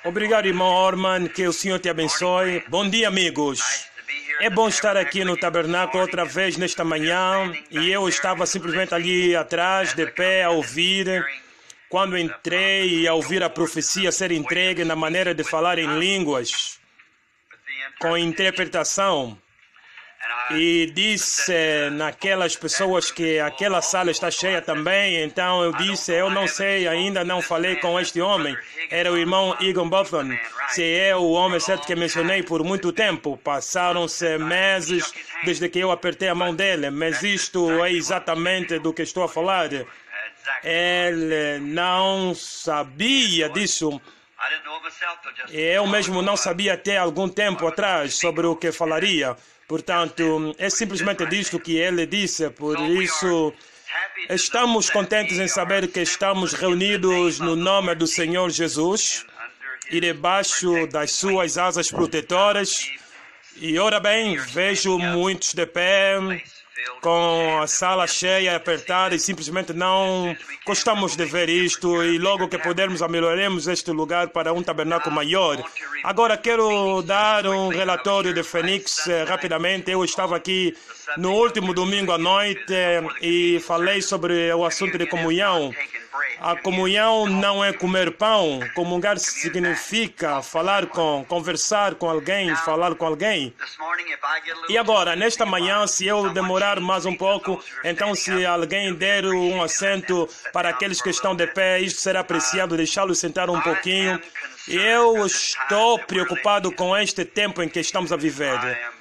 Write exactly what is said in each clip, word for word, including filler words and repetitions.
Obrigado, irmão Orman, que o Senhor te abençoe. Bom dia, amigos. É bom estar aqui no tabernáculo outra vez nesta manhã, e eu estava simplesmente ali atrás, de pé, a ouvir. Quando entrei e a ouvir a profecia ser entregue na maneira de falar em línguas, com interpretação, e disse naquelas pessoas que aquela sala está cheia também. Então eu disse, eu não sei, ainda não falei com este homem. Era o irmão Egan Buffon. Se é o homem certo que mencionei por muito tempo. Passaram-se meses desde que eu apertei a mão dele, mas isto é exatamente do que estou a falar. Ele não sabia disso. Eu mesmo não sabia até algum tempo atrás sobre o que falaria. Portanto, é simplesmente disto que ele disse. Por isso, estamos contentes em saber que estamos reunidos no nome do Senhor Jesus e debaixo das suas asas protetoras. E, ora bem, vejo muitos de pé, com a sala cheia, apertada, e simplesmente não gostamos de ver isto, e logo que pudermos, melhoremos este lugar para um tabernáculo maior. Agora quero dar um relatório de Phoenix eh, rapidamente. Eu estava aqui no último domingo à noite eh, e falei sobre o assunto de comunhão. A comunhão não é comer pão. Comungar significa falar com, conversar com alguém, falar com alguém. E agora, nesta manhã, se eu demorar mais um pouco, então se alguém der um assento para aqueles que estão de pé, isto será apreciado, deixá-los sentar um pouquinho. Eu estou preocupado com este tempo em que estamos a viver.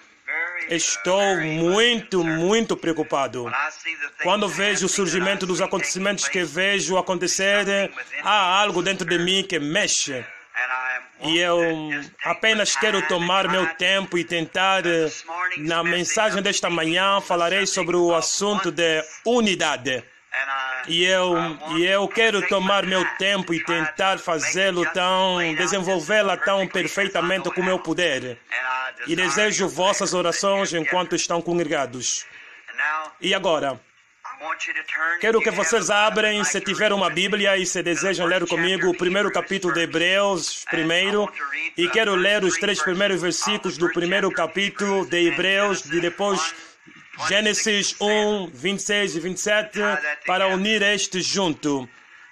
Estou muito, muito preocupado. Quando vejo o surgimento dos acontecimentos que vejo acontecer, há algo dentro de mim que mexe. E eu apenas quero tomar meu tempo e tentar, na mensagem desta manhã, falarei sobre o assunto de unidade. E eu, e eu quero tomar meu tempo e tentar fazê-lo tão, desenvolvê-la tão perfeitamente como eu puder. E desejo vossas orações enquanto estão congregados. E agora, quero que vocês abrem, se tiver uma Bíblia e se desejam ler comigo, o primeiro capítulo de Hebreus, primeiro, e quero ler os três primeiros versículos do primeiro capítulo de Hebreus, e depois Gênesis um, vinte e seis e vinte e sete, para unir estes junto.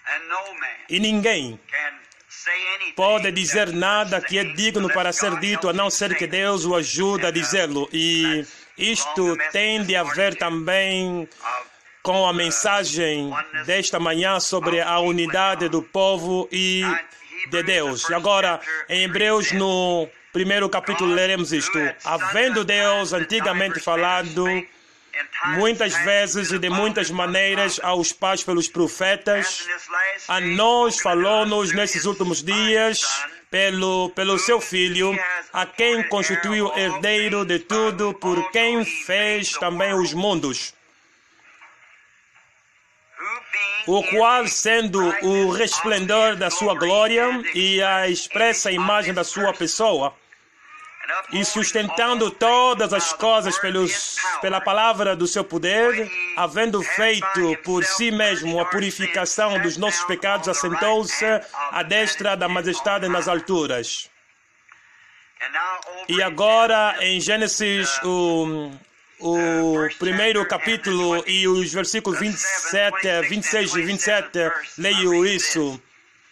E ninguém pode dizer nada que é digno para ser dito, a não ser que Deus o ajude a dizê-lo. E isto tem de haver também com a mensagem desta manhã sobre a unidade do povo e de Deus. E agora, em Hebreus, no primeiro capítulo, leremos isto. Havendo Deus antigamente falado muitas vezes e de muitas maneiras aos pais pelos profetas, a nós falou-nos nesses últimos dias pelo, pelo seu Filho, a quem constituiu herdeiro de tudo, por quem fez também os mundos, o qual, sendo o resplendor da sua glória e a expressa imagem da sua pessoa, e sustentando todas as coisas pelos, pela palavra do seu poder, havendo feito por si mesmo a purificação dos nossos pecados, assentou-se à destra da majestade nas alturas. E agora, em Gênesis, o, o primeiro capítulo e os versículos vinte e sete, vinte e seis e vinte e sete, leio isso.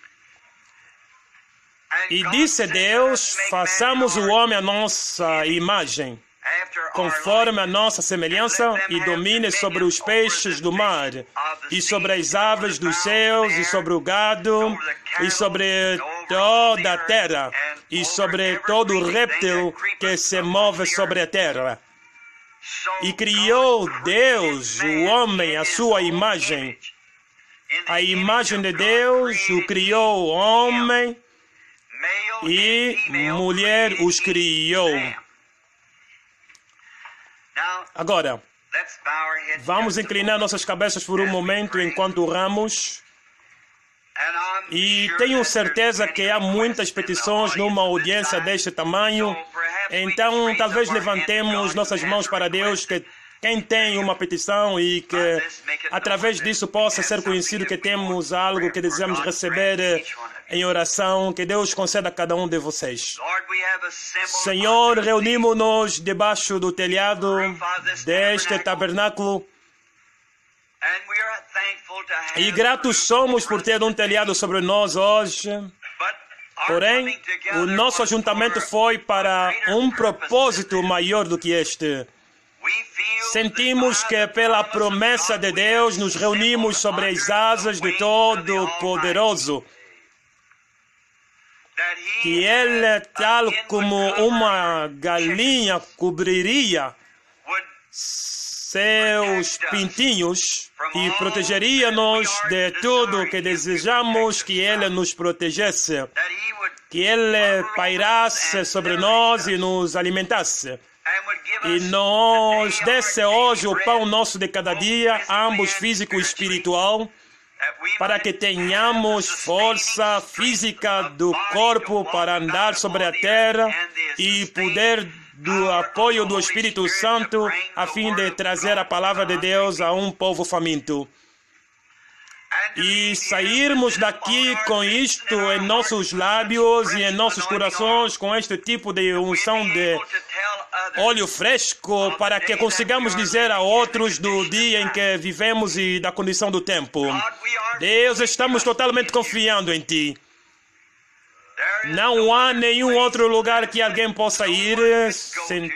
E disse Deus, façamos o homem à nossa imagem, conforme a nossa semelhança, e domine sobre os peixes do mar, e sobre as aves dos céus, e sobre o gado, e sobre toda a terra, e sobre todo o réptil que se move sobre a terra. E criou Deus o homem à sua imagem. A imagem de Deus o criou o homem, e mulher os criou. Agora, vamos inclinar nossas cabeças por um momento enquanto oramos. E tenho certeza que há muitas petições numa audiência deste tamanho. Então, talvez levantemos nossas mãos para Deus, que quem tem uma petição e que através disso possa ser conhecido que temos algo que desejamos receber em oração. Que Deus conceda a cada um de vocês. Senhor, reunimos-nos debaixo do telhado deste tabernáculo e gratos somos por ter um telhado sobre nós hoje. Porém, o nosso ajuntamento foi para um propósito maior do que este. Sentimos que pela promessa de Deus nos reunimos sobre as asas do Todo-Poderoso. Que Ele, tal como uma galinha cobriria seus pintinhos e protegeria-nos de tudo que desejamos que Ele nos protegesse. Que Ele pairasse sobre nós e nos alimentasse. E nos desse hoje o pão nosso de cada dia, ambos físico e espiritual, para que tenhamos força física do corpo para andar sobre a terra e poder do apoio do Espírito Santo a fim de trazer a palavra de Deus a um povo faminto. E sairmos daqui com isto em nossos lábios e em nossos corações, com este tipo de unção de óleo fresco, para que consigamos dizer a outros do dia em que vivemos e da condição do tempo: Deus, estamos totalmente confiando em Ti. Não há nenhum outro lugar que alguém possa ir. Sem...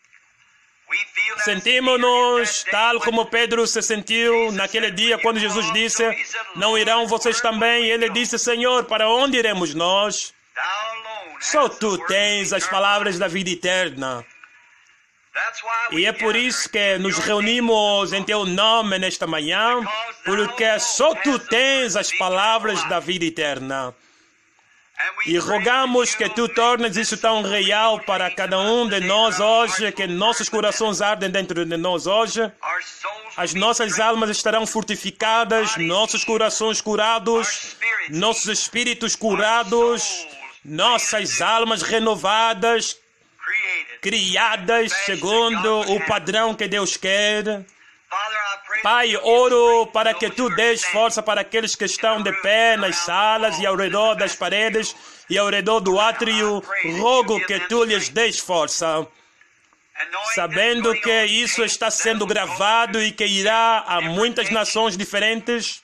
Sentimos-nos tal como Pedro se sentiu naquele dia quando Jesus disse: não irão vocês também? Ele disse: Senhor, para onde iremos nós? Só Tu tens as palavras da vida eterna. E é por isso que nos reunimos em Teu nome nesta manhã, porque só Tu tens as palavras da vida eterna. E rogamos que Tu tornes isso tão real para cada um de nós hoje, que nossos corações ardem dentro de nós hoje, as nossas almas estarão fortificadas, nossos corações curados, nossos espíritos curados, nossas almas renovadas, criadas segundo o padrão que Deus quer. Pai, oro para que Tu dês força para aqueles que estão de pé nas salas e ao redor das paredes e ao redor do átrio. Rogo que Tu lhes dês força, sabendo que isso está sendo gravado e que irá a muitas nações diferentes,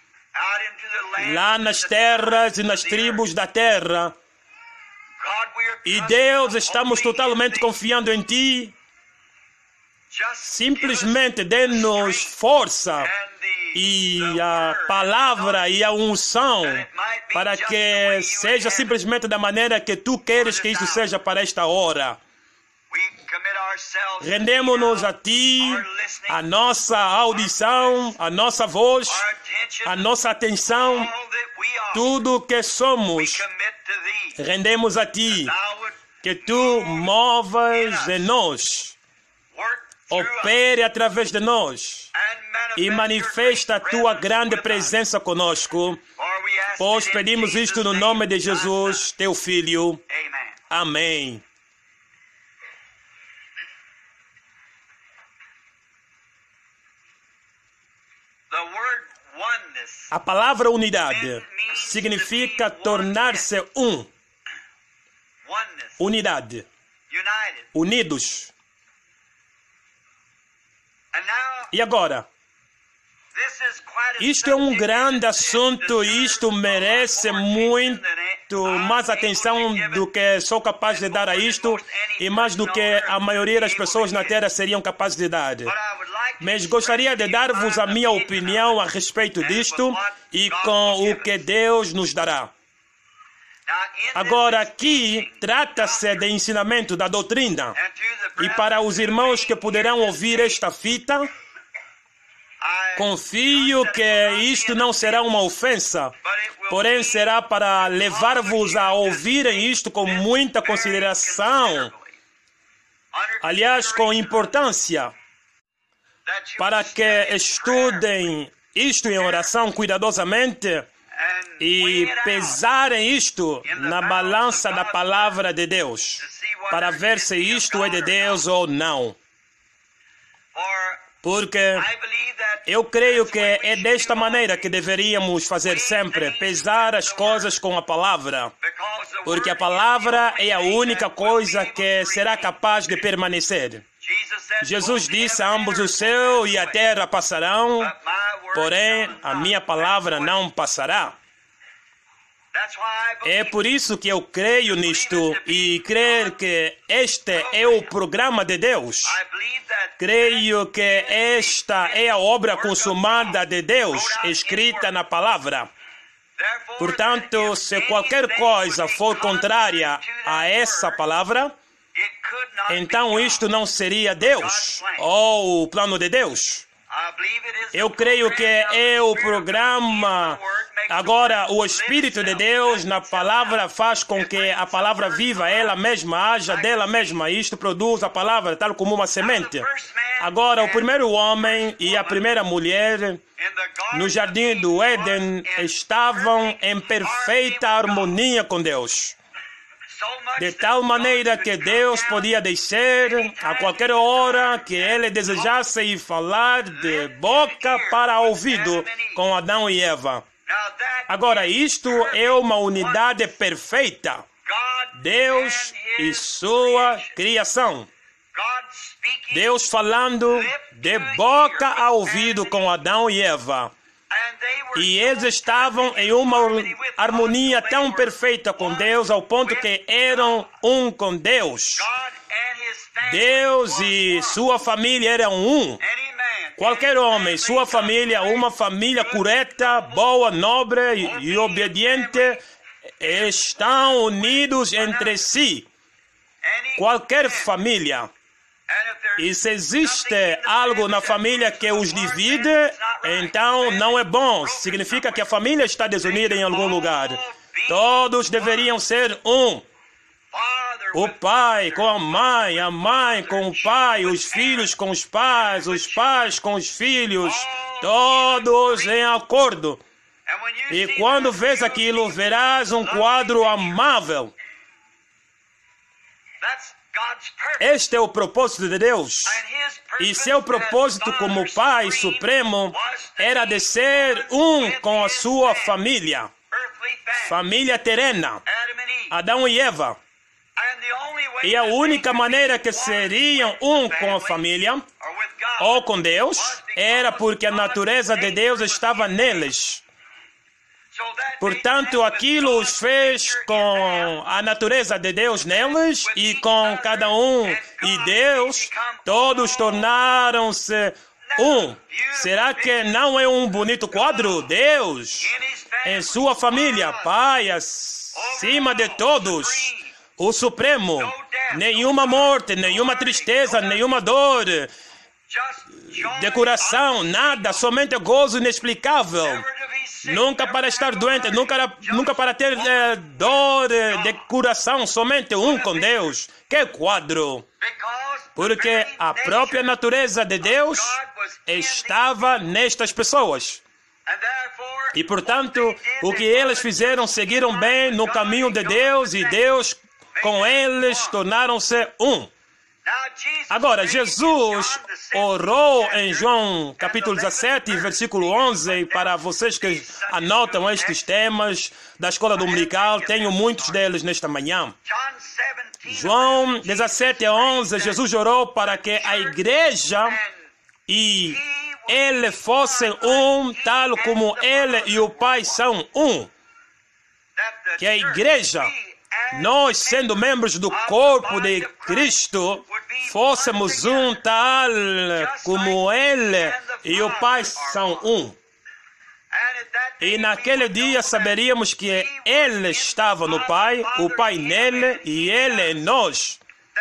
lá nas terras e nas tribos da terra. E Deus, estamos totalmente confiando em Ti. Simplesmente dê-nos força e a palavra e a unção para que seja simplesmente da maneira que Tu queres que isso seja para esta hora. Rendemos-nos a Ti, a nossa audição, a nossa voz, a nossa atenção, tudo o que somos, rendemos a Ti, que Tu movas em nós, opere através de nós e manifesta a Tua grande presença conosco, pois pedimos isto no nome de Jesus, Teu Filho. Amém. A palavra unidade significa tornar-se um. Unidade. Unidos. E agora? Isto é um grande assunto e isto merece muito mais atenção do que sou capaz de dar a isto e mais do que a maioria das pessoas na Terra seriam capazes de dar. Mas gostaria de dar-vos a minha opinião a respeito disto e com o que Deus nos dará. Agora, aqui trata-se de ensinamento da doutrina. E para os irmãos que poderão ouvir esta fita, confio que isto não será uma ofensa, porém será para levar-vos a ouvirem isto com muita consideração, aliás, com importância, para que estudem isto em oração cuidadosamente e pesarem isto na balança da palavra de Deus, para ver se isto é de Deus ou não. Porque eu creio que é desta maneira que deveríamos fazer sempre, pesar as coisas com a palavra. Porque a palavra é a única coisa que será capaz de permanecer. Jesus disse a ambos: o céu e a terra passarão, porém a minha palavra não passará. É por isso que eu creio nisto e creio que este é o programa de Deus. Creio que esta é a obra consumada de Deus, escrita na palavra. Portanto, se qualquer coisa for contrária a essa palavra, então isto não seria Deus ou o plano de Deus. Eu creio que é o programa. Agora, o Espírito de Deus na palavra faz com que a palavra viva, ela mesma, haja dela mesma. Isto produz a palavra tal como uma semente. Agora, o primeiro homem e a primeira mulher no jardim do Éden estavam em perfeita harmonia com Deus. De tal maneira que Deus podia descer a qualquer hora que ele desejasse e falar de boca para ouvido com Adão e Eva. Agora, isto é uma unidade perfeita. Deus e sua criação. Deus falando de boca a ouvido com Adão e Eva. E eles estavam em uma harmonia tão perfeita com Deus, ao ponto que eram um com Deus. Deus e sua família eram um. Qualquer homem, sua família, uma família correta, boa, nobre e obediente, estão unidos entre si. Qualquer família. E se existe algo na família que os divide, então não é bom. Significa que a família está desunida em algum lugar. Todos deveriam ser um. O pai com a mãe, a mãe com o pai, os filhos com os pais, os pais com os filhos, todos em acordo. E quando vês aquilo, verás um quadro amável. Este é o propósito de Deus. E seu propósito como Pai Supremo era de ser um com a sua família. Família terrena. Adão e Eva. E a única maneira que seriam um com a família ou com Deus era porque a natureza de Deus estava neles. Portanto, aquilo os fez com a natureza de Deus neles e com cada um. E Deus, todos tornaram-se um. Será que não é um bonito quadro? Deus, em sua família, Pai, acima de todos, o Supremo. Nenhuma morte, nenhuma tristeza, nenhuma dor de coração, nada, somente gozo inexplicável. Nunca para estar doente, nunca, nunca para ter eh, dor de coração, somente um com Deus. Que quadro! Porque a própria natureza de Deus estava nestas pessoas. E, portanto, o que eles fizeram, seguiram bem no caminho de Deus e Deus com eles tornaram-se um. Agora, Jesus orou em João capítulo dezessete, versículo onze, para vocês que anotam estes temas da escola dominical, tenho muitos deles nesta manhã. João dezessete, onze, Jesus orou para que a igreja e ele fossem um, tal como ele e o Pai são um. Que a igreja, nós, sendo membros do corpo de Cristo, fôssemos um tal como Ele e o Pai são um. E naquele dia saberíamos que Ele estava no Pai, o Pai nele e Ele em nós.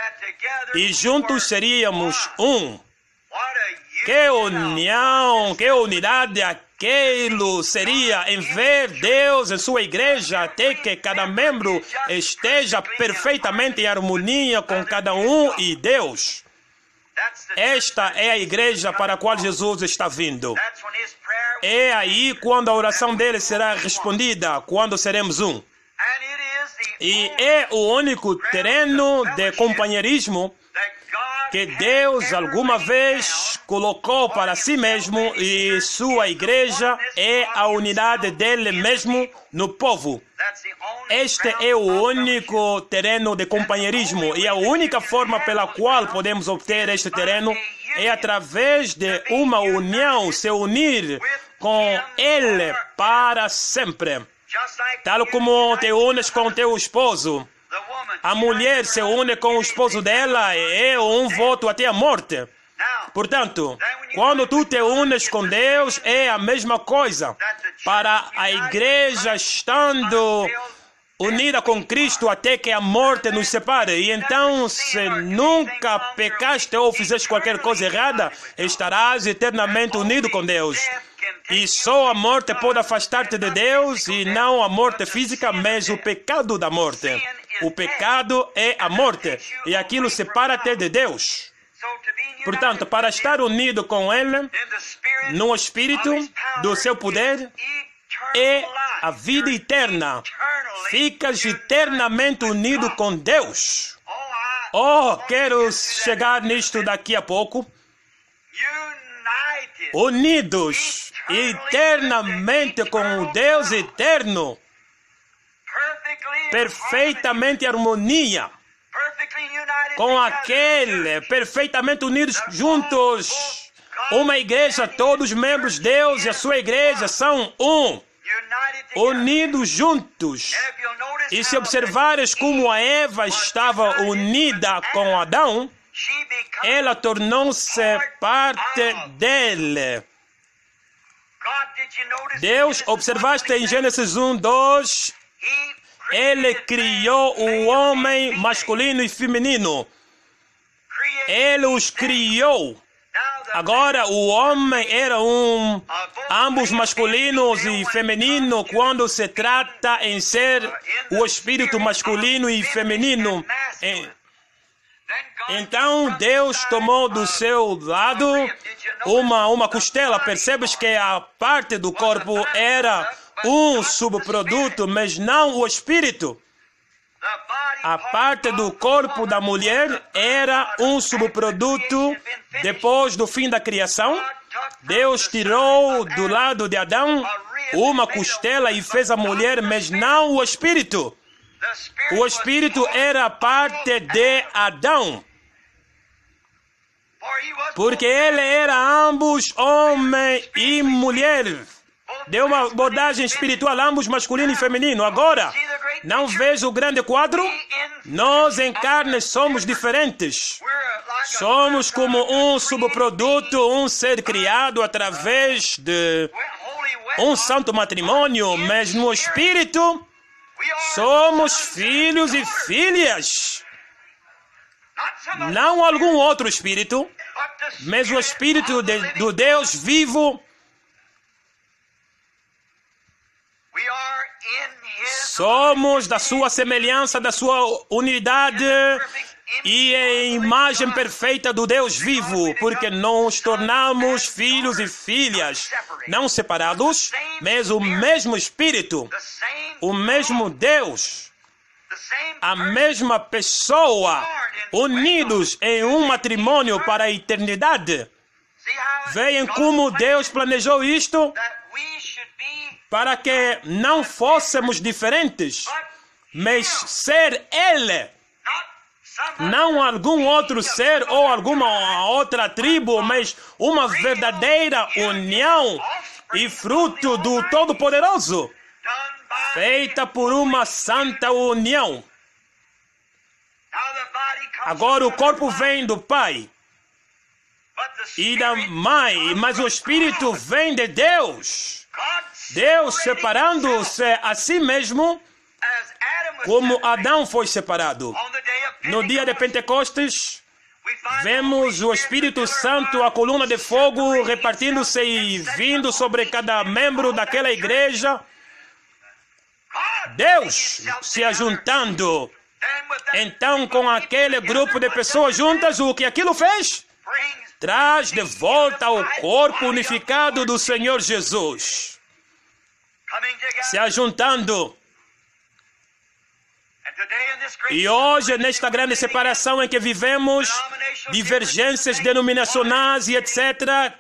E juntos seríamos um. Que união, que unidade aquilo seria em ver Deus em sua igreja, até que cada membro esteja perfeitamente em harmonia com cada um e Deus. Esta é a igreja para a qual Jesus está vindo. É aí quando a oração dele será respondida, quando seremos um. E é o único terreno de companheirismo que Deus alguma vez colocou para si mesmo, e sua igreja é a unidade dele mesmo no povo. Este é o único terreno de companheirismo, e a única forma pela qual podemos obter este terreno é através de uma união, se unir com Ele para sempre. Tal como te unes com teu esposo. A mulher se une com o esposo dela, é um voto até a morte. Portanto, quando tu te unes com Deus, é a mesma coisa. Para a igreja estando unida com Cristo até que a morte nos separe. E então, se nunca pecaste ou fizeste qualquer coisa errada, estarás eternamente unido com Deus. E só a morte pode afastar-te de Deus, e não a morte física, mas o pecado da morte. O pecado é a morte, e aquilo separa-te de Deus. Portanto, para estar unido com Ele, no Espírito do seu poder, é a vida eterna. Ficas eternamente unido com Deus. Oh, quero chegar nisto daqui a pouco. Unidos eternamente com o Deus eterno. Perfeitamente em harmonia com aquele, perfeitamente unidos juntos. Uma igreja, todos os membros de Deus e a sua igreja são um, unidos juntos. E se observares como a Eva estava unida com Adão, ela tornou-se parte dele. Deus, observaste em Gênesis um, dois, Ele criou o homem masculino e feminino. Ele os criou. Agora, o homem era um, ambos masculinos e feminino, quando se trata em ser o espírito masculino e feminino. Então, Deus tomou do seu lado uma, uma costela. Percebes que a parte do corpo era um subproduto, mas não o espírito. A parte do corpo da mulher era um subproduto depois do fim da criação. Deus tirou do lado de Adão uma costela e fez a mulher, mas não o espírito. O espírito era parte de Adão, porque ele era ambos homem e mulher. Deu uma abordagem espiritual, ambos masculino e feminino. Agora, não vejo o grande quadro? Nós em carne somos diferentes. Somos como um subproduto, um ser criado através de um santo matrimônio, mas no espírito somos filhos e filhas. Não algum outro espírito, mas o espírito de, do Deus vivo. Somos da sua semelhança, da sua unidade e a imagem perfeita do Deus vivo, porque nos tornamos filhos e filhas, não separados, mas o mesmo Espírito, o mesmo Deus, a mesma pessoa, unidos em um matrimônio para a eternidade. Veem como Deus planejou isto? Para que não fôssemos diferentes, mas ser Ele. Não algum outro ser ou alguma outra tribo, mas uma verdadeira união e fruto do Todo-Poderoso, feita por uma santa união. Agora o corpo vem do Pai e da Mãe, mas o Espírito vem de Deus. Deus separando-se a si mesmo, como Adão foi separado. No dia de Pentecostes, vemos o Espírito Santo, a coluna de fogo, repartindo-se e vindo sobre cada membro daquela igreja. Deus se ajuntando. Então, com aquele grupo de pessoas juntas, o que aquilo fez? Traz de volta o corpo unificado do Senhor Jesus. Se ajuntando. E hoje, nesta grande separação em que vivemos, divergências denominacionais e etcétera,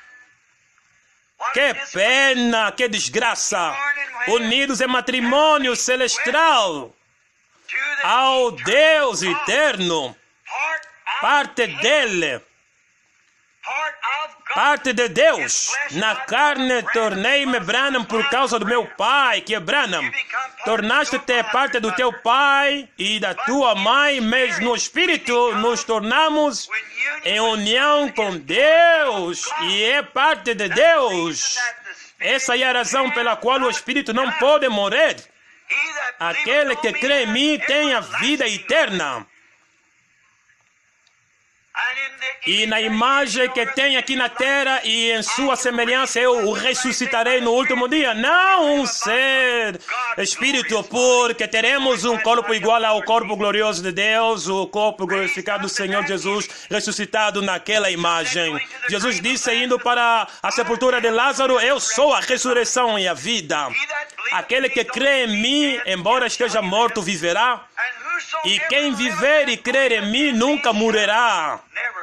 que pena, que desgraça! Unidos em matrimônio celestial ao Deus eterno, parte dele, parte de Deus. Na carne tornei-me Branham por causa do meu pai, que é Branham. Tornaste-te parte do teu pai e da tua mãe, mas no espírito nos tornamos em união com Deus e é parte de Deus. Essa é a razão pela qual o espírito não pode morrer. Aquele que crê em mim tem a vida eterna. E na imagem que tem aqui na terra e em sua semelhança eu o ressuscitarei no último dia. Não um ser espírito, porque teremos um corpo igual ao corpo glorioso de Deus, o corpo glorificado do Senhor Jesus, ressuscitado naquela imagem. Jesus disse, indo para a sepultura de Lázaro, eu sou a ressurreição e a vida. Aquele que crê em mim, embora esteja morto, viverá. E quem viver e crer em mim nunca morrerá.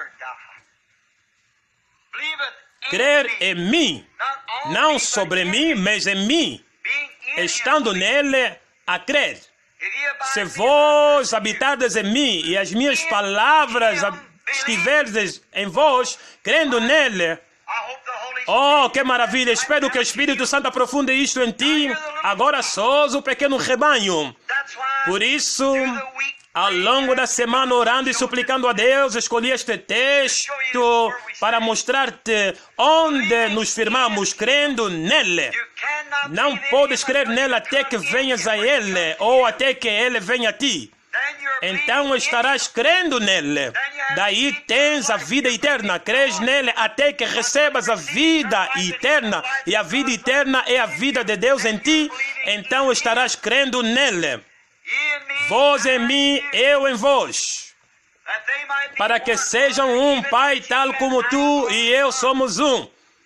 Crer em mim, não sobre mim, mas em mim, estando nele a crer. Se vós habitardes em mim e as minhas palavras estiverdes em vós, crendo nele, oh, que maravilha! Espero que o Espírito Santo aprofunde isto em ti. Agora sós o pequeno rebanho. Por isso, ao longo da semana, orando e suplicando a Deus, escolhi este texto para mostrar-te onde nos firmamos, crendo nele. Não podes crer nele até que venhas a ele, ou até que ele venha a ti. Então estarás crendo nele. Daí tens a vida eterna. Crês nele até que recebas a vida eterna. E a vida eterna é a vida de Deus em ti. Então estarás crendo nele. Vós em mim, eu em vós. Para que sejam um, Pai, tal como tu e eu somos um.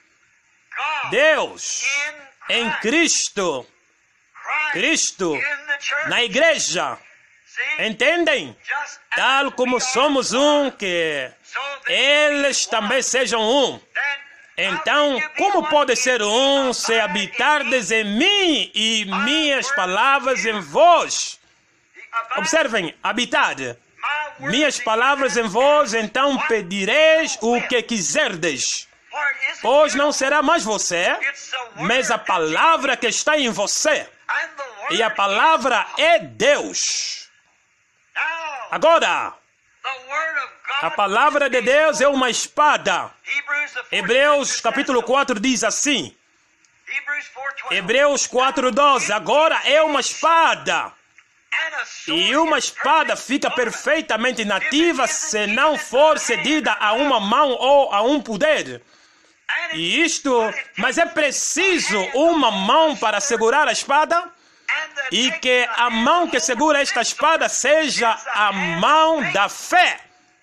Deus em Cristo. Cristo na igreja. Entendem? Tal como somos um, que eles também sejam um. Então, como pode ser um se habitardes em mim e minhas palavras em vós? Observem, habitar. Minhas palavras em vós, então pedireis o que quiserdes. Pois não será mais você, mas a palavra que está em você. E a palavra é Deus. Agora, a palavra de Deus é uma espada. Hebreus capítulo quatro diz assim. Hebreus quatro, doze. Agora é uma espada. E uma espada fica perfeitamente nativa se não for cedida a uma mão ou a um poder. E isto, mas é preciso uma mão para segurar a espada? E que a mão que segura esta espada seja a mão da fé.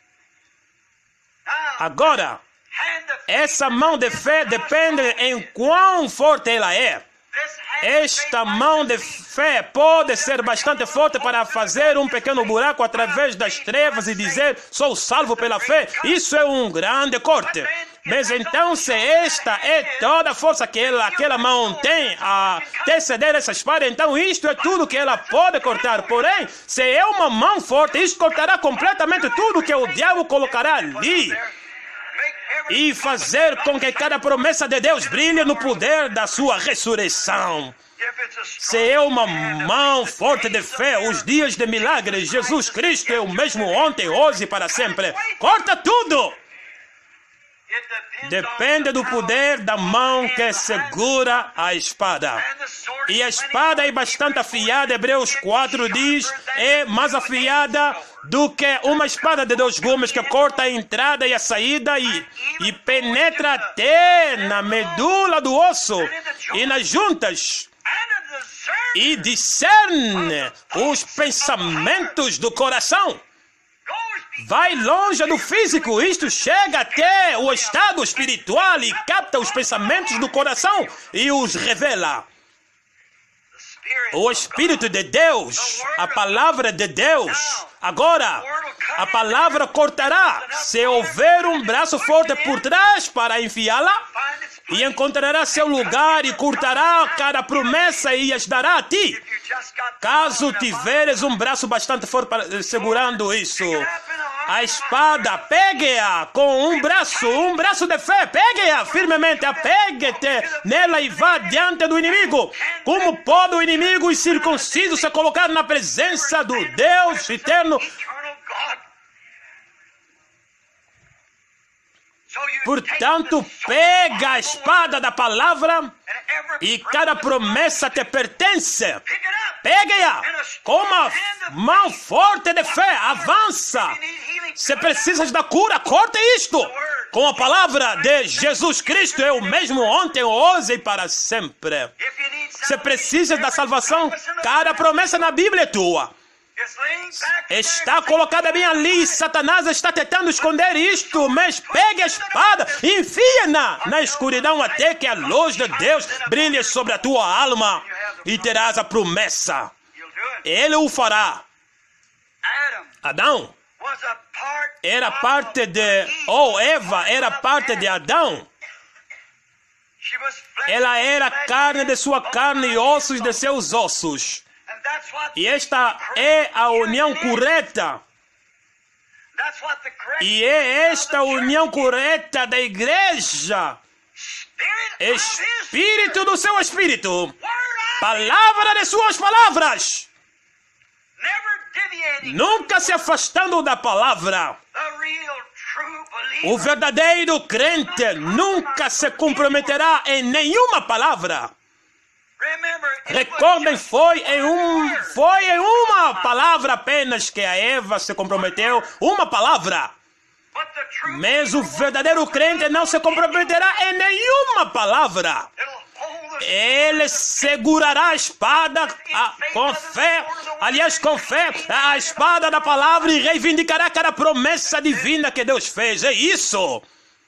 Agora, essa mão de fé depende em quão forte ela é. Esta mão de fé pode ser bastante forte para fazer um pequeno buraco através das trevas e dizer, sou salvo pela fé. Isso é um grande corte. Mas então, se esta é toda a força que ela, aquela mão tem a ceder essa espada, então isto é tudo que ela pode cortar. Porém, se é uma mão forte, isto cortará completamente tudo que o diabo colocará ali. E fazer com que cada promessa de Deus brilhe no poder da sua ressurreição. Se é uma mão forte de fé, os dias de milagres, Jesus Cristo é o mesmo ontem, hoje e para sempre. Corta tudo! Depende do poder da mão que segura a espada. E a espada é bastante afiada, Hebreus quatro diz, é mais afiada do que uma espada de dois gumes que corta a entrada e a saída e, e penetra até na medula do osso e nas juntas e discerne os pensamentos do coração. Vai longe do físico, isto chega até o estado espiritual e capta os pensamentos do coração e os revela. O Espírito de Deus, a palavra de Deus. Agora, a palavra cortará. Se houver um braço forte por trás para enfiá-la, e encontrará seu lugar e cortará cada promessa e as dará a ti. Caso tiveres um braço bastante forte para, segurando isso, a espada, pegue-a com um braço, um braço de fé, pegue-a firmemente, apegue-te nela e vá diante do inimigo. Como pode o inimigo incircunciso se colocar na presença do Deus eterno? Portanto, pega a espada da palavra e cada promessa te pertence. Pegue-a com uma mão forte de fé. Avança. Se precisas da cura, corta isto. Com a palavra de Jesus Cristo, é o mesmo ontem, hoje e para sempre. Se precisas da salvação, cada promessa na Bíblia é tua. Está colocada bem ali. Satanás está tentando esconder isto, mas pegue a espada e enfia-na na escuridão até que a luz de Deus brilhe sobre a tua alma e terás a promessa. Ele o fará. Adão era parte de, ou Eva era parte de Adão. Ela era carne de sua carne e ossos de seus ossos. E esta é a união correta. E é esta a união correta da igreja. Espírito do seu espírito. Palavra de suas palavras. Nunca se afastando da palavra. O verdadeiro crente nunca se comprometerá em nenhuma palavra. Recordem, foi em, um, foi em uma palavra apenas que a Eva se comprometeu. Uma palavra. Mas o verdadeiro crente não se comprometerá em nenhuma palavra. Ele segurará a espada a, com fé, aliás, com fé, a espada da palavra e reivindicará cada promessa divina que Deus fez. É isso.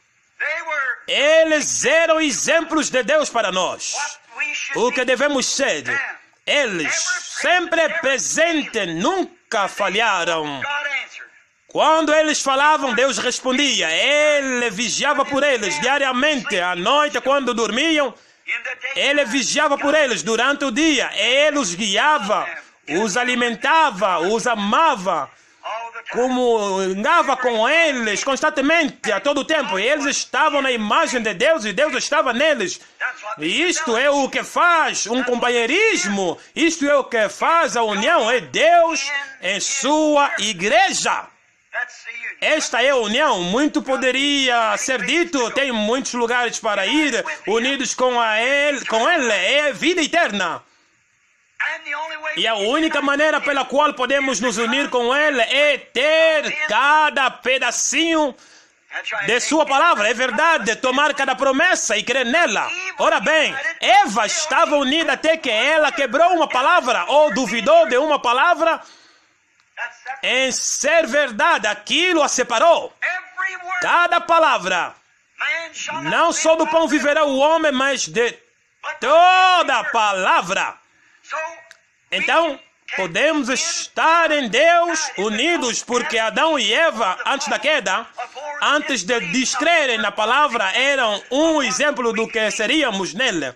Eles eram exemplos de Deus para nós. O que devemos ser. Eles, sempre presentes, nunca falharam. Quando eles falavam, Deus respondia. Ele vigiava por eles diariamente. À noite, quando dormiam, Ele vigiava por eles. Durante o dia, Ele os guiava, os alimentava, os amava, comunhava com eles constantemente, a todo tempo. E eles estavam na imagem de Deus e Deus estava neles. E isto é o que faz um companheirismo. Isto é o que faz a união. É Deus em sua igreja. Esta é a união. Muito poderia ser dito. Tem muitos lugares para ir. Unidos com, a ele, com Ele é vida eterna. E a única maneira pela qual podemos nos unir com Ele é ter cada pedacinho de sua palavra. É verdade, tomar cada promessa e crer nela. Ora bem, Eva estava unida até que ela quebrou uma palavra ou duvidou de uma palavra. Em ser verdade, aquilo a separou. Cada palavra. Não só do pão viverá o homem, mas de toda a palavra. Então, podemos estar em Deus unidos, porque Adão e Eva, antes da queda, antes de descrerem na palavra, eram um exemplo do que seríamos nele.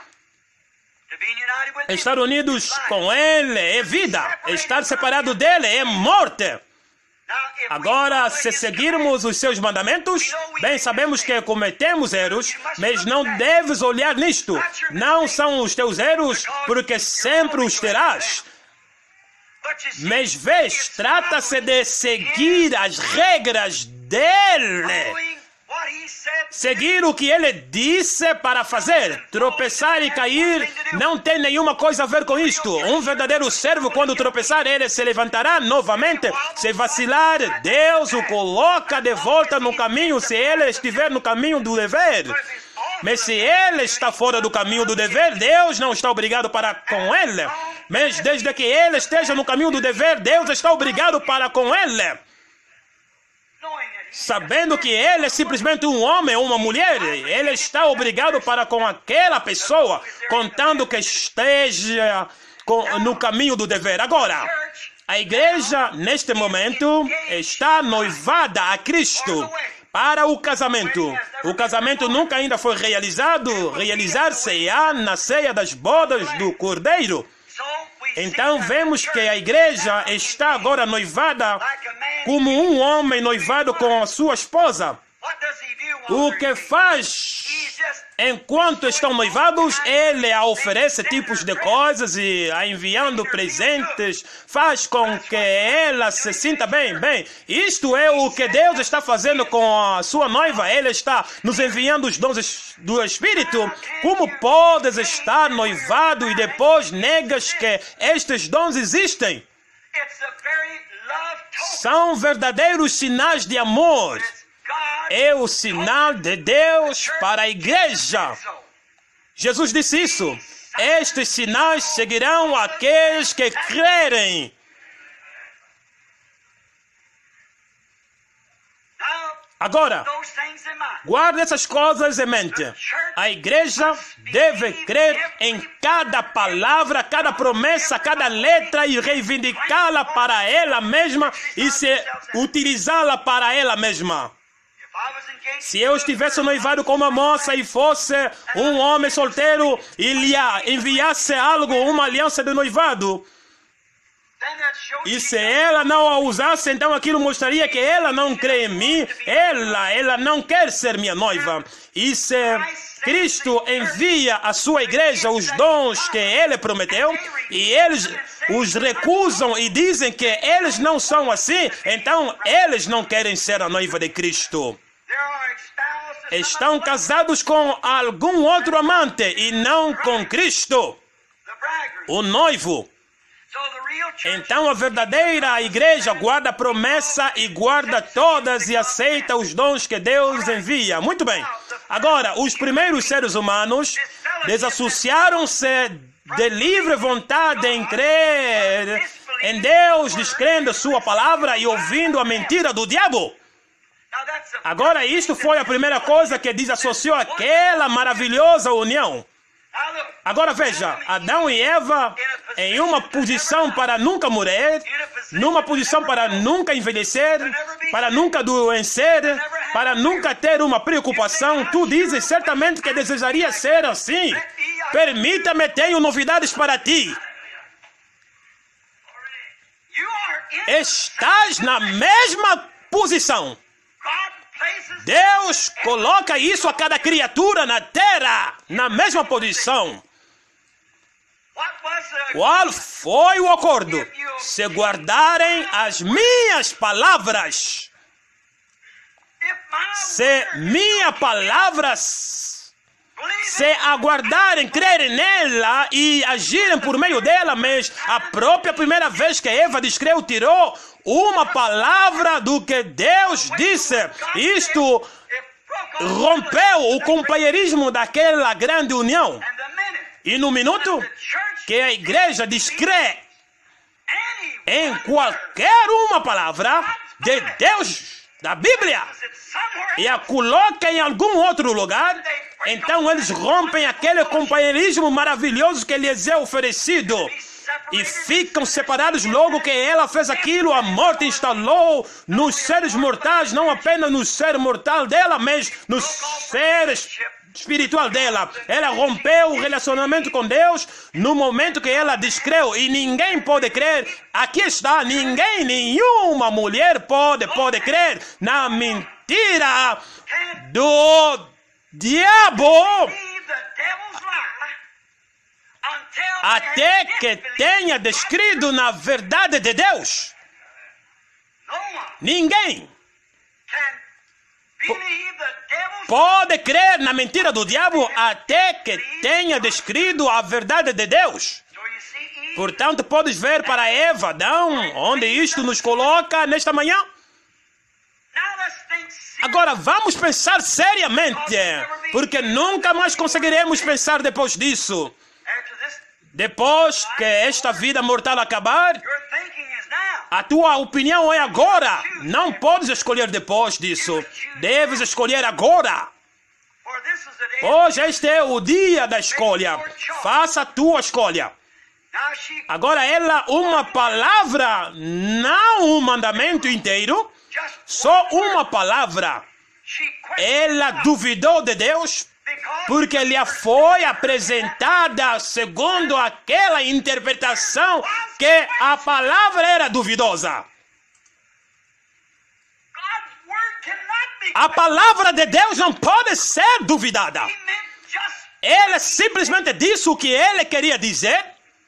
Estar unidos com Ele é vida. Estar separado dele é morte. Agora, se seguirmos os seus mandamentos, bem sabemos que cometemos erros, mas não deves olhar nisto. Não são os teus erros, porque sempre os terás. Mas vês, trata-se de seguir as regras dele. Seguir o que ele disse para fazer. Tropeçar e cair não tem nenhuma coisa a ver com isto. Um verdadeiro servo, quando tropeçar, ele se levantará novamente. Se vacilar, Deus o coloca de volta no caminho, se ele estiver no caminho do dever. Mas se ele está fora do caminho do dever, Deus não está obrigado para com ele. Mas desde que ele esteja no caminho do dever, Deus está obrigado para com ele. Sabendo que ele é simplesmente um homem ou uma mulher, ele está obrigado para com aquela pessoa, contando que esteja no caminho do dever. Agora, a igreja, neste momento, está noivada a Cristo para o casamento. O casamento nunca ainda foi realizado, realizar-se-á na ceia das bodas do Cordeiro. Então vemos que a igreja está agora noivada como um homem noivado com a sua esposa. O que faz enquanto estão noivados, ele a oferece tipos de coisas e a enviando presentes, faz com que ela se sinta bem. Bem, isto é o que Deus está fazendo com a sua noiva. Ele está nos enviando os dons do Espírito. Como podes estar noivado e depois negas que estes dons existem? São verdadeiros sinais de amor. É o sinal de Deus para a igreja. Jesus disse isso. Estes sinais seguirão aqueles que crerem. Agora, guarde essas coisas em mente. A igreja deve crer em cada palavra, cada promessa, cada letra e reivindicá-la para ela mesma e se utilizá-la para ela mesma. Se eu estivesse noivado com uma moça e fosse um homem solteiro e lhe enviasse algo, uma aliança de noivado, e se ela não a usasse, então aquilo mostraria que ela não crê em mim, ela, ela não quer ser minha noiva. E se Cristo envia à sua igreja os dons que Ele prometeu, e eles os recusam e dizem que eles não são assim, então eles não querem ser a noiva de Cristo. Estão casados com algum outro amante e não com Cristo, o noivo. Então a verdadeira igreja guarda a promessa e guarda todas e aceita os dons que Deus envia. Muito bem. Agora, os primeiros seres humanos desassociaram-se de livre vontade em crer em Deus, descrendo sua palavra e ouvindo a mentira do diabo. Agora, isto foi a primeira coisa que desassociou aquela maravilhosa união. Agora veja, Adão e Eva em uma posição para nunca morrer, numa posição para nunca envelhecer, para nunca adoecer, para nunca ter uma preocupação. Tu dizes certamente que desejaria ser assim. Permita-me, tenho novidades para ti. Estás na mesma posição. Deus coloca isso a cada criatura na terra, na mesma posição. Qual foi o acordo? Se guardarem as minhas palavras, se minha palavra, se aguardarem, crerem nela e agirem por meio dela, mas a própria primeira vez que Eva descreveu, tirou uma palavra do que Deus disse. Isto rompeu o companheirismo daquela grande união. E no minuto que a igreja descreve em qualquer uma palavra de Deus, da Bíblia, e a coloca em algum outro lugar, então eles rompem aquele companheirismo maravilhoso que lhes é oferecido. E ficam separados logo que ela fez aquilo. A morte instalou nos seres mortais, não apenas no ser mortal dela, mas no ser espiritual dela. Ela rompeu o relacionamento com Deus no momento que ela descreu. E ninguém pode crer. Aqui está, ninguém, nenhuma mulher pode, pode crer na mentira do diabo até que tenha descrito na verdade de Deus. Ninguém pode crer na mentira do diabo até que tenha descrito a verdade de Deus. Portanto, podes ver para Eva, Adão, onde isto nos coloca nesta manhã. Agora, vamos pensar seriamente, porque nunca mais conseguiremos pensar depois disso. Depois que esta vida mortal acabar, a tua opinião é agora. Não podes escolher depois disso. Deves escolher agora. Hoje este é o dia da escolha. Faça a tua escolha. Agora ela, uma palavra, não um mandamento inteiro, só uma palavra. Ela duvidou de Deus porque lhe foi apresentada segundo aquela interpretação que a palavra era duvidosa. A palavra de Deus não pode ser duvidada. Ele simplesmente disse o que ele queria dizer,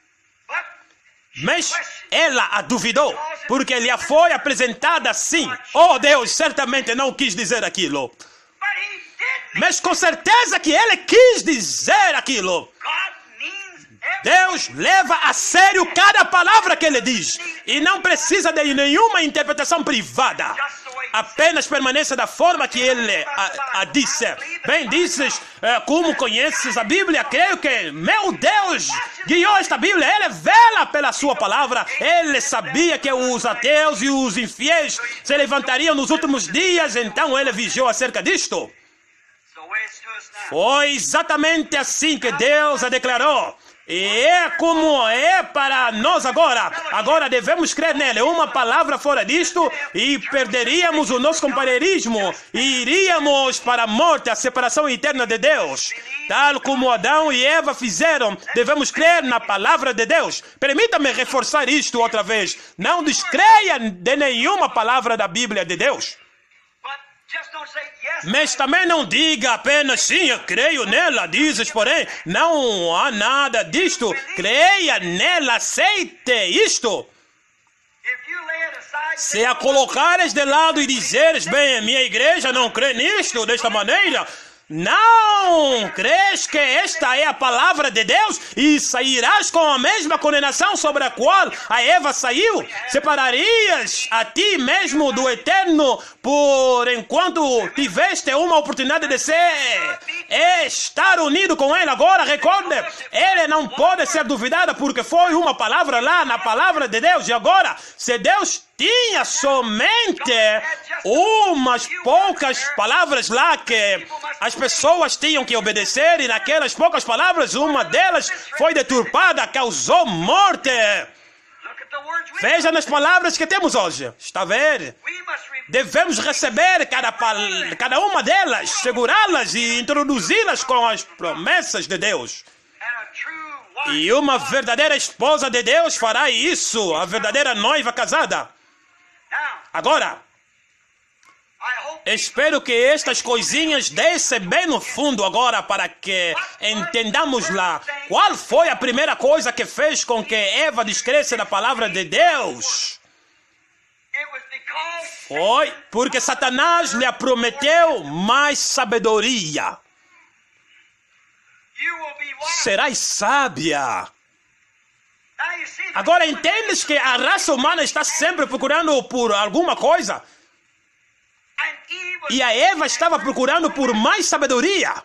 mas ela a duvidou, porque lhe foi apresentada assim. Oh, Deus certamente não quis dizer aquilo. Mas com certeza que ele quis dizer aquilo. Deus leva a sério cada palavra que ele diz e não precisa de nenhuma interpretação privada. Apenas permaneça da forma que ele a, a disse. Bem, dizes, é, como conheces a Bíblia, creio que, meu Deus, guiou esta Bíblia. Ele vela pela sua palavra. Ele sabia que os ateus e os infiéis se levantariam nos últimos dias, então ele vigiou acerca disto. Foi exatamente assim que Deus a declarou. E é como é para nós agora. Agora devemos crer nele. Uma palavra fora disto e perderíamos o nosso companheirismo. E iríamos para a morte, a separação eterna de Deus. Tal como Adão e Eva fizeram, devemos crer na palavra de Deus. Permita-me reforçar isto outra vez. Não descreia de nenhuma palavra da Bíblia de Deus. Mas também não diga apenas sim, eu creio nela, dizes, porém, não há nada disto. Creia nela, aceite isto. Se a colocares de lado e dizeres, bem, minha igreja não crê nisto, desta maneira, não crês que esta é a palavra de Deus e sairás com a mesma condenação sobre a qual a Eva saiu? Separarias a ti mesmo do eterno por enquanto tiveste uma oportunidade de ser, estar unido com ele. Agora recorde, ele não pode ser duvidado porque foi uma palavra lá na palavra de Deus. E agora, se Deus tinha somente umas poucas palavras lá que as pessoas tinham que obedecer, e naquelas poucas palavras, uma delas foi deturpada, causou morte. Veja nas palavras que temos hoje. Está a ver? Devemos receber cada, pal... cada uma delas, segurá-las e introduzi-las com as promessas de Deus. E uma verdadeira esposa de Deus fará isso, a verdadeira noiva casada. Agora, espero que estas coisinhas desçam bem no fundo agora para que entendamos lá qual foi a primeira coisa que fez com que Eva descresse na palavra de Deus. Foi porque Satanás lhe prometeu mais sabedoria. Serás sábia. Agora entendes que a raça humana está sempre procurando por alguma coisa? E a Eva estava procurando por mais sabedoria.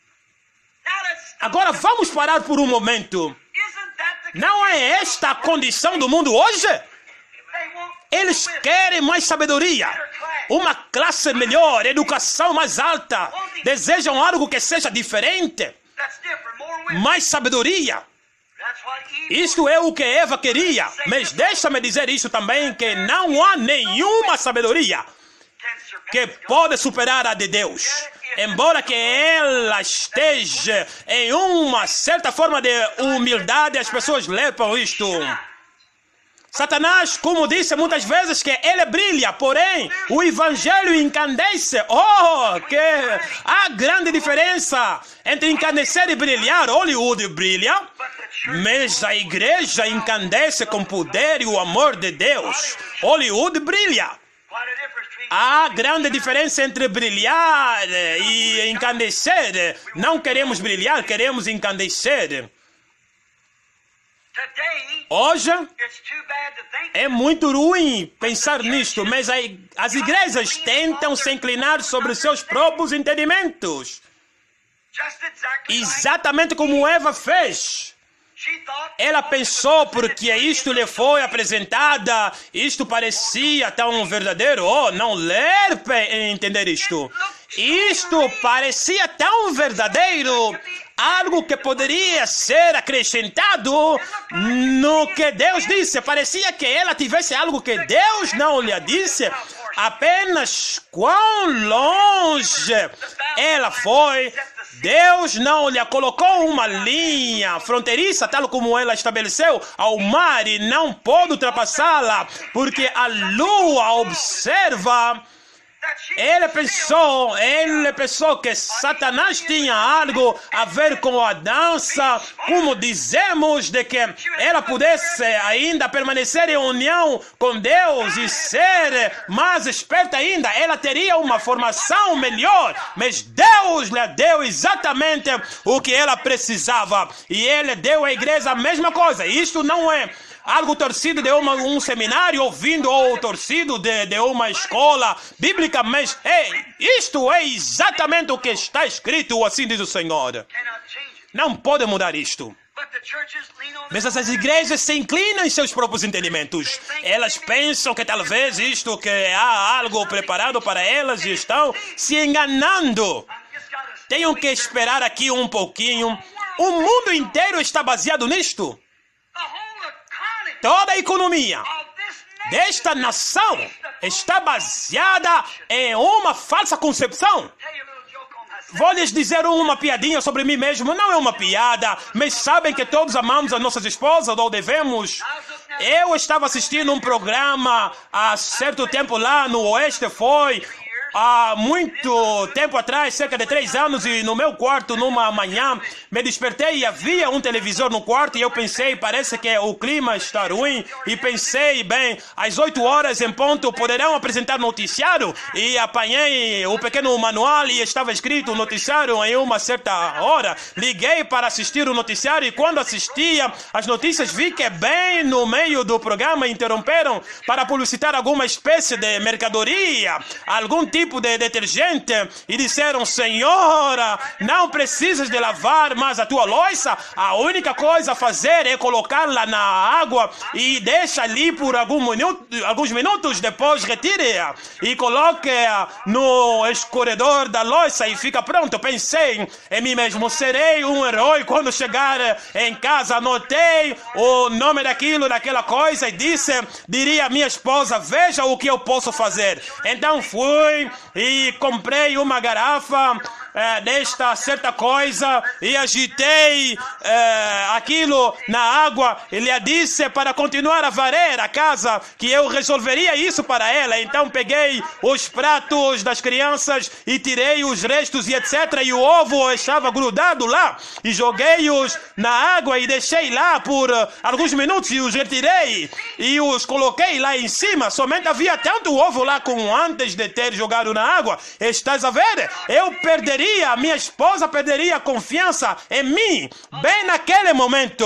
Agora vamos parar por um momento. Não é esta a condição do mundo hoje? Eles querem mais sabedoria, uma classe melhor, educação mais alta. Desejam algo que seja diferente. Mais sabedoria. Isto é o que Eva queria. Mas deixa-me dizer isso também, que não há nenhuma sabedoria que pode superar a de Deus. Embora que ela esteja em uma certa forma de humildade, as pessoas levam isto. Satanás, como disse muitas vezes, que ele brilha, porém o evangelho incandesce. Oh, que há grande diferença entre encandecer e brilhar. Hollywood brilha, mas a igreja incandesce com poder e o amor de Deus. Hollywood brilha. Há grande diferença entre brilhar e encandecer. Não queremos brilhar, queremos encandecer. Hoje é muito ruim pensar nisto, mas as igrejas tentam se inclinar sobre seus próprios entendimentos. Exatamente como Eva fez. Ela pensou, porque isto lhe foi apresentada, isto parecia tão verdadeiro. Oh, não ler para entender isto. Isto parecia tão verdadeiro. algo que poderia ser acrescentado no que Deus disse. Parecia que ela tivesse algo que Deus não lhe disse. Apenas quão longe ela foi. Deus não lhe colocou uma linha fronteiriça, tal como ela estabeleceu ao mar, e não pôde ultrapassá-la, porque a lua observa. Ele pensou, ele pensou que Satanás tinha algo a ver com a dança, como dizemos, de que ela pudesse ainda permanecer em união com Deus e ser mais esperta ainda. Ela teria uma formação melhor, mas Deus lhe deu exatamente o que ela precisava. E ele deu à igreja a mesma coisa. Isto não é algo torcido de uma, um seminário, ouvindo ou torcido de, de uma escola bíblica, mas ei, isto é exatamente o que está escrito, assim diz o Senhor. Não pode mudar isto. Mas essas igrejas se inclinam em seus próprios entendimentos. Elas pensam que talvez isto, que há algo preparado para elas, e estão se enganando. Tenho que esperar aqui um pouquinho. O mundo inteiro está baseado nisto. Toda a economia desta nação está baseada em uma falsa concepção. Vou lhes dizer uma piadinha sobre mim mesmo. Não é uma piada, mas sabem que todos amamos as nossas esposas, ou devemos. Eu estava assistindo um programa há certo tempo lá no Oeste, foi há muito tempo atrás, cerca de três anos, e no meu quarto, numa manhã, me despertei e havia um televisor no quarto, e eu pensei, parece que o clima está ruim, e pensei, bem, às oito horas em ponto poderão apresentar noticiário, e apanhei o pequeno manual e estava escrito noticiário em uma certa hora. Liguei para assistir o noticiário, e quando assistia as notícias vi que bem no meio do programa interromperam para publicitar alguma espécie de mercadoria, algum tipo tipo de detergente, e disseram: senhora, não precisas de lavar mais a tua louça, a única coisa a fazer é colocá-la na água e deixa ali por algum minuto, alguns minutos, depois retire-a e coloque-a no escorredor da louça e fica pronto. Pensei em mim mesmo, serei um herói quando chegar em casa. Anotei o nome daquilo, daquela coisa, e disse, diria à minha esposa: veja o que eu posso fazer. Então fui e comprei uma garrafa é, desta certa coisa e agitei é, aquilo na água, e lhe disse para continuar a varrer a casa, que eu resolveria isso para ela. Então peguei os pratos das crianças e tirei os restos e etcétera, e o ovo estava grudado lá, e joguei-os na água e deixei lá por uh, alguns minutos, e os retirei e os coloquei lá em cima. Somente havia tanto ovo lá como antes de ter jogado na água. Estás a ver? Eu perderia, minha esposa perderia a confiança em mim bem naquele momento.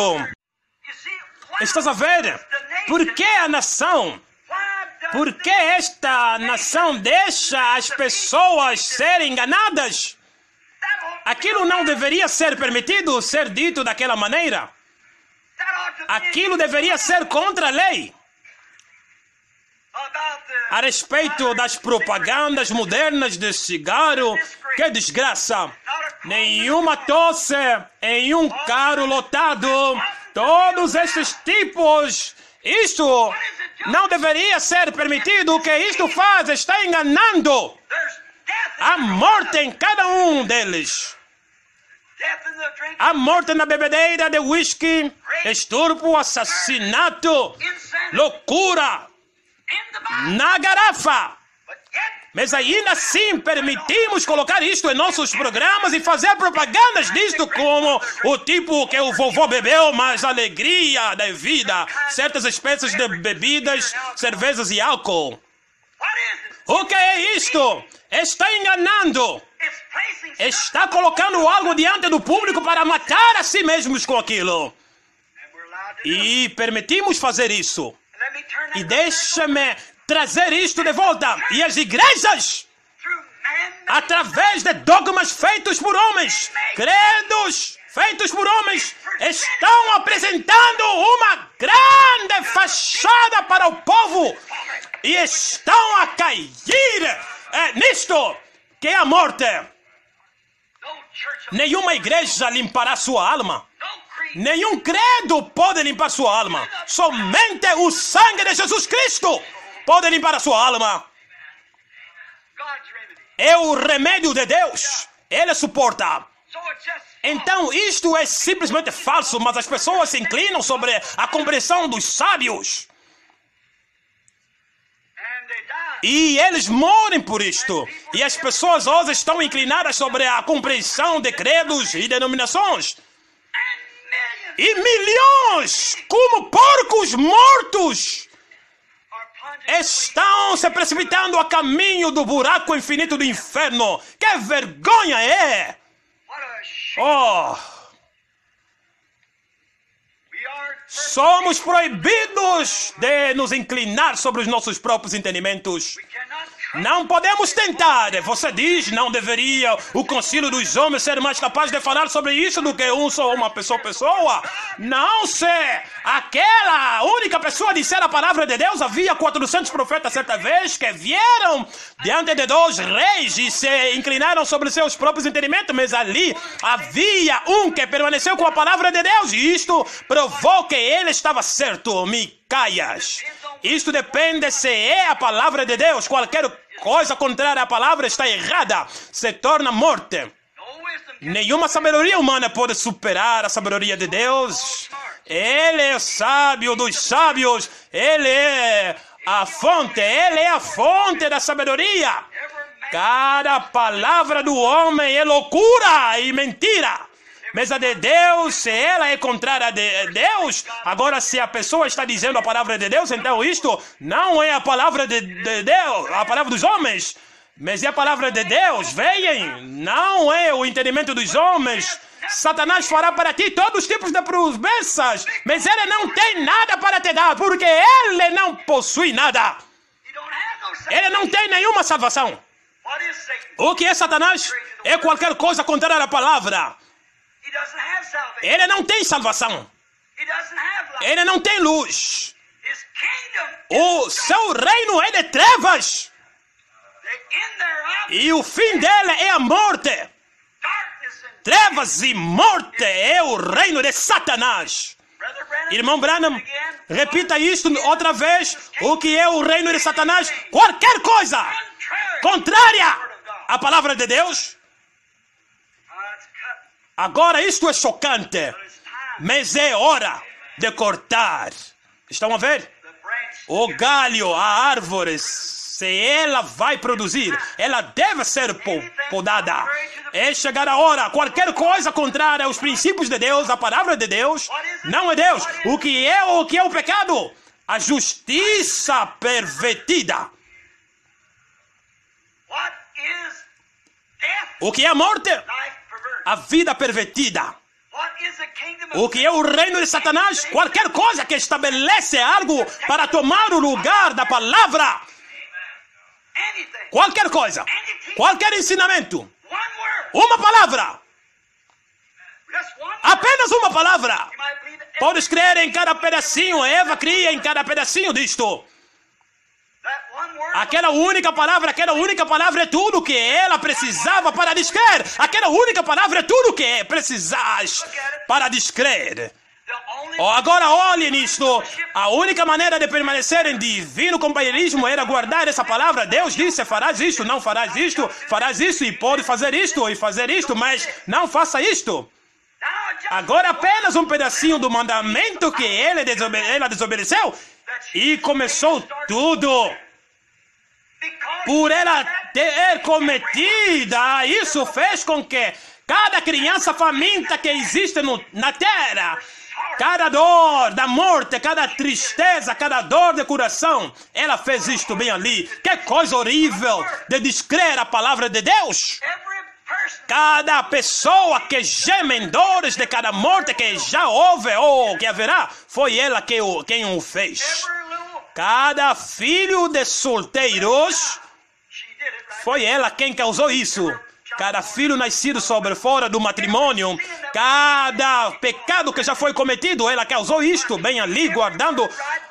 Estás a ver? Por que a nação? Por que esta nação deixa as pessoas serem enganadas? Aquilo não deveria ser permitido ser dito daquela maneira. Aquilo deveria ser contra a lei. A respeito das propagandas modernas de cigarro, que desgraça! Nenhuma tosse em um carro lotado. Todos esses tipos, isto não deveria ser permitido. O que isto faz está enganando. Há morte em cada um deles. Há morte na bebedeira de whisky, estupro, assassinato, loucura na garrafa. Mas ainda assim permitimos colocar isto em nossos programas e fazer propagandas disto, como o tipo que o vovô bebeu, mas alegria da vida, certas espécies de bebidas, cervejas e álcool. O que é isto? Está enganando. Está colocando algo diante do público para matar a si mesmos com aquilo. E permitimos fazer isso. E deixa-me trazer isto de volta. E as igrejas, através de dogmas feitos por homens, credos feitos por homens, estão apresentando uma grande fachada para o povo e estão a cair é, nisto, que é a morte. Nenhuma igreja limpará sua alma. Nenhum credo pode limpar sua alma. Somente o sangue de Jesus Cristo pode limpar a sua alma. É o remédio de Deus. Ele suporta. Então, isto é simplesmente falso, mas as pessoas se inclinam sobre a compreensão dos sábios. E eles morrem por isto. E as pessoas hoje estão inclinadas sobre a compreensão de credos e denominações. E milhões, como porcos mortos, estão se precipitando a caminho do buraco infinito do inferno. Que vergonha é! Oh! Somos proibidos de nos inclinar sobre os nossos próprios entendimentos. Não podemos tentar. Você diz, não deveria o concílio dos homens ser mais capaz de falar sobre isso do que um só, uma pessoa, pessoa? Não, se aquela única pessoa disser a palavra de Deus, havia quatrocentos profetas certa vez que vieram diante de dois reis e se inclinaram sobre seus próprios entendimentos, mas ali havia um que permaneceu com a palavra de Deus e isto provou que ele estava certo. Micaias. Isto depende se é a palavra de Deus. Qualquer coisa contrária à palavra está errada. Se torna morte. Nenhuma sabedoria humana pode superar a sabedoria de Deus. Ele é o sábio dos sábios. Ele é a fonte. Ele é a fonte da sabedoria. Cada palavra do homem é loucura e mentira. Mas a de Deus, se ela é contrária a de Deus, agora se a pessoa está dizendo a palavra de Deus, então isto não é a palavra de, de Deus, a palavra dos homens, mas é a palavra de Deus. Veem, não é o entendimento dos homens. Satanás fará para ti todos os tipos de promessas, mas ele não tem nada para te dar, porque ele não possui nada. Ele não tem nenhuma salvação. O que é Satanás? É qualquer coisa contrária à palavra. Ele não tem salvação. Ele não tem luz. O seu reino é de trevas. E o fim dele é a morte. Trevas e morte é o reino de Satanás. Irmão Branham, repita isto outra vez. O que é o reino de Satanás? Qualquer coisa contrária à palavra de Deus. Agora isto é chocante, mas é hora de cortar. Estão a ver? O galho, a árvore, se ela vai produzir, ela deve ser podada. É chegar a hora. Qualquer coisa contrária aos princípios de Deus, a palavra de Deus, não é Deus. O que é o que é o pecado? A justiça pervertida. O que é a morte? A vida pervertida. O que é o reino de Satanás? Qualquer coisa que estabelece algo para tomar o lugar da palavra. Qualquer coisa. Qualquer ensinamento. Uma palavra. Apenas uma palavra. Podes crer em cada pedacinho. Eva cria em cada pedacinho disto. Aquela única palavra, aquela única palavra é tudo que ela precisava para descrer. Aquela única palavra é tudo que precisas para descrer. Oh, agora olhe nisto. A única maneira de permanecer em divino companheirismo era guardar essa palavra. Deus disse, farás isto, não farás isto, farás isto e pode fazer isto e fazer isto, mas não faça isto. Agora apenas um pedacinho do mandamento que ele desobe- ela desobedeceu e começou tudo. Por ela ter cometida, isso fez com que cada criança faminta que existe no, na terra, cada dor da morte, cada tristeza, cada dor de coração, ela fez isto bem ali. Que coisa horrível de descrer a palavra de Deus. Cada pessoa que geme em dores de cada morte que já houve ou que haverá, foi ela que o, quem o fez. Cada filho de solteiros, foi ela quem causou isso. Cada filho nascido sobre fora do matrimônio, cada pecado que já foi cometido, ela causou isto, bem ali, guardando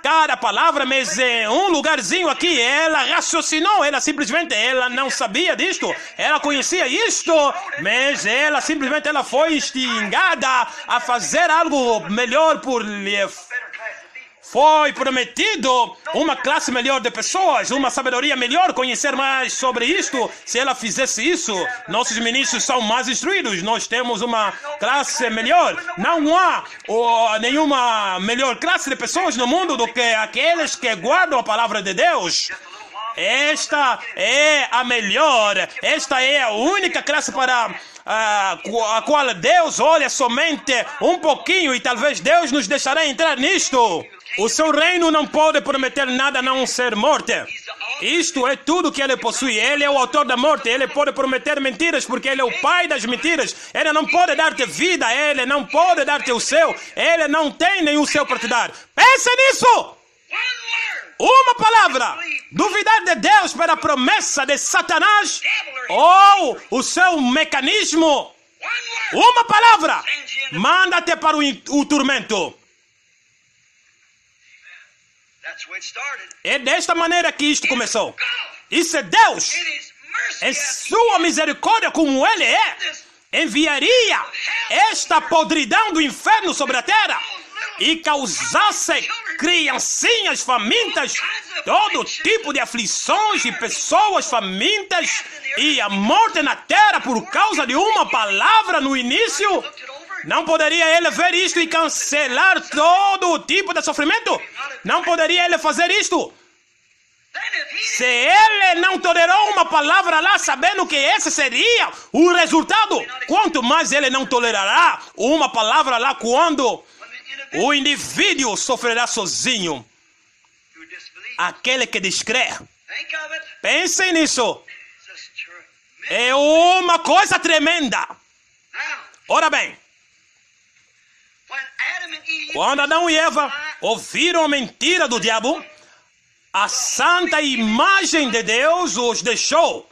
cada palavra, mas em um lugarzinho aqui ela raciocinou, ela simplesmente ela não sabia disto, ela conhecia isto, mas ela simplesmente ela foi instigada a fazer algo melhor por lhe. Foi prometido uma classe melhor de pessoas, uma sabedoria melhor, conhecer mais sobre isto. Se ela fizesse isso, nossos ministros são mais instruídos. Nós temos uma classe melhor. Não há oh, nenhuma melhor classe de pessoas no mundo do que aqueles que guardam a palavra de Deus. Esta é a melhor. Esta é a única classe para a, a qual Deus olha somente um pouquinho e talvez Deus nos deixará entrar nisto. O seu reino não pode prometer nada a não ser morte. Isto é tudo que ele possui. Ele é o autor da morte. Ele pode prometer mentiras porque ele é o pai das mentiras. Ele não pode dar-te vida. Ele não pode dar-te o céu. Ele não tem nenhum céu para te dar. Pense nisso! Uma palavra. Duvidar de Deus para a promessa de Satanás ou o seu mecanismo. Uma palavra. Manda-te para o, o tormento. É desta maneira que isto começou. Isso é Deus. Em sua misericórdia, como Ele é, enviaria esta podridão do inferno sobre a terra e causasse criancinhas famintas, todo tipo de aflições e pessoas famintas e a morte na terra por causa de uma palavra no início. Não poderia ele ver isto e cancelar todo tipo de sofrimento? Não poderia ele fazer isto? Se ele não tolerou uma palavra lá, sabendo que esse seria o resultado, quanto mais ele não tolerará uma palavra lá quando o indivíduo sofrerá sozinho. Aquele que descrê. Pensem nisso. É uma coisa tremenda. Ora bem, quando Adão e Eva ouviram a mentira do diabo, a santa imagem de Deus os deixou.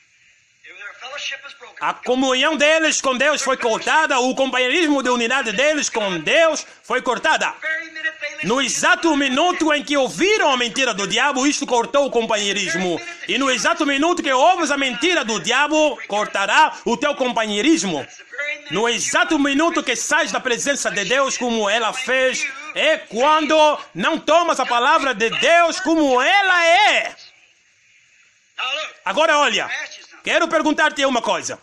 A comunhão deles com Deus foi cortada, o companheirismo de unidade deles com Deus foi cortada. No exato minuto em que ouviram a mentira do diabo, isto cortou o companheirismo. E no exato minuto que ouves a mentira do diabo, cortará o teu companheirismo. No exato minuto que sais da presença de Deus, como ela fez, é quando não tomas a palavra de Deus como ela é. Agora olha, quero perguntar-te uma coisa.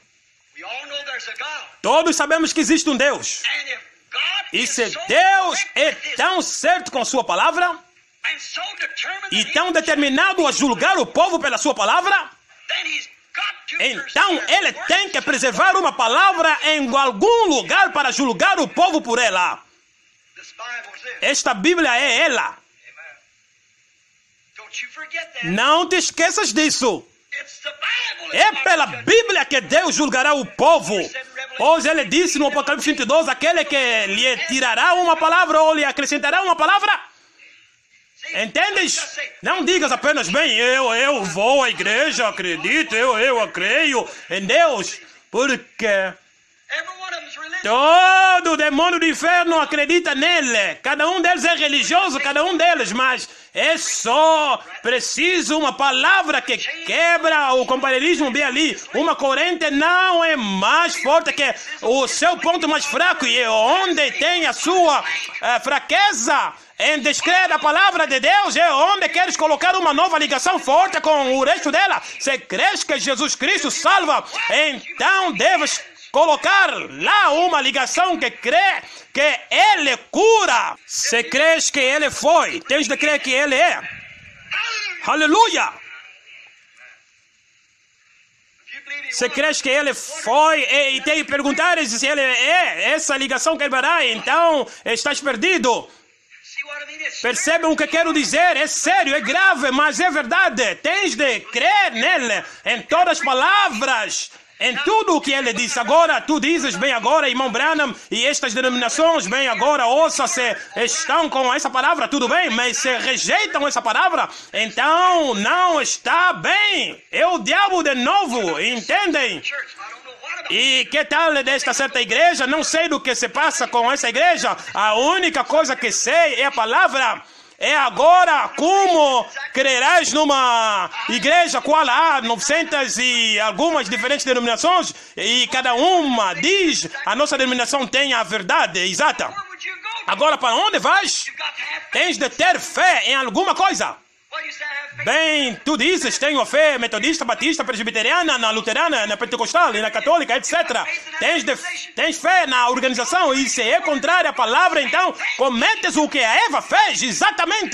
Todos sabemos que existe um Deus. E se Deus é tão certo com sua palavra e tão determinado a julgar o povo pela sua palavra, então ele tem que preservar uma palavra em algum lugar para julgar o povo por ela. Esta Bíblia é ela. Não te esqueças disso. É pela Bíblia que Deus julgará o povo. Pois ele disse no Apocalipse vinte e dois, aquele que lhe tirará uma palavra ou lhe acrescentará uma palavra. Entendes? Não digas apenas, bem, eu, eu vou à igreja, acredito, eu, eu creio em Deus. Porque todo demônio do inferno acredita nele. Cada um deles é religioso, cada um deles, mas é só preciso uma palavra que quebra o companheirismo bem ali. Uma corrente não é mais forte que o seu ponto mais fraco, e onde tem a sua uh, fraqueza em descrer a palavra de Deus é onde queres colocar uma nova ligação forte com o resto dela. Se crês que Jesus Cristo salva, então deves colocar lá uma ligação que crê que Ele cura. Se crês que Ele foi, tens de crer que Ele é. Aleluia! Se crês que Ele foi e, e te perguntares se Ele é essa ligação que Ele dará, então estás perdido. Percebem o que quero dizer? É sério, é grave, mas é verdade. Tens de crer nele, em todas as palavras, em tudo o que ele disse. Agora, tu dizes, bem agora, irmão Branham, e estas denominações, bem agora, ouça, se estão com essa palavra, tudo bem, mas se rejeitam essa palavra, então não está bem. É o diabo de novo, entendem? E que tal desta certa igreja? Não sei do que se passa com essa igreja. A única coisa que sei é a palavra. É agora como crerás numa igreja qual há novecentas e algumas diferentes denominações e cada uma diz a nossa denominação tem a verdade exata. Agora, para onde vais? Tens de ter fé em alguma coisa. Bem, tu dizes, tenho fé metodista, batista, presbiteriana, na luterana, na pentecostal e na católica, etcétera. Tens, de, tens fé na organização e se é contrária à palavra, então cometes o que a Eva fez, exatamente.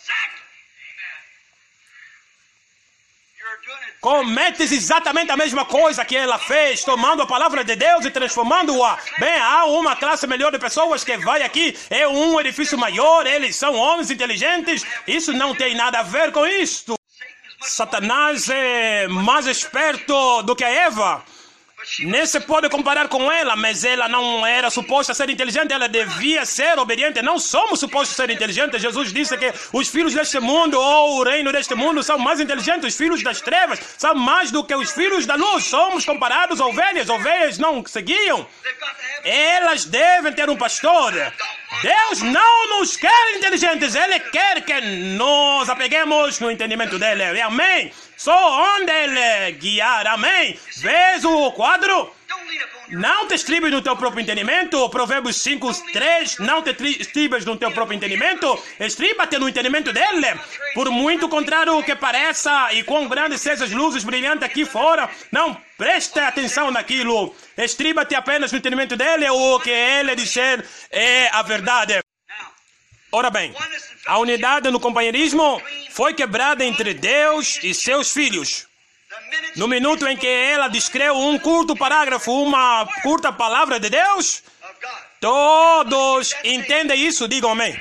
Cometes exatamente a mesma coisa que ela fez, tomando a palavra de Deus e transformando-a. Bem, há uma classe melhor de pessoas que vai aqui, é um edifício maior, eles são homens inteligentes. Isso não tem nada a ver com isto. Satanás é mais esperto do que a Eva. Nem se pode comparar com ela, mas ela não era suposta ser inteligente, ela devia ser obediente. Não somos supostos ser inteligentes. Jesus disse que os filhos deste mundo ou o reino deste mundo são mais inteligentes. Os filhos das trevas são mais do que os filhos da luz. Somos comparados a ovelhas. Ovelhas não seguiam. Elas devem ter um pastor. Deus não nos quer inteligentes. Ele quer que nos apeguemos no entendimento dele. Amém? Só onde ele guiar. Amém? Vês o quadro? Não te estribes no teu próprio entendimento. Provérbios cinco, três. Não te estribes no teu próprio entendimento. Estriba-te no entendimento dele. Por muito contrário que pareça e quão grandes sejam as luzes brilhantes aqui fora, não preste atenção naquilo. Estriba-te apenas no entendimento dele. O que ele disser é a verdade. Ora bem, a unidade no companheirismo foi quebrada entre Deus e seus filhos. No minuto em que ela descreveu um curto parágrafo, uma curta palavra de Deus, todos entendem isso, digam amém.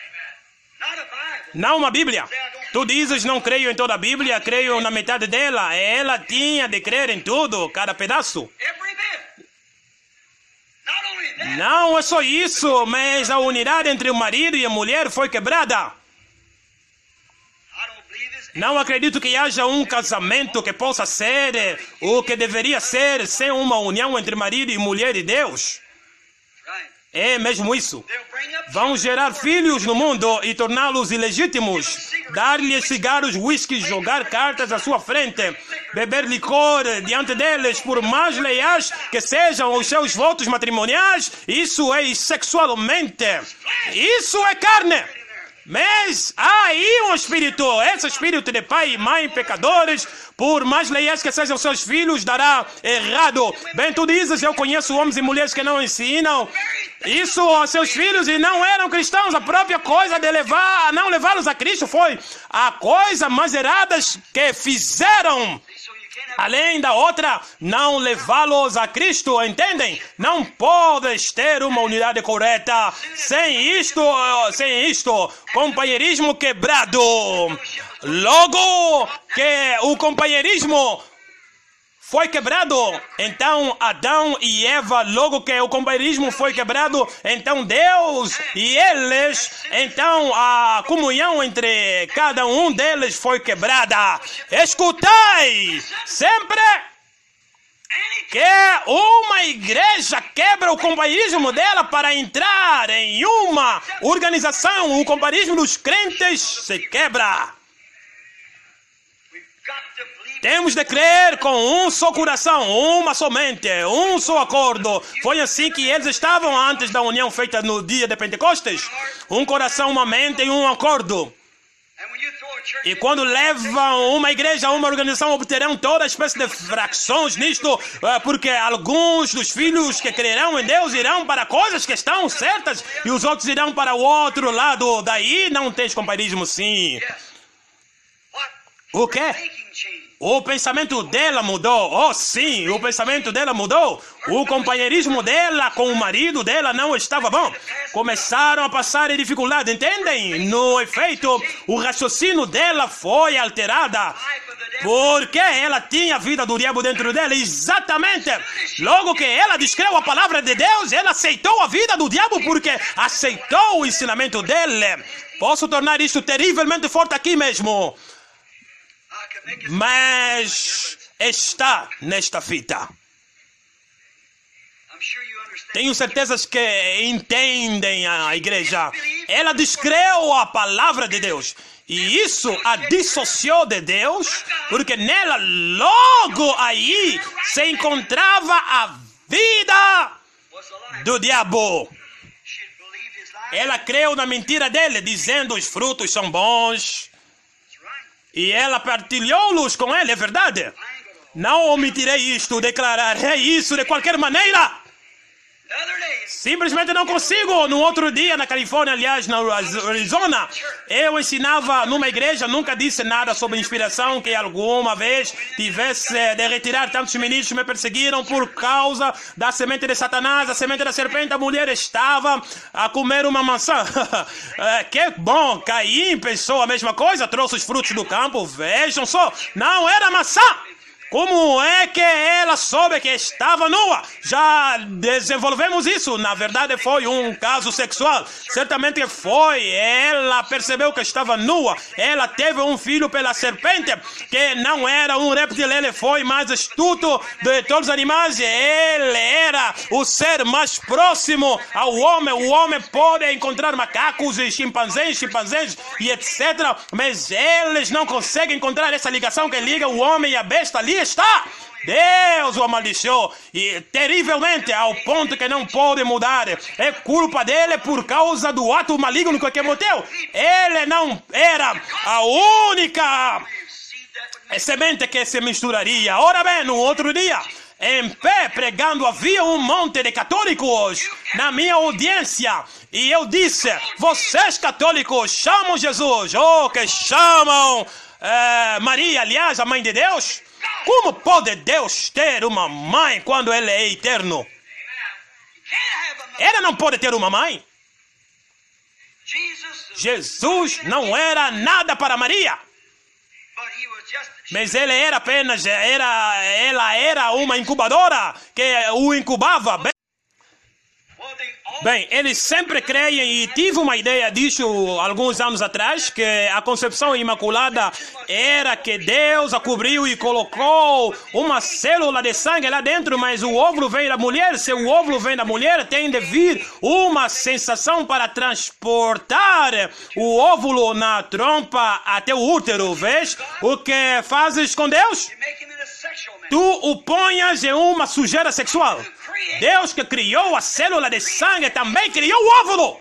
Não uma Bíblia. Tu dizes, não creio em toda a Bíblia, creio na metade dela. Ela tinha de crer em tudo, cada pedaço. Não é só isso, mas a unidade entre o marido e a mulher foi quebrada. Não acredito que haja um casamento que possa ser o que deveria ser sem uma união entre marido e mulher e Deus. É mesmo isso. Vão gerar filhos no mundo e torná-los ilegítimos. Dar-lhes cigarros, whisky, jogar cartas à sua frente. Beber licor diante deles, por mais leais que sejam os seus votos matrimoniais. Isso é sexualmente. Isso é carne. Mas há aí um espírito, esse espírito de pai e mãe pecadores, por mais leais que sejam seus filhos, dará errado. Bem, tu dizes, eu conheço homens e mulheres que não ensinam isso aos seus filhos e não eram cristãos. A própria coisa de levar, não levá-los a Cristo foi a coisa mais errada que fizeram. Além da outra, não levá-los a Cristo, entendem? Não podes ter uma unidade correta sem isto, sem isto, companheirismo quebrado. Logo que o companheirismo foi quebrado, então Adão e Eva, logo que o companheirismo foi quebrado, então Deus e eles, então a comunhão entre cada um deles foi quebrada. Escutai, sempre que uma igreja quebra o companheirismo dela para entrar em uma organização, o companheirismo dos crentes se quebra. Temos de crer com um só coração, uma somente, um só acordo. Foi assim que eles estavam antes da união feita no dia de Pentecostes. Um coração, uma mente e um acordo. E quando levam uma igreja a uma organização, obterão toda espécie de frações nisto, porque alguns dos filhos que crerão em Deus irão para coisas que estão certas e os outros irão para o outro lado. Daí não tens companheirismo, sim. O quê? O pensamento dela mudou. Oh, sim, o pensamento dela mudou. O companheirismo dela com o marido dela não estava bom. Começaram a passar em dificuldade, entendem? No efeito, o raciocínio dela foi alterada. Porque ela tinha a vida do diabo dentro dela. Exatamente. Logo que ela descreveu a palavra de Deus, ela aceitou a vida do diabo porque aceitou o ensinamento dele. Posso tornar isto terrivelmente forte aqui mesmo. Mas está nesta fita. Tenho certeza que entendem a igreja. Ela descreu a palavra de Deus. E isso a dissociou de Deus, porque nela logo aí se encontrava a vida do diabo. Ela creu na mentira dele, dizendo os frutos são bons. E ela partilhou-los com ele, é verdade? Não omitirei isto, declararei isso de qualquer maneira. Simplesmente não consigo. No outro dia, na Califórnia, aliás, na Arizona, eu ensinava numa igreja, nunca disse nada sobre inspiração, que alguma vez tivesse de retirar tantos ministros me perseguiram por causa da semente de Satanás, a semente da serpente. A mulher estava a comer uma maçã. Que bom, Caim pensou a mesma coisa, trouxe os frutos do campo, vejam só, não era maçã. Como é que ela soube que estava nua? Já desenvolvemos isso. Na verdade, foi um caso sexual. Certamente foi. Ela percebeu que estava nua. Ela teve um filho pela serpente, que não era um réptil. Ele foi mais astuto de todos os animais. Ele era o ser mais próximo ao homem. O homem pode encontrar macacos e chimpanzés, chimpanzés e etcétera. Mas eles não conseguem encontrar essa ligação que liga o homem e a besta ali. Está. Deus o amaldiçoou e terrivelmente ao ponto que não pode mudar. É culpa dele por causa do ato maligno que cometeu. Ele não era a única semente que se misturaria. Ora bem, no outro dia, em pé pregando, havia um monte de católicos na minha audiência. E eu disse: vocês católicos chamam Jesus, ou que chamam é, Maria, aliás, a mãe de Deus? Como pode Deus ter uma mãe quando Ele é eterno? Ela não pode ter uma mãe. Jesus não era nada para Maria. Mas ele era apenas, era, ela era uma incubadora que o incubava. Bem, eles sempre creem, e tive uma ideia disso alguns anos atrás, que a concepção imaculada era que Deus a cobriu e colocou uma célula de sangue lá dentro, mas o óvulo vem da mulher. Se o óvulo vem da mulher, tem de vir uma sensação para transportar o óvulo na trompa até o útero. Vês o que fazes com Deus? Tu o ponhas em uma sujeira sexual. Deus que criou a célula de sangue também criou o óvulo.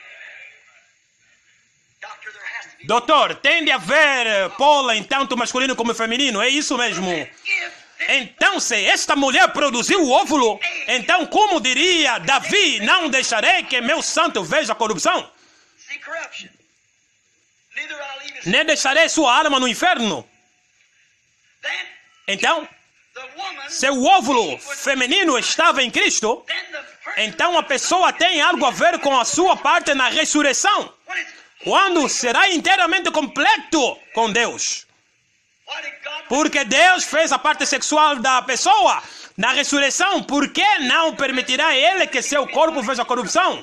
Doutor, tem de haver pólen tanto masculino como feminino, é isso mesmo. Então, se esta mulher produziu o óvulo, então como diria Davi, não deixarei que meu santo veja corrupção? Nem deixarei sua alma no inferno. Então, se o óvulo feminino estava em Cristo, então a pessoa tem algo a ver com a sua parte na ressurreição, quando será inteiramente completo com Deus. Porque Deus fez a parte sexual da pessoa na ressurreição, por que não permitirá Ele que seu corpo veja corrupção?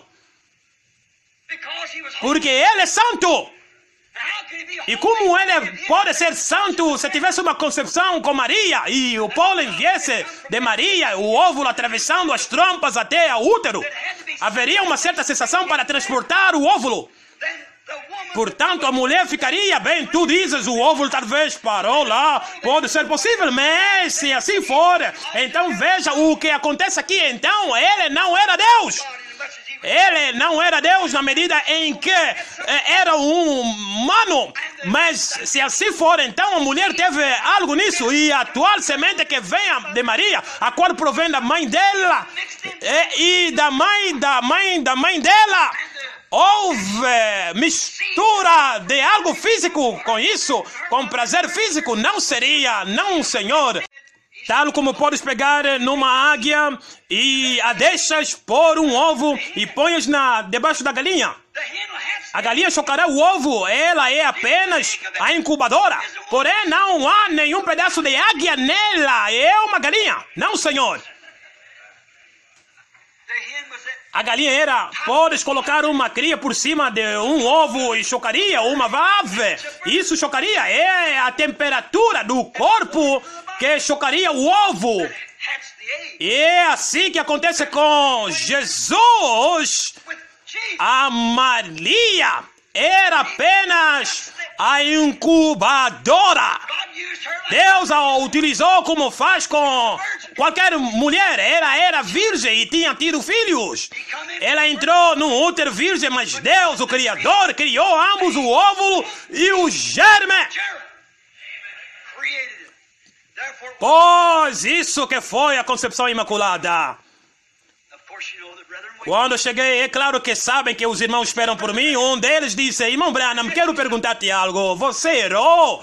Porque Ele é santo. E como ele pode ser santo se tivesse uma concepção com Maria e o pólen viesse de Maria, o óvulo atravessando as trompas até o útero? Haveria uma certa sensação para transportar o óvulo. Portanto, a mulher ficaria bem. Tu dizes, o óvulo talvez parou lá. Pode ser possível, mas se assim for, então veja o que acontece aqui. Então, ele não era Deus. Ele não era Deus na medida em que era um humano. Mas se assim for, então a mulher teve algo nisso. E a atual semente que vem de Maria, a qual provém da mãe dela e da mãe da mãe da mãe dela, houve mistura de algo físico com isso, com prazer físico. Não seria, não, Senhor. Tal como podes pegar numa águia e a deixas pôr um ovo e pões na, debaixo da galinha. A galinha chocará o ovo, ela é apenas a incubadora. Porém, não há nenhum pedaço de águia nela, é uma galinha. Não, Senhor. A galinha era, podes colocar uma cria por cima de um ovo e chocaria, uma ave. Isso chocaria, é a temperatura do corpo que chocaria o ovo. E é assim que acontece com Jesus. A Maria era apenas a incubadora. Deus a utilizou como faz com qualquer mulher. Ela era virgem e tinha tido filhos. Ela entrou no útero virgem, mas Deus, o Criador, criou ambos, o óvulo e o germe. Pois isso que foi a concepção imaculada. Quando eu cheguei, é claro que sabem que os irmãos esperam por mim. Um deles disse: irmão Branham, quero perguntar-te algo. Você errou.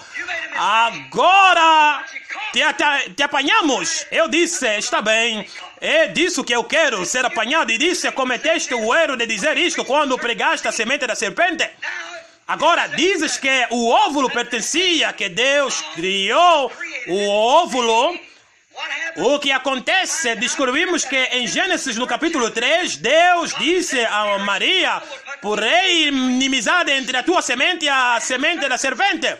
Agora te, te, te apanhamos. Eu disse: está bem. É disso que eu quero, ser apanhado. E disse: cometeste o erro de dizer isto quando pregaste a semente da serpente. Agora dizes que o óvulo pertencia, que Deus criou o óvulo. O que acontece, descobrimos que em Gênesis, no capítulo três, Deus disse a Maria: porém inimizade entre a tua semente e a semente da serpente.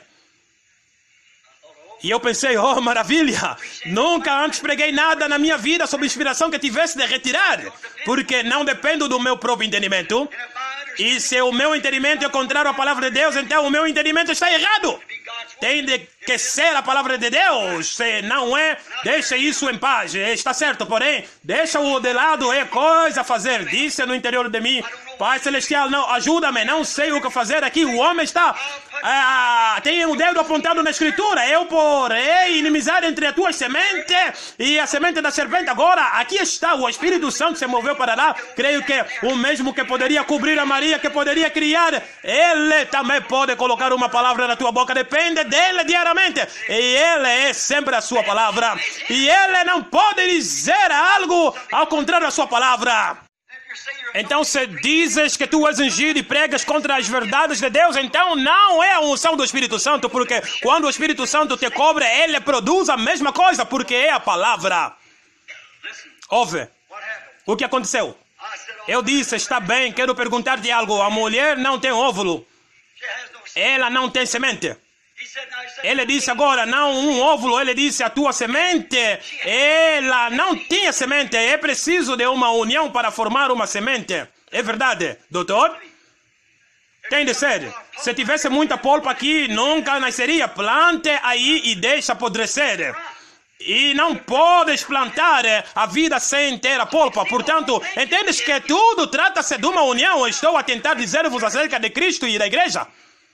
E eu pensei: oh, maravilha, nunca antes preguei nada na minha vida sob inspiração que tivesse de retirar, porque não dependo do meu próprio entendimento. E se o meu entendimento é contrário à palavra de Deus, então o meu entendimento está errado. Tem de que ser a palavra de Deus. Se não é, deixa isso em paz. Está certo, porém, deixa-o de lado, é coisa a fazer. Disse no interior de mim: Pai Celestial, não, ajuda-me, não sei o que fazer aqui. O homem está... Ah, tem o dedo apontado na Escritura. Eu porei inimizade entre a tua semente e a semente da serpente. Agora, aqui está, o Espírito Santo se moveu para lá. Creio que o mesmo que poderia cobrir a Maria, que poderia criar, ele também pode colocar uma palavra na tua boca. Depende dele diariamente. E ele é sempre a sua palavra. E ele não pode dizer algo ao contrário da sua palavra. Então, se dizes que tu és ungido e pregas contra as verdades de Deus, então não é a unção do Espírito Santo, porque quando o Espírito Santo te cobre, ele produz a mesma coisa, porque é a palavra. Ouve, o que aconteceu? Eu disse: está bem, quero perguntar-te algo. A mulher não tem óvulo. Ela não tem semente. Ele disse agora, não um óvulo, ele disse a tua semente, ela não tinha semente, é preciso de uma união para formar uma semente. É verdade, doutor? Tem de ser. Se tivesse muita polpa aqui, nunca nasceria. Plante aí e deixa apodrecer. E não podes plantar a vida sem ter a polpa. Portanto, entendes que tudo trata-se de uma união. Estou a tentar dizer-vos acerca de Cristo e da igreja.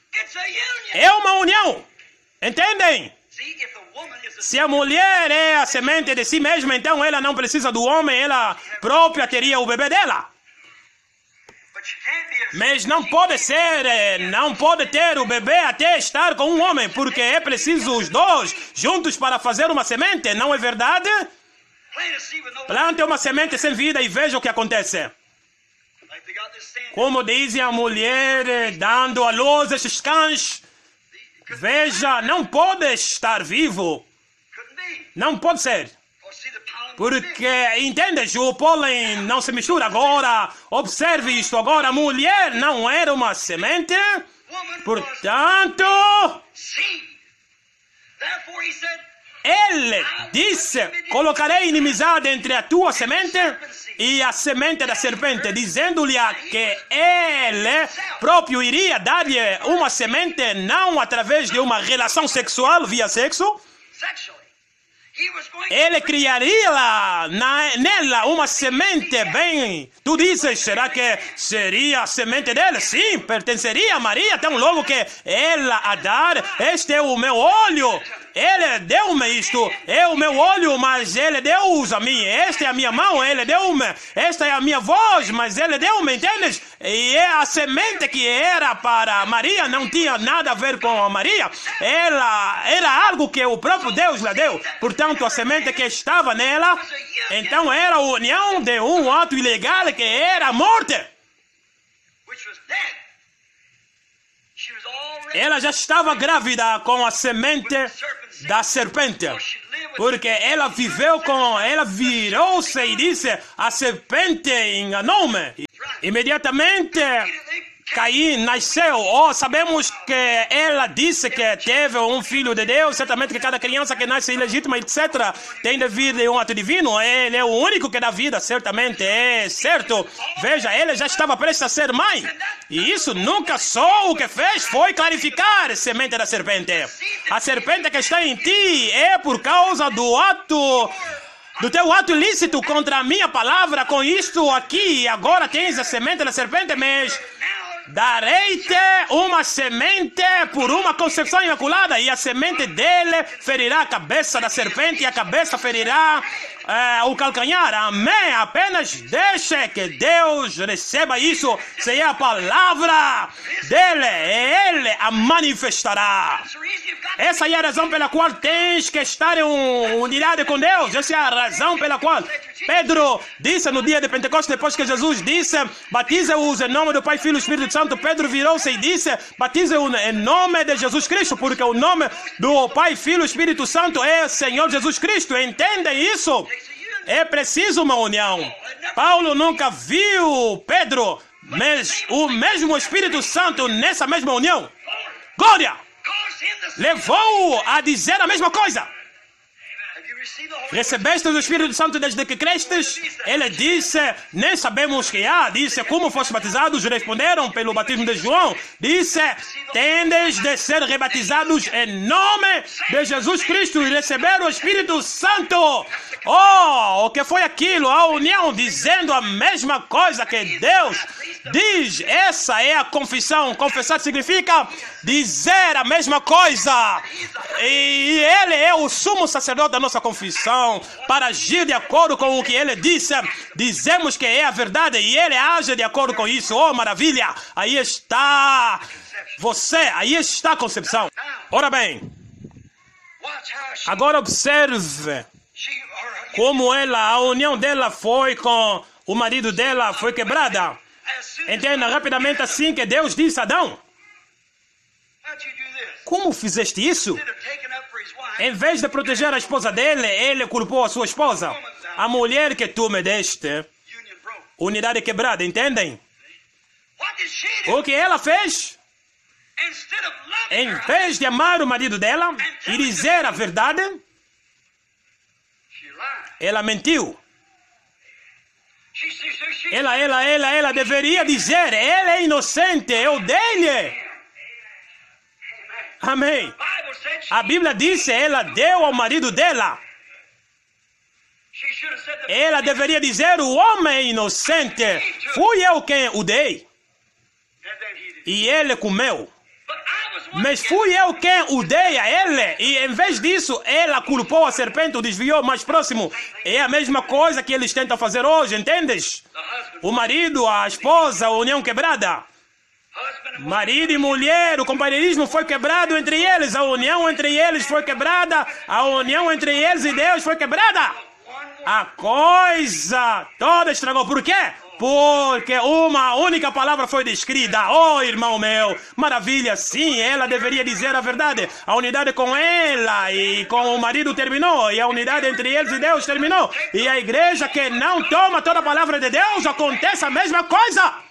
É uma união. Entendem? Se a mulher é a semente de si mesma, então ela não precisa do homem, ela própria teria o bebê dela. Mas não pode ser, não pode ter o bebê até estar com um homem, porque é preciso os dois juntos para fazer uma semente, não é verdade? Plante uma semente sem vida e veja o que acontece. Como dizem a mulher dando à luz estes cães, veja, não pode estar vivo. Não pode ser. Porque, entendes, o pólen não se mistura. Agora, observe isto. Agora, a mulher não era uma semente. Portanto, ele disse, colocarei inimizade entre a tua semente e a semente da serpente, dizendo-lhe que ele próprio iria dar-lhe uma semente, não através de uma relação sexual via sexo. Ele criaria lá, na, nela uma semente bem... Tu dizes, será que seria a semente dele? Sim, pertenceria a Maria, tão logo que ela a dar. Este é o meu olho. Ele deu-me isto. É o meu olho, mas ele deu-os a mim. Esta é a minha mão, ele deu-me. Esta é a minha voz, mas ele deu-me, entendes? E é a semente que era para Maria, não tinha nada a ver com a Maria. Ela era algo que o próprio Deus lhe deu. Portanto, a semente que estava nela, então era a união de um ato ilegal que era a morte. Ela já estava grávida com a semente da serpente, porque ela viveu com, ela virou-se e disse, a serpente enganou-me. Imediatamente Caim nasceu, ou sabemos que ela disse que teve um filho de Deus, certamente que cada criança que nasce ilegítima, etcétera, tem de vir de um ato divino, ele é o único que dá vida, certamente, é certo. Veja, ele já estava prestes a ser mãe, e isso nunca só o que fez foi clarificar a semente da serpente. A serpente que está em ti é por causa do ato... do teu ato ilícito contra a minha palavra. Com isto aqui, agora tens a semente da serpente, mas darei-te uma semente por uma concepção imaculada, e a semente dele ferirá a cabeça da serpente, e a cabeça ferirá uh, o calcanhar. Amém. Apenas deixe que Deus receba isso. Se é a palavra dele, ele a manifestará. Essa é a razão pela qual tens que estar em unidade com Deus. Essa é a razão pela qual Pedro disse no dia de Pentecostes, depois que Jesus disse, batiza-os em nome do Pai, Filho e Espírito Santo, Pedro virou-se e disse, batiza-os em nome de Jesus Cristo, porque o nome do Pai, Filho e Espírito Santo é Senhor Jesus Cristo. Entendem isso? É preciso uma união. Paulo nunca viu Pedro, mas o mesmo Espírito Santo nessa mesma união, glória, levou-o a dizer a mesma coisa. Recebeste o Espírito Santo desde que crestes? Ele disse, nem sabemos que há. Disse, como foste batizados? Responderam, pelo batismo de João. Disse, tendes de ser rebatizados em nome de Jesus Cristo e receber o Espírito Santo. Oh, o que foi aquilo? A união, dizendo a mesma coisa que Deus diz. Essa é a confissão. Confessar significa dizer a mesma coisa. E ele é o sumo sacerdote da nossa confissão, para agir de acordo com o que ele disse. Dizemos que é a verdade e ele age de acordo com isso. Oh, maravilha! Aí está você, aí está a concepção. Ora bem, agora observe como ela, a união dela foi com o marido dela foi quebrada. Entenda rapidamente assim que Deus disse a Adão, como fizeste isso? Em vez de proteger a esposa dele, ele culpou a sua esposa. A mulher que tu me deste, unidade quebrada, entendem? O que ela fez? Em vez de amar o marido dela e dizer a verdade, ela mentiu. Ela, ela, ela, ela deveria dizer, ele é inocente, eu dei-lhe. Amém. A Bíblia disse, ela deu ao marido dela. Ela deveria dizer, o homem é inocente, fui eu quem o dei. E ele comeu. Mas fui eu quem o dei a ele. E em vez disso, ela culpou a serpente, o desviou mais próximo. É a mesma coisa que eles tentam fazer hoje, entendes? O marido, a esposa, a união quebrada. Marido e mulher, o companheirismo foi quebrado entre eles, a união entre eles foi quebrada, a união entre eles e Deus foi quebrada. A coisa toda estragou. Por quê? Porque uma única palavra foi descrita. Oh, irmão meu, maravilha, sim, ela deveria dizer a verdade. A unidade com ela e com o marido terminou, e a unidade entre eles e Deus terminou. E a igreja que não toma toda a palavra de Deus, acontece a mesma coisa.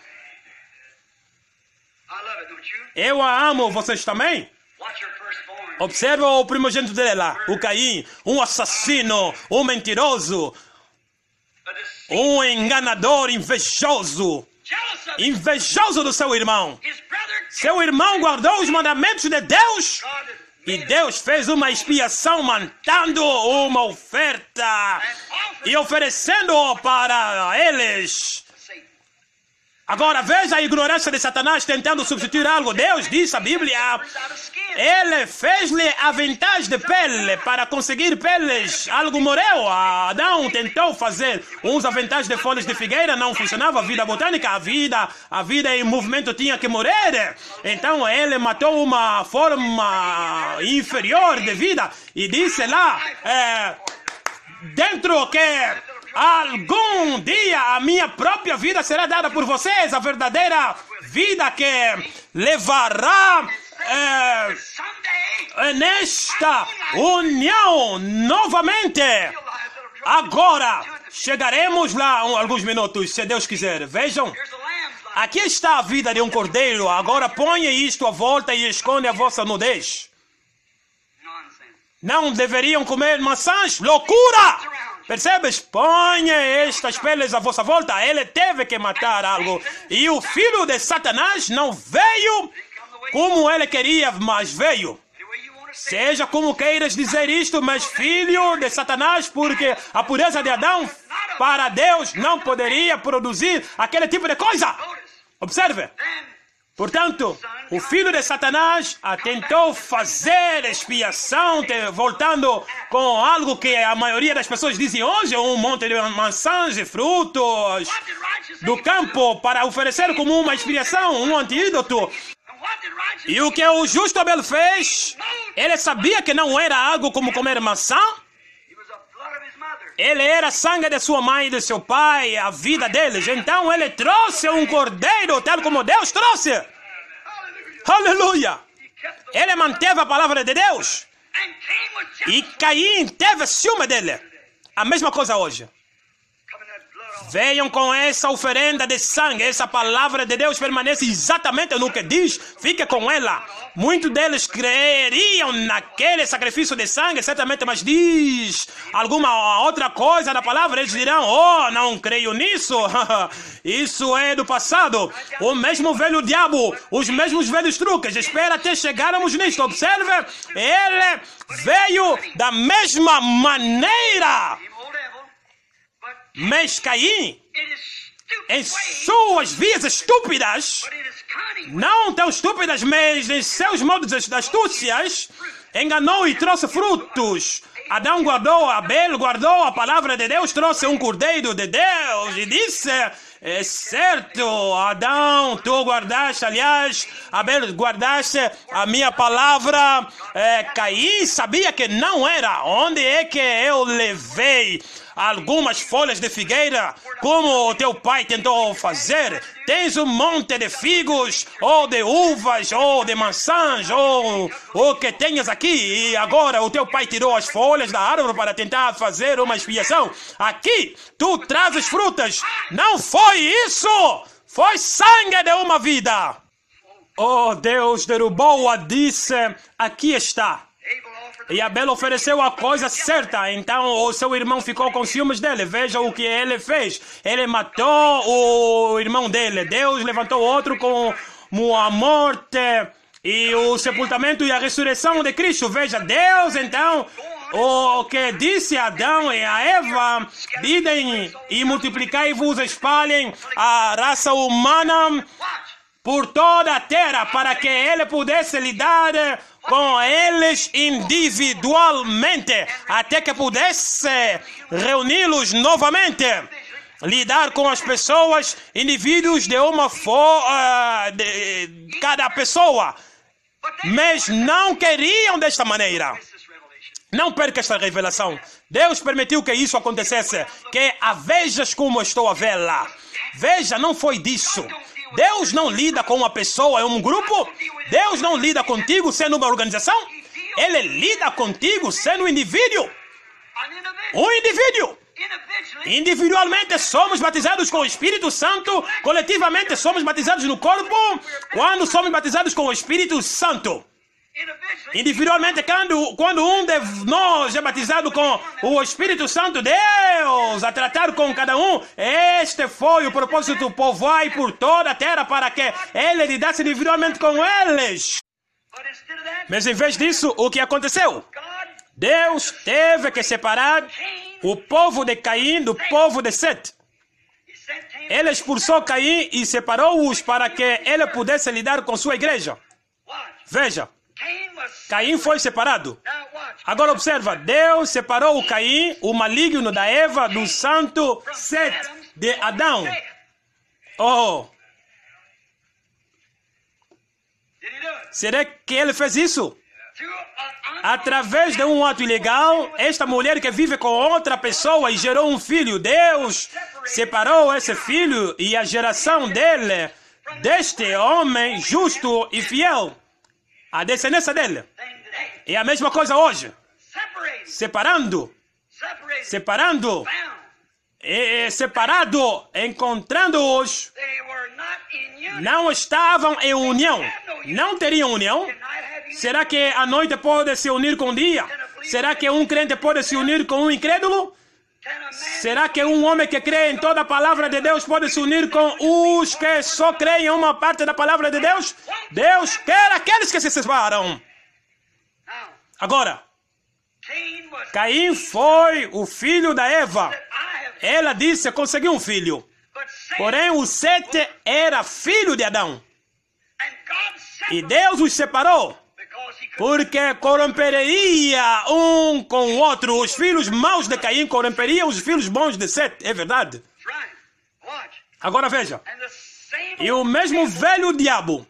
Eu a amo, vocês também? Observa o primogênito dela, o Caim, um assassino, um mentiroso, um enganador, invejoso, invejoso do seu irmão. Seu irmão guardou os mandamentos de Deus e Deus fez uma expiação mandando uma oferta e oferecendo para eles. Agora veja a ignorância de Satanás tentando substituir algo. Deus diz, a Bíblia, ele fez-lhe aventais de pele para conseguir peles. Algo morreu. Adão tentou fazer uns aventais de folhas de figueira, não funcionava. A vida botânica, a vida, a vida em movimento tinha que morrer. Então ele matou uma forma inferior de vida e disse lá, é, dentro que algum dia a minha própria vida será dada por vocês, a verdadeira vida que levará é, nesta união novamente. Agora chegaremos lá um, alguns minutos, se Deus quiser. Vejam, Aqui está a vida de um cordeiro. Agora ponha isto à volta e esconde a vossa nudez. Não deveriam comer maçãs? Loucura! Percebes? Ponha estas peles à vossa volta. Ele teve que matar algo. E o filho de Satanás não veio como ele queria, mas veio. Seja como queiras dizer isto, mas filho de Satanás, porque a pureza de Adão para Deus não poderia produzir aquele tipo de coisa. Observe. Portanto, o filho de Satanás tentou fazer expiação, voltando com algo que a maioria das pessoas dizem hoje, um monte de maçãs e frutos do campo, para oferecer como uma expiação, um antídoto. E o que o justo Abel fez, ele sabia que não era algo como comer maçã. Ele era sangue de sua mãe e de seu pai, a vida deles. Então ele trouxe um cordeiro, tal como Deus trouxe. Aleluia! Ele manteve a palavra de Deus. E Caim teve ciúme dele. A mesma coisa hoje. Venham com essa oferenda de sangue. Essa palavra de Deus permanece exatamente no que diz. Fique com ela. Muitos deles creriam naquele sacrifício de sangue, certamente, mas diz alguma outra coisa da palavra. Eles dirão, oh, não creio nisso. Isso é do passado. O mesmo velho diabo, os mesmos velhos truques. Espera até chegarmos nisto. Observe, ele veio da mesma maneira. Mas Caim, em suas vias estúpidas, não tão estúpidas, mas em seus modos de astúcias, enganou e trouxe frutos. Adão guardou, Abel guardou a palavra de Deus, trouxe um cordeiro de Deus e disse, é certo, Adão, tu guardaste, aliás, Abel guardaste a minha palavra. É, Caim sabia que não era. Onde é que eu levei algumas folhas de figueira, como o teu pai tentou fazer? Tens um monte de figos, ou de uvas, ou de maçãs, ou o que tenhas aqui, e agora o teu pai tirou as folhas da árvore para tentar fazer uma expiação. Aqui, tu trazes frutas. Não foi isso! Foi sangue de uma vida. Oh, Deus derrubou-a, disse, aqui está. E Abel ofereceu a coisa certa, então o seu irmão ficou com ciúmes dele. Veja o que ele fez. Ele matou o irmão dele. Deus levantou outro com a morte e o sepultamento e a ressurreição de Cristo. Veja, Deus então, o que disse a Adão e a Eva, idem e multiplicai-vos, espalhem a raça humana por toda a terra, para que ele pudesse lidar com eles individualmente, até que pudesse reuni-los novamente, lidar com as pessoas, indivíduos de uma forma, de cada pessoa, mas não queriam desta maneira. Não perca esta revelação. Deus permitiu que isso acontecesse, que a vejas como estou a vê-la. Veja, não foi disso. Deus não lida com uma pessoa, é um grupo. Deus não lida contigo sendo uma organização. Ele lida contigo sendo um indivíduo. Um indivíduo. Individualmente somos batizados com o Espírito Santo. Coletivamente somos batizados no corpo quando somos batizados com o Espírito Santo. Individualmente, quando, quando um de nós é batizado com o Espírito Santo, Deus a tratar com cada um, este foi o propósito, povoai por toda a terra para que ele lidasse individualmente com eles. Mas em vez disso, o que aconteceu? Deus teve que separar o povo de Caim do povo de Sete. Ele expulsou Caim e separou-os para que ele pudesse lidar com sua igreja. Veja. Caim foi separado. Agora observa, Deus separou o Caim, o maligno da Eva, do santo Sete de Adão. Oh! Será que ele fez isso? Através de um ato ilegal, esta mulher que vive com outra pessoa e gerou um filho, Deus separou esse filho e a geração dele, deste homem justo e fiel. A descendência dele. É a mesma coisa hoje. Separando. Separando. E separado. Encontrando-os. não estavam em união. Não teriam união? Será que a noite pode se unir com o dia? Será que um crente pode se unir com um incrédulo? Será que um homem que crê em toda a palavra de Deus pode se unir com os que só creem em uma parte da palavra de Deus? Deus quer aqueles que se separam. Agora, Caim foi o filho da Eva. Ela disse, consegui um filho. Porém, o Sete era filho de Adão. E Deus os separou, porque corromperia um com o outro. Os filhos maus de Caim corromperiam os filhos bons de Sete. É verdade. Agora veja. E o mesmo velho diabo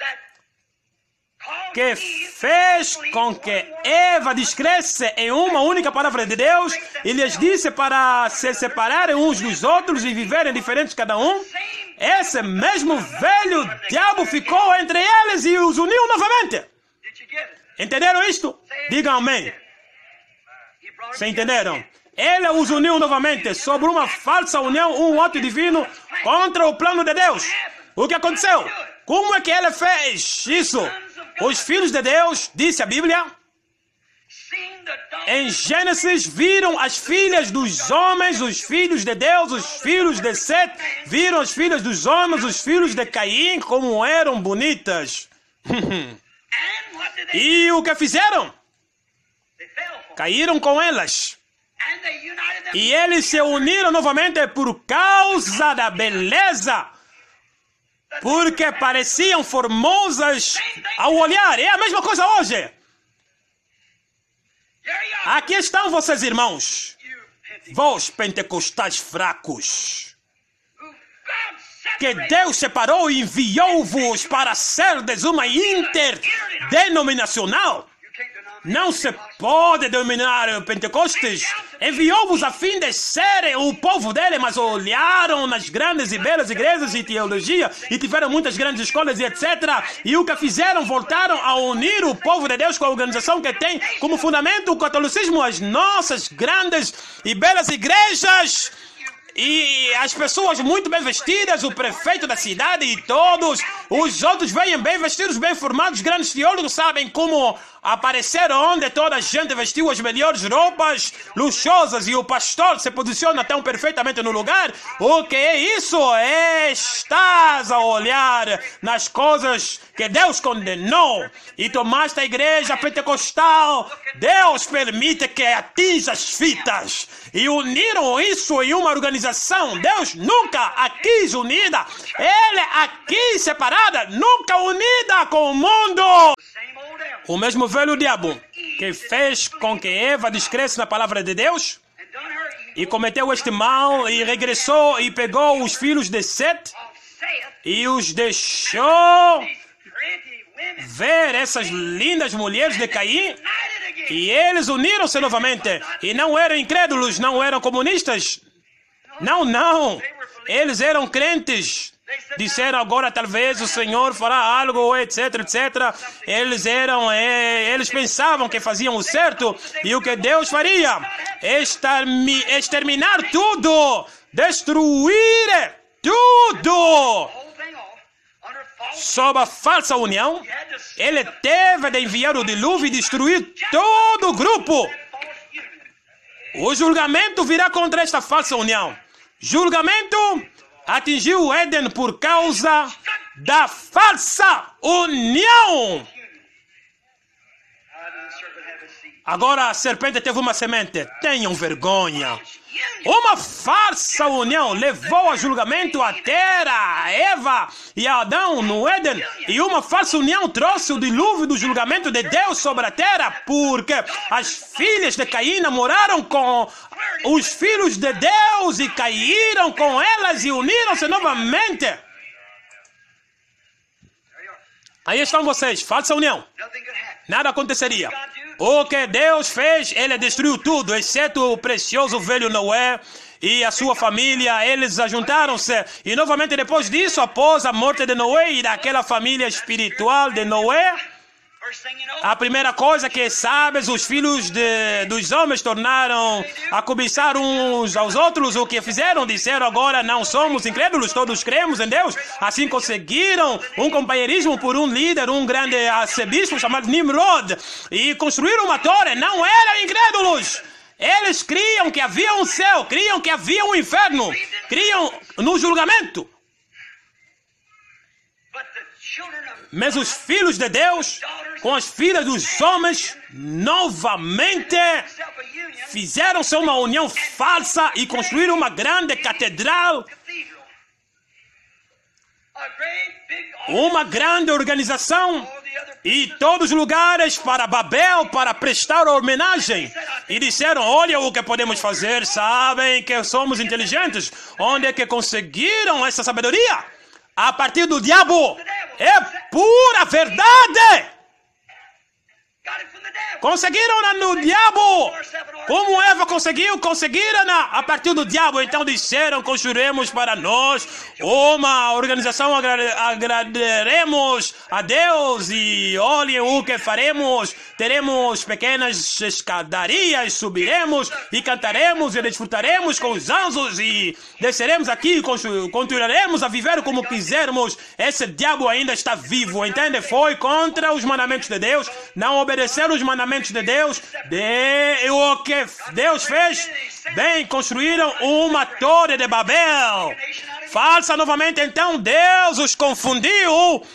que fez com que Eva descresse em uma única palavra de Deus e lhes disse para se separarem uns dos outros e viverem diferentes cada um, esse mesmo velho diabo ficou entre eles e os uniu novamente. Entenderam isto? Digam amém. Se entenderam? Ele os uniu novamente sobre uma falsa união, um ato divino contra o plano de Deus. O que aconteceu? Como é que ele fez isso? Os filhos de Deus, disse a Bíblia, em Gênesis viram as filhas dos homens, os filhos de Deus, os filhos de Sete, viram as filhas dos homens, os filhos de Caim, como eram bonitas. E o que fizeram? Caíram com elas. E eles se uniram novamente por causa da beleza, porque pareciam formosas ao olhar. É a mesma coisa hoje. Aqui estão vocês, irmãos, vós pentecostais fracos, que Deus separou e enviou-vos para serdes uma interdenominacional. Não se pode dominar Pentecostes. Enviou-vos a fim de serem o povo dele, mas olharam nas grandes e belas igrejas e teologia e tiveram muitas grandes escolas e etcétera. E o que fizeram? Voltaram a unir o povo de Deus com a organização que tem como fundamento o catolicismo, as nossas grandes e belas igrejas. E as pessoas muito bem vestidas, o prefeito da cidade e todos os outros vêm bem vestidos, bem formados, grandes teólogos, sabem como aparecer onde toda a gente vestiu as melhores roupas luxuosas e o pastor se posiciona tão perfeitamente no lugar. O que é isso? Estás a olhar nas coisas que Deus condenou e tomaste a igreja pentecostal. Deus permite que atinja as fitas e uniram isso em uma organização. Deus nunca a quis unida. Ele a quis separada, nunca unida com o mundo. O mesmo velho diabo que fez com que Eva descresse na palavra de Deus e cometeu este mal e regressou e pegou os filhos de Sete e os deixou ver essas lindas mulheres de Caim, e eles uniram-se novamente e não eram incrédulos, não eram comunistas. Não, não. Eles eram crentes. Disseram agora talvez o Senhor fará algo, etc, etcétera. Eles eram, é, eles pensavam que faziam o certo e o que Deus faria? Extermi, exterminar tudo, destruir tudo. Sob a falsa união, ele teve de enviar o dilúvio e destruir todo o grupo. O julgamento virá contra esta falsa união. Julgamento atingiu o Éden por causa da falsa união. Agora a serpente teve uma semente. Tenham vergonha. Uma falsa união levou a julgamento a Terra, a Eva e a Adão no Éden. E uma falsa união trouxe o dilúvio do julgamento de Deus sobre a Terra, porque as filhas de Caim namoraram com os filhos de Deus e caíram com elas e uniram-se novamente. Aí estão vocês, falsa união. Nada aconteceria. O que Deus fez, ele destruiu tudo, exceto o precioso velho Noé e a sua família. Eles ajuntaram-se e novamente depois disso, após a morte de Noé e daquela família espiritual de Noé, A primeira coisa que sabes, os filhos de, dos homens tornaram a cobiçar uns aos outros. O que fizeram? Disseram: agora não somos incrédulos, todos cremos em Deus. Assim conseguiram um companheirismo por um líder, um grande arcebispo chamado Nimrod, e construíram uma torre. Não eram incrédulos. Eles criam que havia um céu, criam que havia um inferno, criam no julgamento. Mas os filhos de Deus, com as filhas dos homens, novamente fizeram-se uma união falsa e construíram uma grande catedral, uma grande organização e todos os lugares para Babel, para prestar homenagem. E disseram: olha o que podemos fazer, sabem que somos inteligentes. Onde é que conseguiram essa sabedoria? A partir do diabo. É pura verdade. Conseguiram no diabo. Como Eva conseguiu? Conseguiram a partir do diabo. Então disseram: construiremos para nós uma organização, agra agradaremos a Deus e olhem o que faremos. Teremos pequenas escadarias, subiremos e cantaremos e desfrutaremos com os anjos e desceremos aqui e continuaremos a viver como quisermos. Esse diabo ainda está vivo, entende? Foi contra os mandamentos de Deus, não obedeceram os mandamentos de Deus. De... O que Deus fez? Bem, construíram uma torre de Babel falsa novamente. Então Deus os confundiu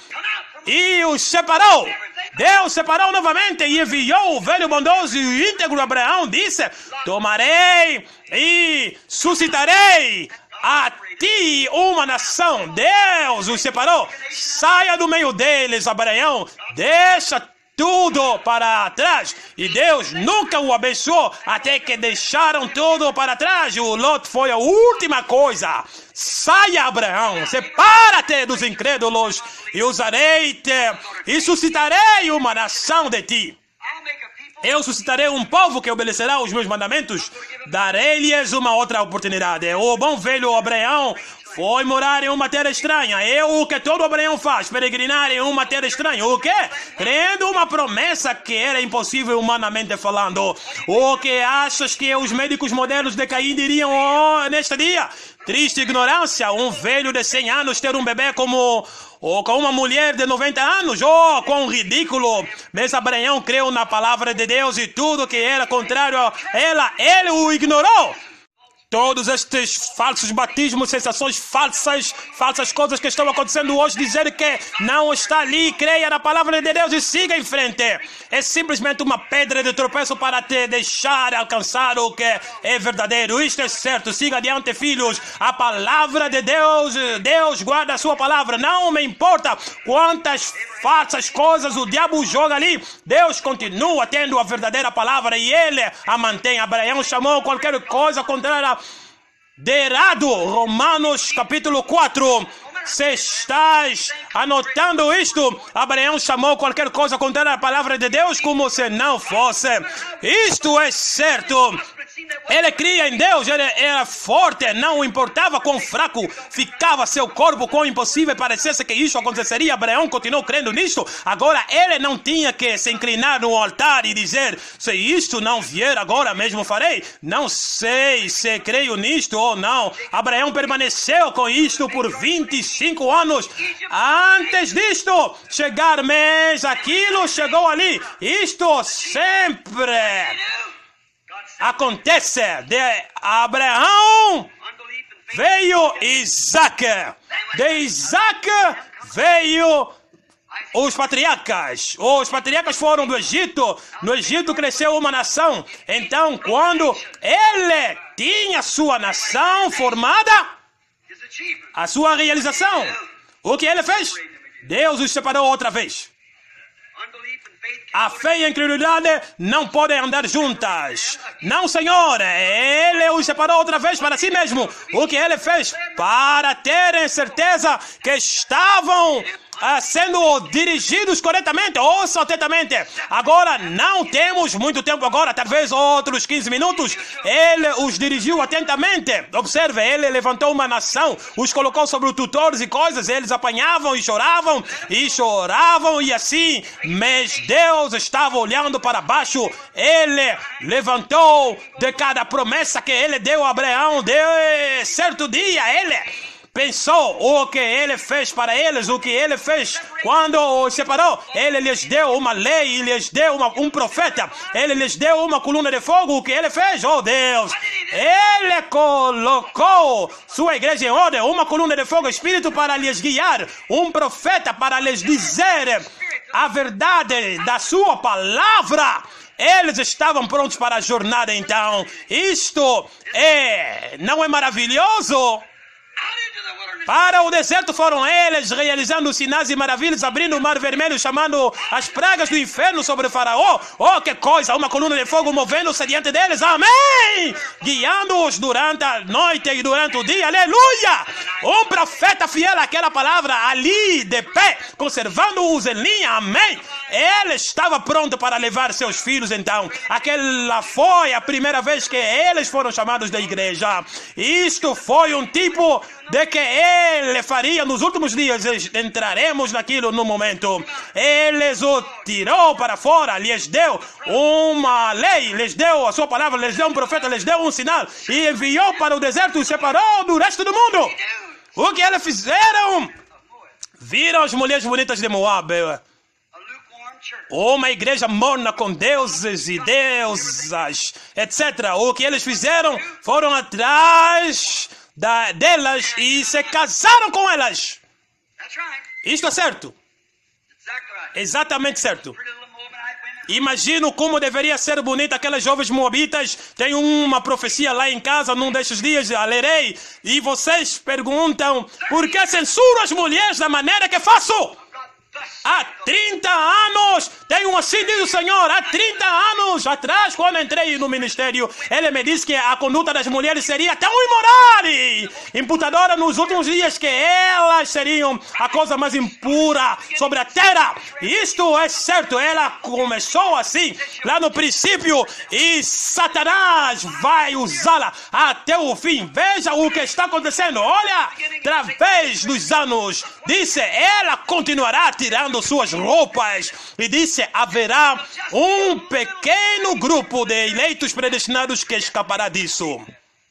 e os separou. Deus separou novamente e enviou o velho bondoso e íntegro Abraão. Disse: tomarei e suscitarei a ti uma nação. Deus os separou. Saia do meio deles, Abraão. Deixa tudo para trás. E Deus nunca o abençoou até que deixaram tudo para trás. O Lot foi a última coisa. Saia, Abraão, separa-te dos incrédulos e usarei-te e suscitarei uma nação de ti. Eu suscitarei um povo que obedecerá aos meus mandamentos. Darei-lhes uma outra oportunidade. O bom velho Abraão foi morar em uma terra estranha. É o que todo Abraão faz, peregrinar em uma terra estranha. O quê? Crendo uma promessa que era impossível humanamente falando. O que achas que os médicos modernos de Caim diriam oh, neste dia? Triste ignorância, um velho de cem anos ter um bebê como... ou com uma mulher de noventa anos, oh, quão ridículo. Mas Abraão creu na palavra de Deus e tudo que era contrário a ela, ele o ignorou. Todos estes falsos batismos, sensações falsas, falsas coisas que estão acontecendo hoje, dizer que não está ali, creia na palavra de Deus e siga em frente. É simplesmente uma pedra de tropeço para te deixar alcançar o que é verdadeiro. Isto é certo, siga adiante, filhos. A palavra de Deus, Deus guarda a sua palavra. Não me importa quantas falsas coisas o diabo joga ali. Deus continua tendo a verdadeira palavra e ele a mantém. Abraão chamou qualquer coisa contrária de errado. Romanos capítulo quatro. Se estás anotando isto, Abraão chamou qualquer coisa contrária à palavra de Deus como se não fosse. Isto é certo. Ele cria em Deus, ele era forte, não importava quão fraco ficava seu corpo, quão impossível parecesse que isso aconteceria. Abraão continuou crendo nisto. Agora ele não tinha que se inclinar no altar e dizer: se isto não vier agora mesmo farei. Não sei se creio nisto ou não. Abraão permaneceu com isto por vinte e cinco anos. Antes disto chegar, mas aquilo chegou ali. Isto sempre acontece. De Abraão veio Isaac. De Isaac veio os patriarcas. Os patriarcas foram do Egito. No Egito cresceu uma nação. Então, quando ele tinha sua nação formada, a sua realização, o que ele fez? Deus os separou outra vez. A fé e a incredulidade não podem andar juntas. Não, Senhor. Ele os separou outra vez para si mesmo. O que ele fez? Para terem certeza que estavam ah, sendo dirigidos corretamente. Ouçam atentamente. Agora, não temos muito tempo agora, talvez outros quinze minutos. Ele os dirigiu atentamente. Observe, ele levantou uma nação, os colocou sobre tutores e coisas, eles apanhavam e choravam, e choravam, e assim, mas Deus estava olhando para baixo. Ele levantou de cada promessa que ele deu a Abraão, de certo dia, ele pensou o que ele fez para eles, o que ele fez quando os separou. Ele lhes deu uma lei, lhes deu uma, um profeta, ele lhes deu uma coluna de fogo. O que ele fez? Oh Deus, ele colocou sua igreja em ordem, uma coluna de fogo, espírito para lhes guiar, um profeta para lhes dizer a verdade da sua palavra. Eles estavam prontos para a jornada. Então, isto é, não é maravilhoso? Para o deserto foram eles, realizando sinais e maravilhas, abrindo o mar vermelho, chamando as pragas do inferno sobre o faraó. Oh, que coisa! Uma coluna de fogo movendo-se diante deles. Amém! Guiando-os durante a noite e durante o dia. Aleluia! Um profeta fiel àquela palavra, ali de pé, conservando-os em linha. Amém! Ele estava pronto para levar seus filhos, então. Aquela foi a primeira vez que eles foram chamados da igreja. Isto foi um tipo de que ele faria nos últimos dias. Entraremos naquilo no momento. Ele o tirou para fora, lhes deu uma lei, lhes deu a sua palavra, lhes deu um profeta, lhes deu um sinal e enviou para o deserto e separou do resto do mundo. O que eles fizeram? Viram as mulheres bonitas de Moab, uma igreja morna com deuses e deusas, etcétera. O que eles fizeram? Foram atrás da, delas e se casaram com elas. Isto é certo. Exatamente certo. Imagino como deveria ser bonita aquelas jovens moabitas. Tem uma profecia lá em casa, num destes dias, a lerei. E vocês perguntam, por que censuro as mulheres da maneira que faço? Há trinta anos, tenho assim diz o Senhor, há trinta anos atrás, quando entrei no ministério, ele me disse que a conduta das mulheres seria tão imoral e imputadora nos últimos dias que elas seriam a coisa mais impura sobre a terra. Isto é certo, ela começou assim, lá no princípio, e Satanás vai usá-la até o fim. Veja o que está acontecendo, olha, através dos anos, disse, ela continuará tirando suas roupas, e disse, haverá um pequeno grupo de eleitos predestinados que escapará disso.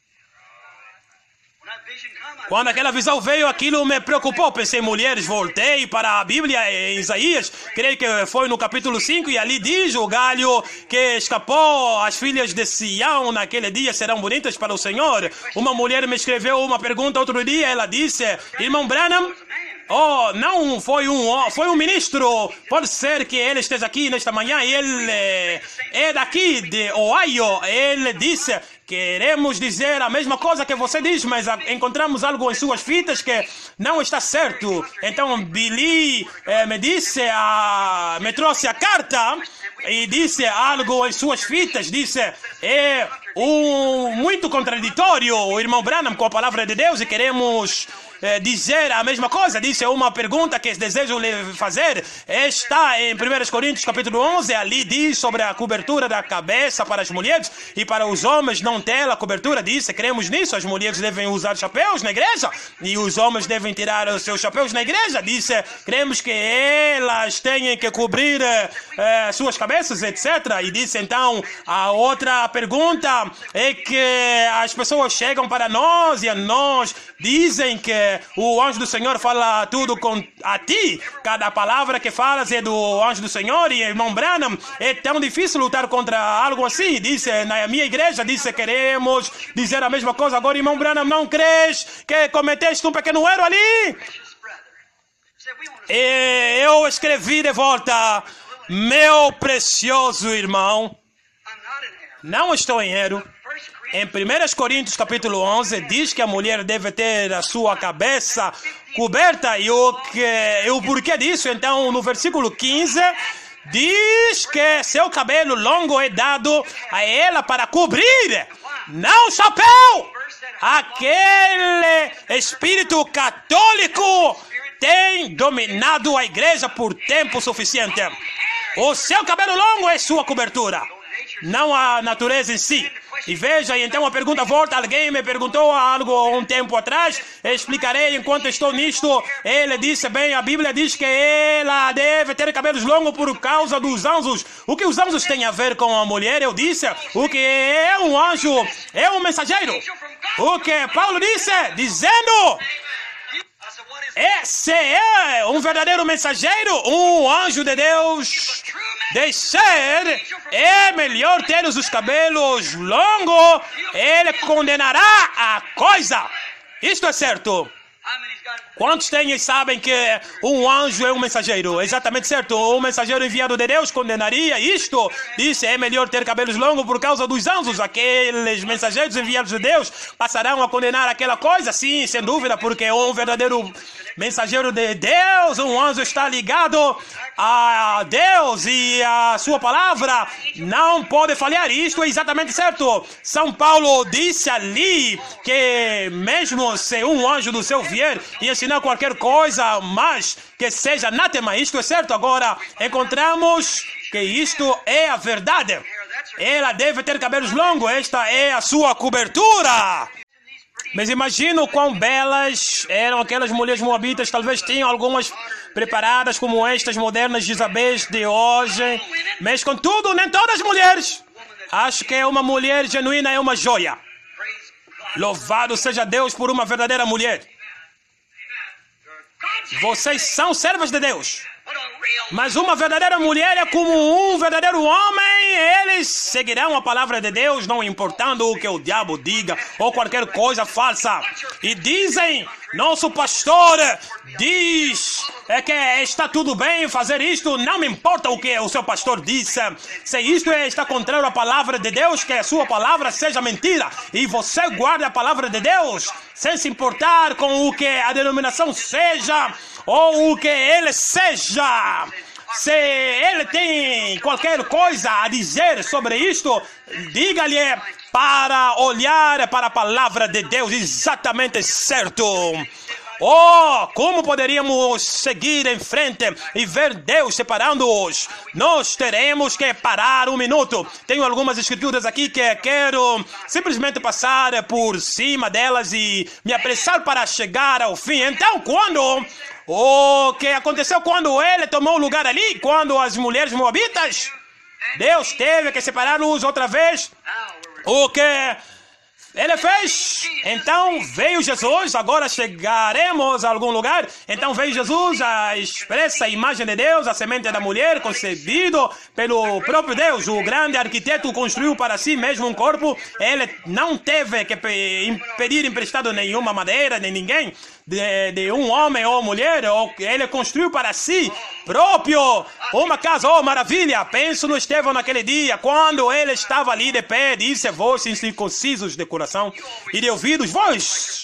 Quando aquela visão veio, aquilo me preocupou. Pensei, mulheres, voltei para a Bíblia em Isaías, creio que foi no capítulo cinco, e ali diz o galho que escapou, as filhas de Sião naquele dia serão bonitas para o Senhor. Uma mulher me escreveu uma pergunta outro dia, ela disse, irmão Branham, oh, não foi um, foi um ministro, pode ser que ele esteja aqui nesta manhã, ele é daqui de Ohio, ele disse, queremos dizer a mesma coisa que você diz, mas encontramos algo em suas fitas que não está certo. Então Billy eh, me disse, a, me trouxe a carta e disse algo em suas fitas, disse, é um, muito contraditório, o irmão Branham, com a palavra de Deus, e queremos eh, dizer a mesma coisa. Disse uma pergunta que desejo lhe fazer, está em primeira Coríntios capítulo onze, ali diz sobre a cobertura da cabeça para as mulheres e para os homens não ter a cobertura. Disse, cremos nisso, as mulheres devem usar chapéus na igreja e os homens devem tirar os seus chapéus na igreja. Disse, cremos que elas têm que cobrir eh, suas cabeças, etcétera. E disse, então, a outra pergunta é que as pessoas chegam para nós e a nós dizem que o anjo do Senhor fala tudo com a ti, cada palavra que falas é do anjo do Senhor. E irmão Branham, é tão difícil lutar contra algo assim. Disse, na minha igreja, disse, queremos dizer a mesma coisa. Agora, irmão Branham, não crês que cometeste um pequeno erro ali? E eu escrevi de volta, meu precioso irmão, não estou em erro. Em primeira Coríntios capítulo onze diz que a mulher deve ter a sua cabeça coberta, e o, que, e o porquê disso? Então, no versículo quinze, diz que seu cabelo longo é dado a ela para cobrir, não chapéu. Aquele espírito católico tem dominado a igreja por tempo suficiente. O seu cabelo longo é sua cobertura, não a natureza em si. E veja, então a pergunta volta. Alguém me perguntou algo um tempo atrás. Explicarei enquanto estou nisto. Ele disse bem, a Bíblia diz que ela deve ter cabelos longos por causa dos anjos. O que os anjos têm a ver com a mulher? Eu disse, o que é um anjo? É um mensageiro. O que Paulo disse? Dizendo... Esse é um verdadeiro mensageiro, um anjo de Deus. De ser, é melhor ter os cabelos longos, ele condenará a coisa. Isto é certo. Quantos têm e sabem que um anjo é um mensageiro? Exatamente certo. Um mensageiro enviado de Deus condenaria isto. Disse, é melhor ter cabelos longos por causa dos anjos. Aqueles mensageiros enviados de Deus passarão a condenar aquela coisa? Sim, sem dúvida, porque um verdadeiro mensageiro de Deus, um anjo está ligado a Deus e a sua palavra não pode falhar. Isto é exatamente certo. São Paulo disse ali que mesmo se um anjo do céu vier e ensinar qualquer coisa, mas que seja anátema, isto é certo. Agora encontramos que isto é a verdade. Ela deve ter cabelos longos, esta é a sua cobertura. Mas imagino quão belas eram aquelas mulheres moabitas. Talvez tinham algumas preparadas como estas modernas Jezabéis de hoje. Mas contudo, nem todas as mulheres. Acho que uma mulher genuína é uma joia. Louvado seja Deus por uma verdadeira mulher. Vocês são servas de Deus. Mas uma verdadeira mulher é como um verdadeiro homem. Eles seguirão a palavra de Deus, não importando o que o diabo diga ou qualquer coisa falsa. E dizem, nosso pastor diz é que está tudo bem fazer isto. Não me importa o que o seu pastor disse. Se isto está contrário à palavra de Deus, que a sua palavra seja mentira. E você guarda a palavra de Deus sem se importar com o que a denominação seja ou o que ele seja. Se ele tem qualquer coisa a dizer sobre isto, diga-lhe para olhar para a palavra de Deus. Exatamente certo. Oh, como poderíamos seguir em frente e ver Deus separando-os? Nós teremos que parar um minuto. Tenho algumas escrituras aqui que quero simplesmente passar por cima delas e me apressar para chegar ao fim. Então, quando... O que aconteceu quando ele tomou o lugar ali? Quando as mulheres moabitas? Deus teve que separá-los outra vez. O que ele fez? Então veio Jesus. Agora chegaremos a algum lugar. Então veio Jesus, a expressa imagem de Deus, a semente da mulher, concebido pelo próprio Deus. O grande arquiteto construiu para si mesmo um corpo. Ele não teve que pedir emprestado nenhuma madeira, nem ninguém. De, de um homem ou mulher, ou ele construiu para si próprio uma casa. Oh, maravilha! Penso no Estevão naquele dia, quando ele estava ali de pé, disse, vós incircuncisos de coração e de ouvidos, vós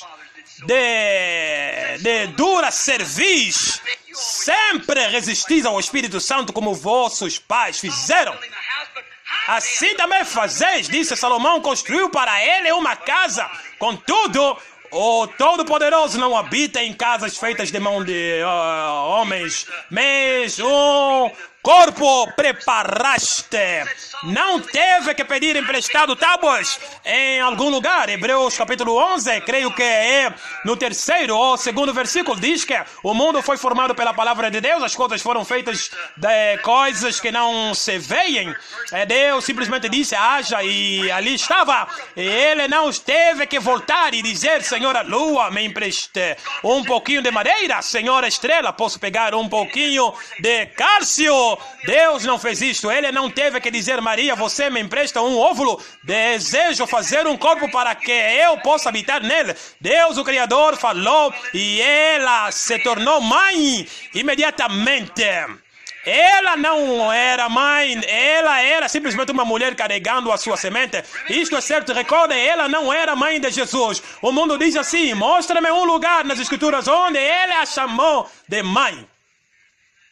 de, de dura cerviz, sempre resistis ao Espírito Santo como vossos pais fizeram. Assim também fazeis, disse Salomão, construiu para ele uma casa. Contudo, o Todo-Poderoso não habita em casas feitas de mão de uh, homens, mas um corpo preparaste. Não teve que pedir emprestado tábuas em algum lugar. Hebreus capítulo onze, creio que é no terceiro ou segundo versículo, diz que o mundo foi formado pela palavra de Deus, as coisas foram feitas de coisas que não se veem. Deus simplesmente disse, haja, e ali estava. E ele não teve que voltar e dizer, Senhora Lua, me empreste um pouquinho de madeira, Senhora Estrela, posso pegar um pouquinho de cálcio. Deus não fez isto. Ele não teve que dizer, Maria, você me empresta um óvulo? Desejo fazer um corpo para que eu possa habitar nele. Deus, o Criador, falou e ela se tornou mãe imediatamente. Ela não era mãe, ela era simplesmente uma mulher carregando a sua semente. Isto é certo, recordem, ela não era mãe de Jesus. O mundo diz assim, mostra-me um lugar nas Escrituras onde ele a chamou de mãe.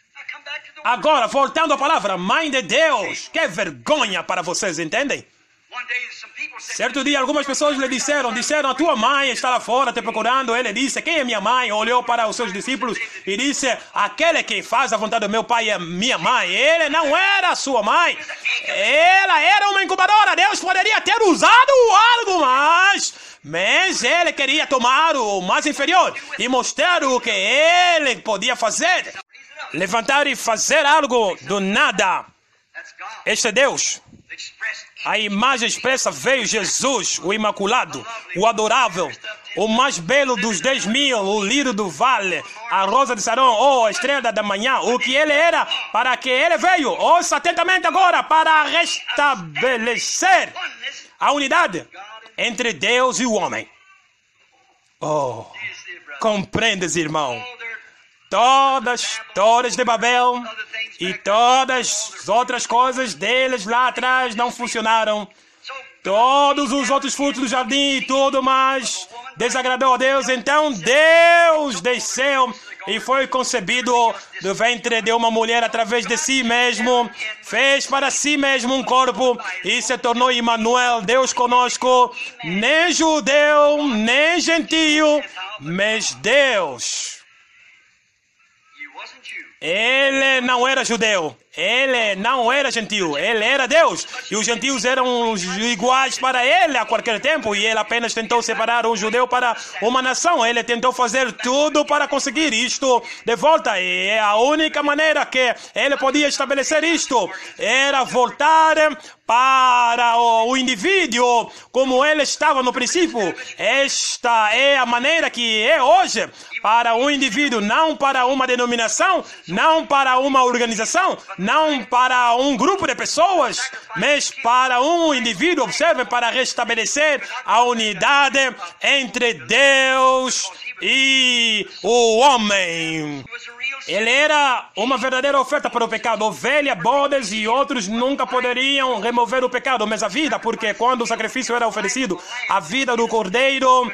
Agora, voltando à palavra, mãe de Deus. Que vergonha para vocês, entendem? Certo dia, algumas pessoas lhe disseram, disseram, a tua mãe está lá fora te procurando. Ele disse, quem é minha mãe? Olhou para os seus discípulos e disse, aquele que faz a vontade do meu pai é minha mãe. Ele não era sua mãe. Ela era uma incubadora. Deus poderia ter usado algo mais, mas ele queria tomar o mais inferior e mostrar o que ele podia fazer. Levantar e fazer algo do nada. Este é Deus. A imagem expressa veio Jesus, o Imaculado, o Adorável, o mais belo dos dez mil, o lírio do vale, a rosa de Sarão, ou a estrela da manhã, o que ele era, para que ele veio. Ouça atentamente agora, para restabelecer a unidade entre Deus e o homem. Oh, compreendes, irmão? Todas, torres de Babel e todas as outras coisas deles lá atrás não funcionaram. Todos os outros frutos do jardim e tudo mais desagradou a Deus. Então Deus desceu e foi concebido do ventre de uma mulher através de si mesmo. Fez para si mesmo um corpo e se tornou Emmanuel, Deus conosco. Nem judeu, nem gentio, mas Deus. Ele não era judeu, ele não era gentio, ele era Deus. E os gentios eram iguais para ele a qualquer tempo. E ele apenas tentou separar o judeu para uma nação. Ele tentou fazer tudo para conseguir isto de volta. E a única maneira que ele podia estabelecer isto era voltar para o indivíduo como ele estava no princípio. Esta é a maneira que é hoje para o indivíduo, não para uma denominação, não para uma organização, não para um grupo de pessoas, mas para um indivíduo. Observe, para restabelecer a unidade entre Deus e o homem. Ele era uma verdadeira oferta para o pecado. Ovelha, bodes e outros nunca poderiam remover o pecado, mas a vida, porque quando o sacrifício era oferecido, a vida do cordeiro,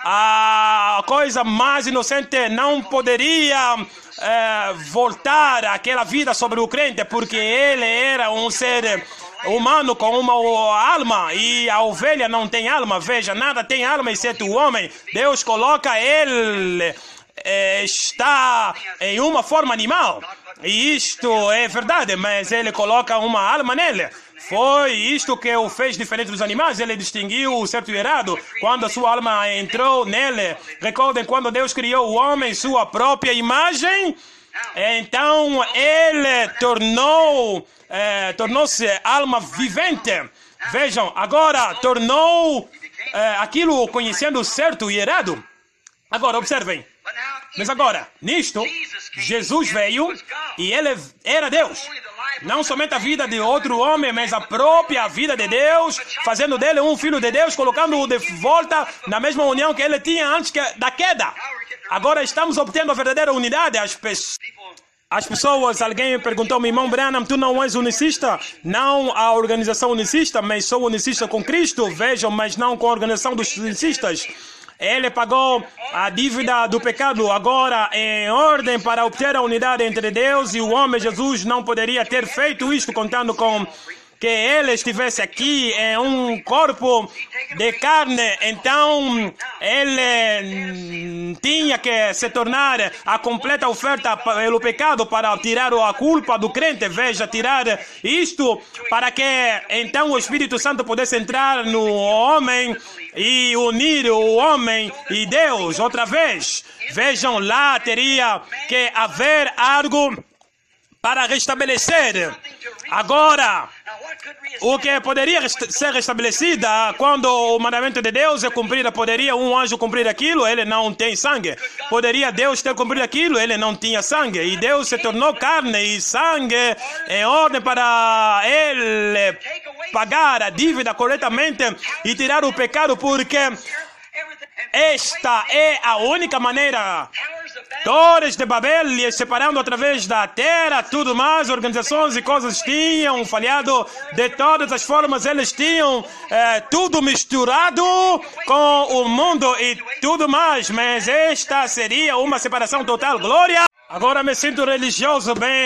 a coisa mais inocente não poderia é, voltar aquela vida sobre o crente, porque ele era um ser humano com uma alma e a ovelha não tem alma. Veja, nada tem alma exceto o homem. Deus coloca ele... está em uma forma animal. E isto é verdade, mas ele coloca uma alma nele. Foi isto que o fez diferente dos animais. Ele distinguiu o certo e o errado quando a sua alma entrou nele. Recordem, quando Deus criou o homem em sua própria imagem, então ele tornou, eh, tornou-se alma vivente. Vejam, agora tornou eh, aquilo conhecendo o certo e errado. Agora, observem. Mas agora, nisto, Jesus veio e ele era Deus. Não somente a vida de outro homem, mas a própria vida de Deus, fazendo dele um filho de Deus, colocando-o de volta na mesma união que ele tinha antes que, da queda. Agora estamos obtendo a verdadeira unidade. As, pe as pessoas, alguém perguntou-me, irmão Branham, tu não és unicista? Não a organização unicista, mas sou unicista com Cristo. Vejam, mas não com a organização dos unicistas. Ele pagou a dívida do pecado. Agora, em ordem para obter a unidade entre Deus e o homem, Jesus não poderia ter feito isto contando com que ele estivesse aqui em um corpo de carne. Então, ele tinha que se tornar a completa oferta pelo pecado para tirar a culpa do crente. Veja, tirar isto para que então o Espírito Santo pudesse entrar no homem e unir o homem e Deus outra vez. Vejam, lá teria que haver algo para restabelecer. Agora, o que poderia ser restabelecido quando o mandamento de Deus é cumprido, poderia um anjo cumprir aquilo, ele não tem sangue. Poderia Deus ter cumprido aquilo, ele não tinha sangue. E Deus se tornou carne e sangue em ordem para ele pagar a dívida corretamente e tirar o pecado, porque esta é a única maneira. Torres de Babel lhe separando através da terra, tudo mais, organizações e coisas tinham falhado de todas as formas. Eles tinham eh, tudo misturado com o mundo e tudo mais, mas esta seria uma separação total. Glória! Agora me sinto religioso, bem,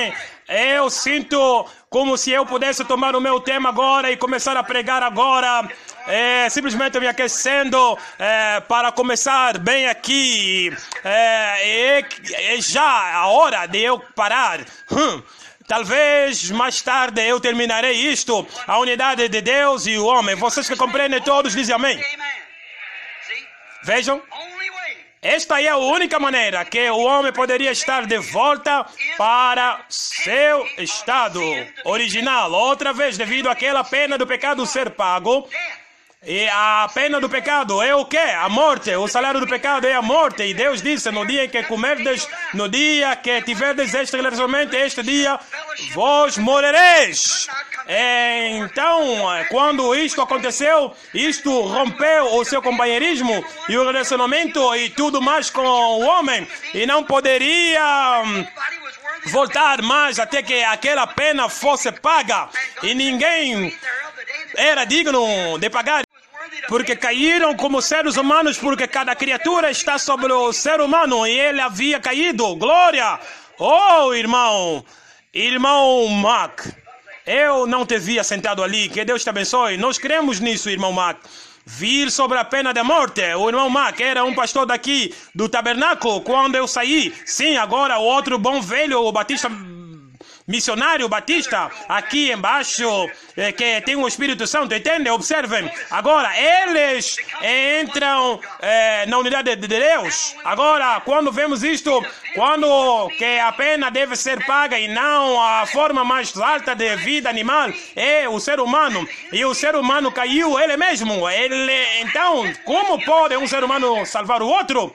Eu sinto como se eu pudesse tomar o meu tema agora e começar a pregar agora, é, simplesmente me aquecendo é, para começar bem aqui. É, é, é já a hora de eu parar. Hum. Talvez mais tarde eu terminarei isto, a unidade de Deus e o homem. Vocês que compreendem todos dizem amém. Vejam. Esta é a única maneira que o homem poderia estar de volta para seu estado original. Outra vez, devido àquela pena do pecado ser pago. E a pena do pecado é o quê? A morte. O salário do pecado é a morte. E Deus disse, no dia em que comerdes, no dia que tiverdes este relacionamento, este dia vós morrereis. Então, quando isto aconteceu, isto rompeu o seu companheirismo e o relacionamento e tudo mais com o homem. E não poderia voltar mais até que aquela pena fosse paga. E ninguém era digno de pagar. Porque caíram como seres humanos, porque cada criatura está sobre o ser humano e ele havia caído. Glória! Oh, irmão! Irmão Mac, eu não te via sentado ali. Que Deus te abençoe. Nós cremos nisso, irmão Mac. Vir sobre a pena de morte. O irmão Mac era um pastor daqui do tabernáculo quando eu saí. Sim, agora o outro bom velho, o Batista... missionário batista, aqui embaixo, eh, que tem o Espírito Santo, entende? Observem. Agora, eles entram eh, na unidade de Deus. Agora, quando vemos isto, quando que a pena deve ser paga e não a forma mais alta de vida animal, é o ser humano. E o ser humano caiu ele mesmo. Ele, então, como pode um ser humano salvar o outro?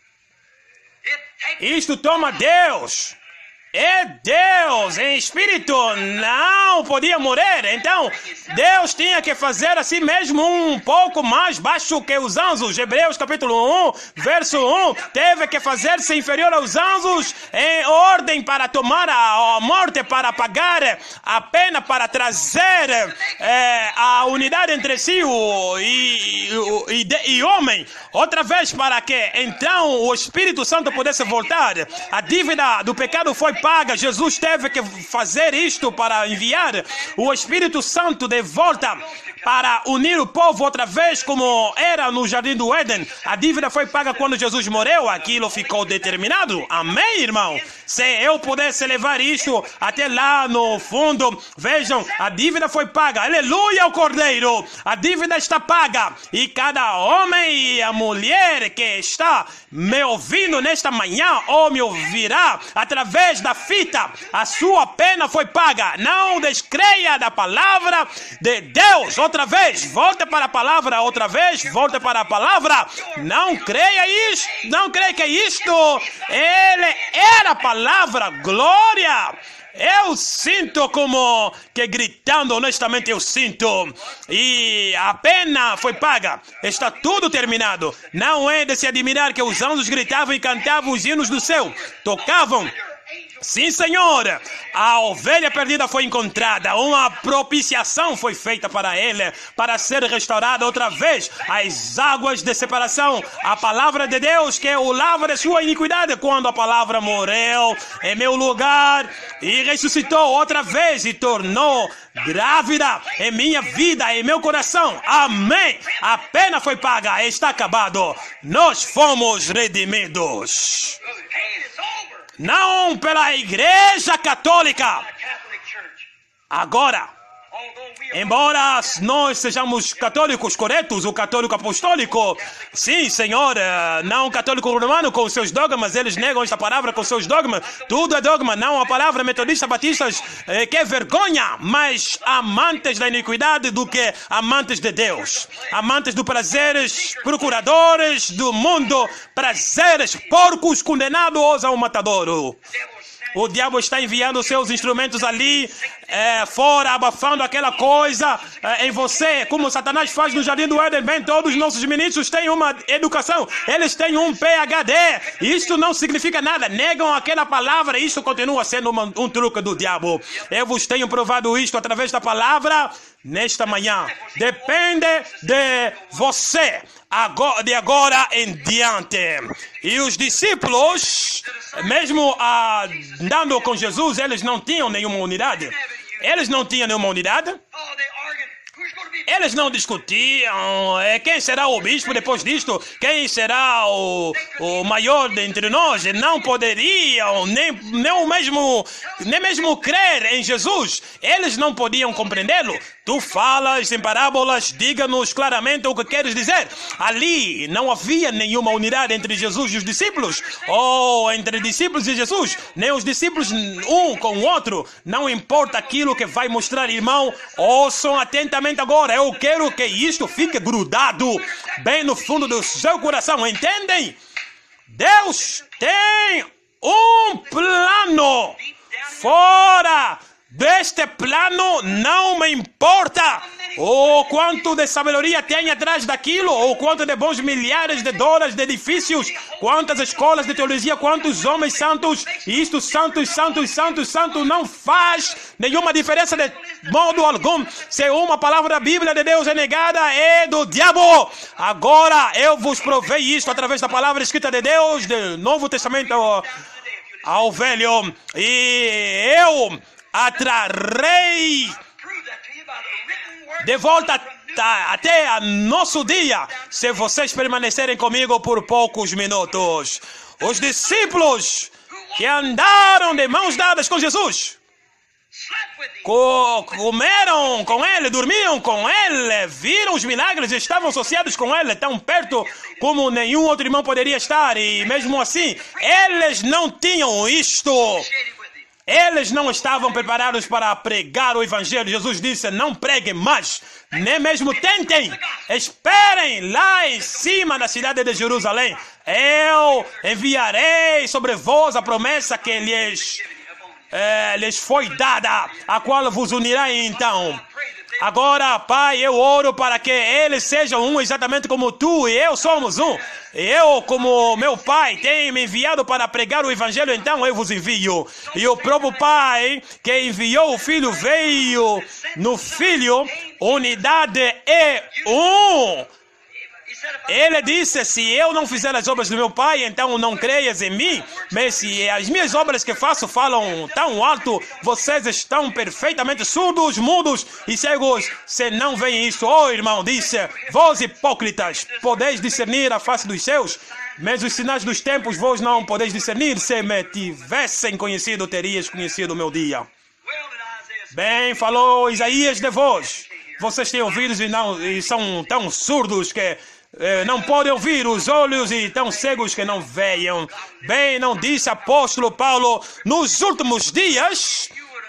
Isto toma Deus. É Deus em espírito, não podia morrer. Então, Deus tinha que fazer a si mesmo um pouco mais baixo que os anjos. Hebreus capítulo um, verso um. Teve que fazer-se inferior aos anjos em ordem para tomar a morte, para pagar a pena, para trazer é, a unidade entre si o, e, e, e, e homem. Outra vez para que então o Espírito Santo pudesse voltar. A dívida do pecado foi paga. Jesus teve que fazer isto para enviar o Espírito Santo de volta para unir o povo outra vez como era no Jardim do Éden. A dívida foi paga quando Jesus morreu. Aquilo ficou determinado. Amém, irmão? Se eu pudesse levar isto até lá no fundo, vejam, a dívida foi paga. Aleluia, o Cordeiro. A dívida está paga. E cada homem e a mulher que está me ouvindo nesta manhã ou me ouvirá através da fita, a sua pena foi paga. Não descreia da palavra de Deus. Outra vez, volte para a palavra. Outra vez, volte para a palavra. Não creia isto. Não creia que isto, ele era a palavra. Glória. Eu sinto como que gritando, honestamente eu sinto. E a pena foi paga. Está tudo terminado. Não é de se admirar que os anjos gritavam e cantavam os hinos do céu. Tocavam. Sim, Senhor, a ovelha perdida foi encontrada, uma propiciação foi feita para ele, para ser restaurada outra vez, as águas de separação, a palavra de Deus que o lava de sua iniquidade, quando a palavra morreu em meu lugar e ressuscitou outra vez e tornou grávida em minha vida, em meu coração. Amém. A pena foi paga, está acabado, nós fomos redimidos. Não pela Igreja Católica. Agora, embora nós sejamos católicos corretos, o católico apostólico, sim, Senhor, não o católico romano com os seus dogmas, eles negam esta palavra com seus dogmas, tudo é dogma, não a palavra metodista, batistas, eh, que vergonha, mas amantes da iniquidade do que amantes de Deus, amantes do prazeres, procuradores do mundo, prazeres, porcos condenados ao matadouro. O diabo está enviando seus instrumentos ali é, fora, abafando aquela coisa é, em você, como Satanás faz no Jardim do Éden. Bem, todos os nossos ministros têm uma educação, eles têm um P H D. Isto não significa nada, negam aquela palavra, isto continua sendo uma, um truque do diabo. Eu vos tenho provado isto através da palavra nesta manhã. Depende de você, agora, de agora em diante. E os discípulos, mesmo ah, andando com Jesus, eles não tinham nenhuma unidade. Eles não tinham nenhuma unidade. Eles não discutiam é, quem será o bispo depois disto, quem será o, o maior dentre nós. Não poderiam nem, nem, mesmo, nem mesmo crer em Jesus. Eles não podiam compreendê-lo. Tu falas em parábolas, diga-nos claramente o que queres dizer. Ali não havia nenhuma unidade entre Jesus e os discípulos, ou entre discípulos e Jesus, nem os discípulos um com o outro. Não importa aquilo que vai mostrar, irmão, ouçam atentamente agora. Eu quero que isto fique grudado bem no fundo do seu coração, entendem? Deus tem um plano. Fora deste plano, não me importa o quanto de sabedoria tem atrás daquilo, ou quanto de bons milhares de dólares de edifícios, quantas escolas de teologia, quantos homens santos, isto santos, santos, santos, santos, não faz nenhuma diferença de modo algum. Se uma palavra da Bíblia de Deus é negada, é do diabo. Agora eu vos provei isto através da palavra escrita de Deus, do Novo Testamento ao, ao Velho, e eu atrarei de volta até a nosso dia, se vocês permanecerem comigo por poucos minutos. Os discípulos que andaram de mãos dadas com Jesus, co comeram com ele, dormiam com ele, viram os milagres, estavam associados com ele, tão perto como nenhum outro irmão poderia estar, e mesmo assim, eles não tinham isto. Eles não estavam preparados para pregar o Evangelho. Jesus disse, não preguem mais, nem mesmo tentem. Esperem lá em cima da cidade de Jerusalém. Eu enviarei sobre vós a promessa que lhes, eh, lhes foi dada, a qual vos unirá então. Agora, Pai, eu oro para que eles sejam um exatamente como tu e eu somos um. Eu, como meu Pai, tem me enviado para pregar o Evangelho, então eu vos envio. E o próprio Pai que enviou o Filho veio no Filho, unidade é um. Ele disse, se eu não fizer as obras do meu Pai, então não creias em mim. Mas se as minhas obras que faço falam tão alto, vocês estão perfeitamente surdos, mudos e cegos, se não veem isso. Oh, irmão, disse, vós hipócritas, podeis discernir a face dos céus, mas os sinais dos tempos vós não podeis discernir. Se me tivessem conhecido, terias conhecido o meu dia. Bem, falou Isaías de vós. Vocês têm ouvidos e, não, e são tão surdos que Eh, não podem ouvir, os olhos e tão cegos que não veiam. Bem, não disse apóstolo Paulo, nos últimos dias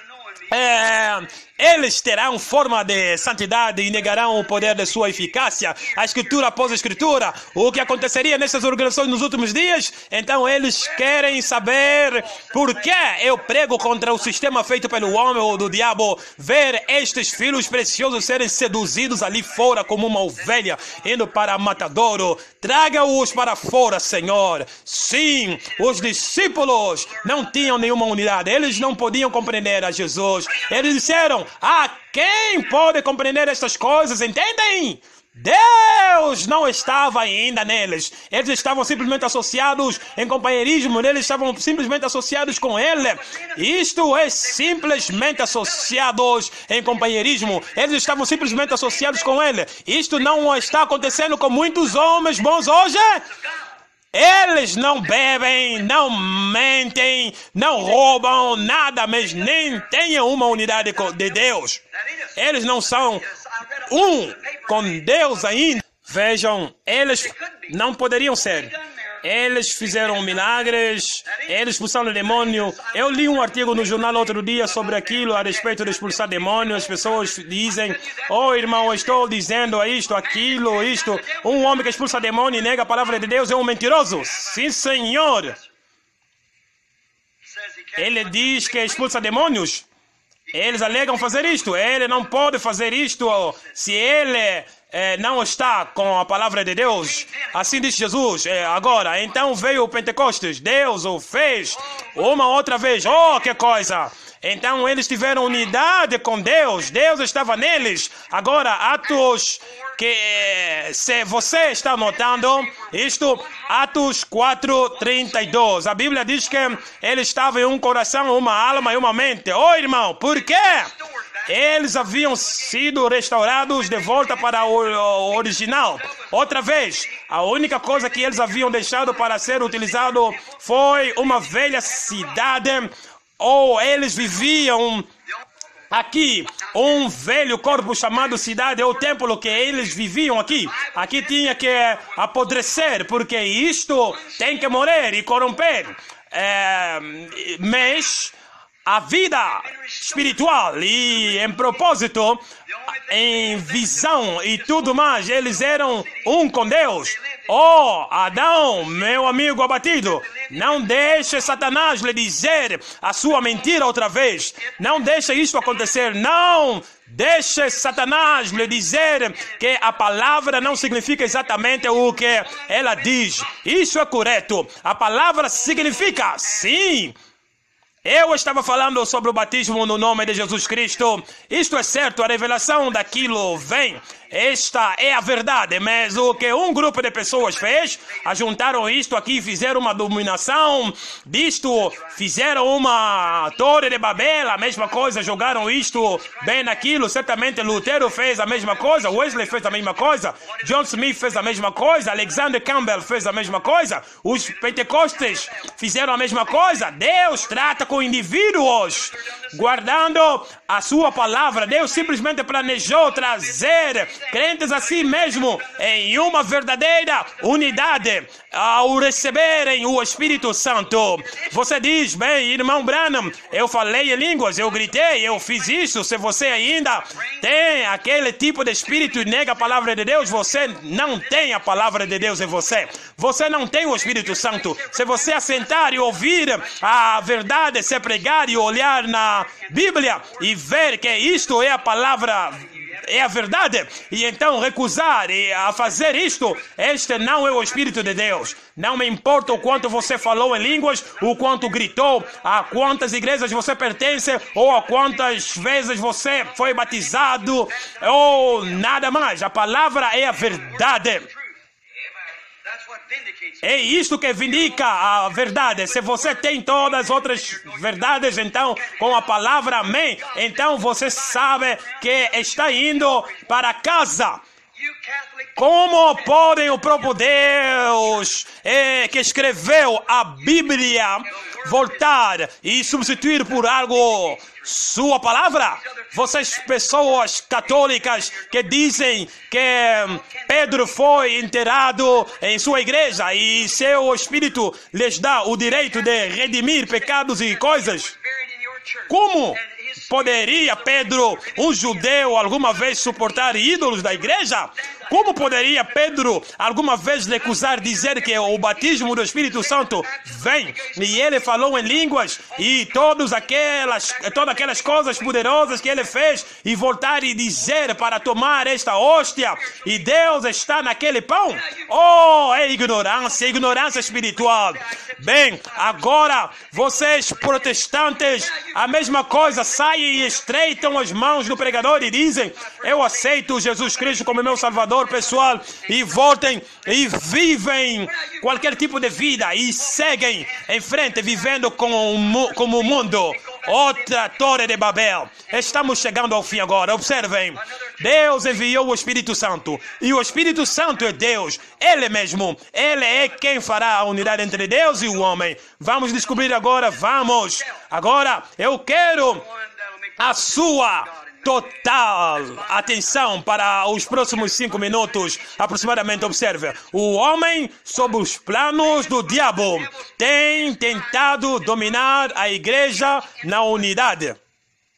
é, eles terão forma de santidade e negarão o poder de sua eficácia. A escritura após a escritura, o que aconteceria nessas organizações nos últimos dias? Então eles querem saber por que eu prego contra o sistema feito pelo homem ou do diabo. Ver estes filhos preciosos serem seduzidos ali fora como uma ovelha indo para matadouro. Traga-os para fora, Senhor. Sim, os discípulos não tinham nenhuma unidade. Eles não podiam compreender a Jesus. Eles disseram, ah, quem pode compreender estas coisas, entendem? Deus não estava ainda neles. Eles estavam simplesmente associados em companheirismo. Eles estavam simplesmente associados com Ele. Isto é simplesmente associados em companheirismo. Eles estavam simplesmente associados com Ele. Isto não está acontecendo com muitos homens bons hoje. Eles não bebem, não mentem, não roubam nada, mas nem têm uma unidade de Deus. Eles não são um com Deus ainda. Vejam, eles não poderiam ser. Eles fizeram milagres, eles expulsaram o demônio. Eu li um artigo no jornal outro dia sobre aquilo, a respeito de expulsar demônio. As pessoas dizem, oh irmão, eu estou dizendo isto, aquilo, isto. Um homem que expulsa demônio e nega a palavra de Deus é um mentiroso. Sim, senhor. Ele diz que expulsa demônios. Eles alegam fazer isto. Ele não pode fazer isto se ele eh, não está com a palavra de Deus. Assim diz Jesus. Eh, agora, então veio o Pentecostes. Deus o fez uma outra vez. Oh, que coisa! Então eles tiveram unidade com Deus. Deus estava neles. Agora, Atos, que se você está notando isto, Atos quatro, trinta e dois. A Bíblia diz que ele estava em um coração, uma alma e uma mente. Oh, irmão, por quê? Eles haviam sido restaurados de volta para o original. Outra vez, a única coisa que eles haviam deixado para ser utilizado foi uma velha cidade, ou eles viviam aqui, um velho corpo chamado cidade, é o templo que eles viviam aqui. Aqui tinha que apodrecer, porque isto tem que morrer e corromper. É, mas a vida espiritual e em propósito, em visão e tudo mais, eles eram um com Deus. Oh, Adão, meu amigo abatido, não deixe Satanás lhe dizer a sua mentira outra vez. Não deixe isso acontecer. Não deixe Satanás lhe dizer que a palavra não significa exatamente o que ela diz. Isso é correto. A palavra significa, sim. Eu estava falando sobre o batismo no nome de Jesus Cristo. Isto é certo, a revelação daquilo vem. Esta é a verdade, mas o que um grupo de pessoas fez, ajuntaram isto aqui, fizeram uma dominação disto, fizeram uma torre de Babel, a mesma coisa, jogaram isto bem naquilo. Certamente Lutero fez a mesma coisa, Wesley fez a mesma coisa, John Smith fez a mesma coisa, Alexander Campbell fez a mesma coisa, os pentecostes fizeram a mesma coisa. Deus trata com indivíduos, guardando a sua palavra. Deus simplesmente planejou trazer crentes assim mesmo em uma verdadeira unidade ao receberem o Espírito Santo. Você diz, bem, irmão Branham, eu falei em línguas, eu gritei, eu fiz isso. Se você ainda tem aquele tipo de espírito e nega a palavra de Deus, você não tem a palavra de Deus em você. Você não tem o Espírito Santo. Se você assentar e ouvir a verdade, se pregar e olhar na Bíblia e ver que isto é a palavra, é a verdade, e então recusar e a fazer isto, este não é o Espírito de Deus. Não me importa o quanto você falou em línguas, o quanto gritou, a quantas igrejas você pertence, ou a quantas vezes você foi batizado, ou nada mais. A palavra é a verdade. É isto que vindica a verdade. Se você tem todas as outras verdades, então, com a palavra amém, então você sabe que está indo para casa. Como podem o próprio Deus eh, que escreveu a Bíblia voltar e substituir por algo sua palavra? Vocês, pessoas católicas que dizem que Pedro foi enterrado em sua igreja e seu Espírito lhes dá o direito de redimir pecados e coisas. Como poderia Pedro, um judeu, alguma vez suportar ídolos da igreja? Como poderia Pedro alguma vez recusar dizer que o batismo do Espírito Santo vem? E ele falou em línguas e todas aquelas, todas aquelas coisas poderosas que ele fez, e voltar e dizer para tomar esta hóstia e Deus está naquele pão? Oh, é ignorância, ignorância espiritual. Bem, agora vocês protestantes, a mesma coisa, saem e estreitam as mãos do pregador e dizem: eu aceito Jesus Cristo como meu Salvador pessoal, e voltem e vivem qualquer tipo de vida e seguem em frente vivendo como, como o mundo. Outra torre de Babel. Estamos chegando ao fim agora. Observem, Deus enviou o Espírito Santo, e o Espírito Santo é Deus, Ele mesmo. Ele é quem fará a unidade entre Deus e o homem. Vamos descobrir agora, vamos. Agora eu quero a sua total atenção para os próximos cinco minutos aproximadamente. Observe, o homem sob os planos do diabo tem tentado dominar a igreja na unidade.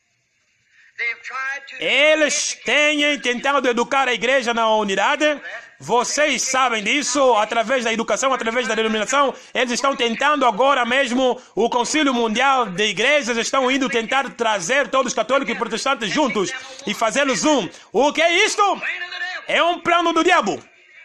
Eles têm tentado educar a igreja na unidade, Vocês sabem disso através da educação, através da denominação. Eles estão tentando agora mesmo, o Concílio Mundial de Igrejas estão indo tentar trazer todos os católicos e protestantes juntos e fazê-los um. O que é isto? É um plano do diabo.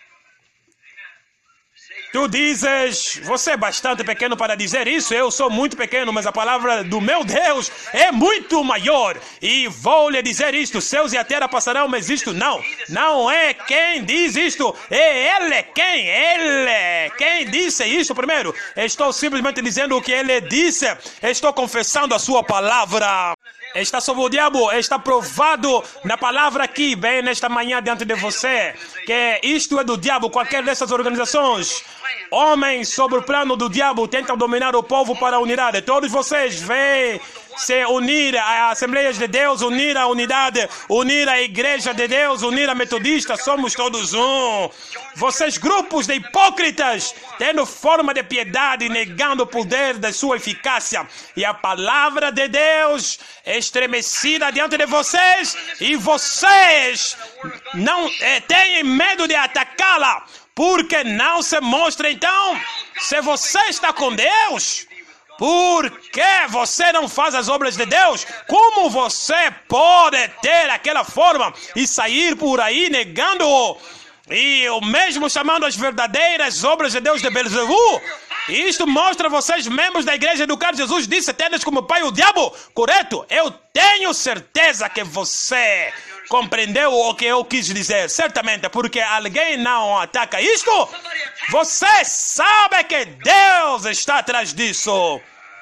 Tu dizes, você é bastante pequeno para dizer isso, eu sou muito pequeno, mas a palavra do meu Deus é muito maior. E vou lhe dizer isto, céus e a terra passarão, mas isto não. Não é quem diz isto, é Ele quem? Ele. Quem disse isto primeiro? Estou simplesmente dizendo o que Ele disse, estou confessando a sua palavra. Está sobre o diabo, está provado na palavra aqui, bem nesta manhã diante de você, que isto é do diabo. Qualquer dessas organizações, homens sobre o plano do diabo, tentam dominar o povo para a unidade. Todos vocês vêm se unir às Assembleias de Deus, unir a unidade, unir a Igreja de Deus, unir a Metodista, somos todos um. Vocês, grupos de hipócritas, tendo forma de piedade, negando o poder da sua eficácia. E a palavra de Deus é estremecida diante de vocês, e vocês não é, têm medo de atacá-la, porque não se mostra então, se você está com Deus, por que você não faz as obras de Deus? Como você pode ter aquela forma e sair por aí negando-o? E o mesmo chamando as verdadeiras obras de Deus de Beelzebul? Isto mostra vocês, membros da igreja do Carlos Jesus, disse, tendes como pai o diabo, correto? Eu tenho certeza que você compreendeu o que eu quis dizer, certamente, porque alguém não ataca isto. Você sabe que Deus está atrás disso.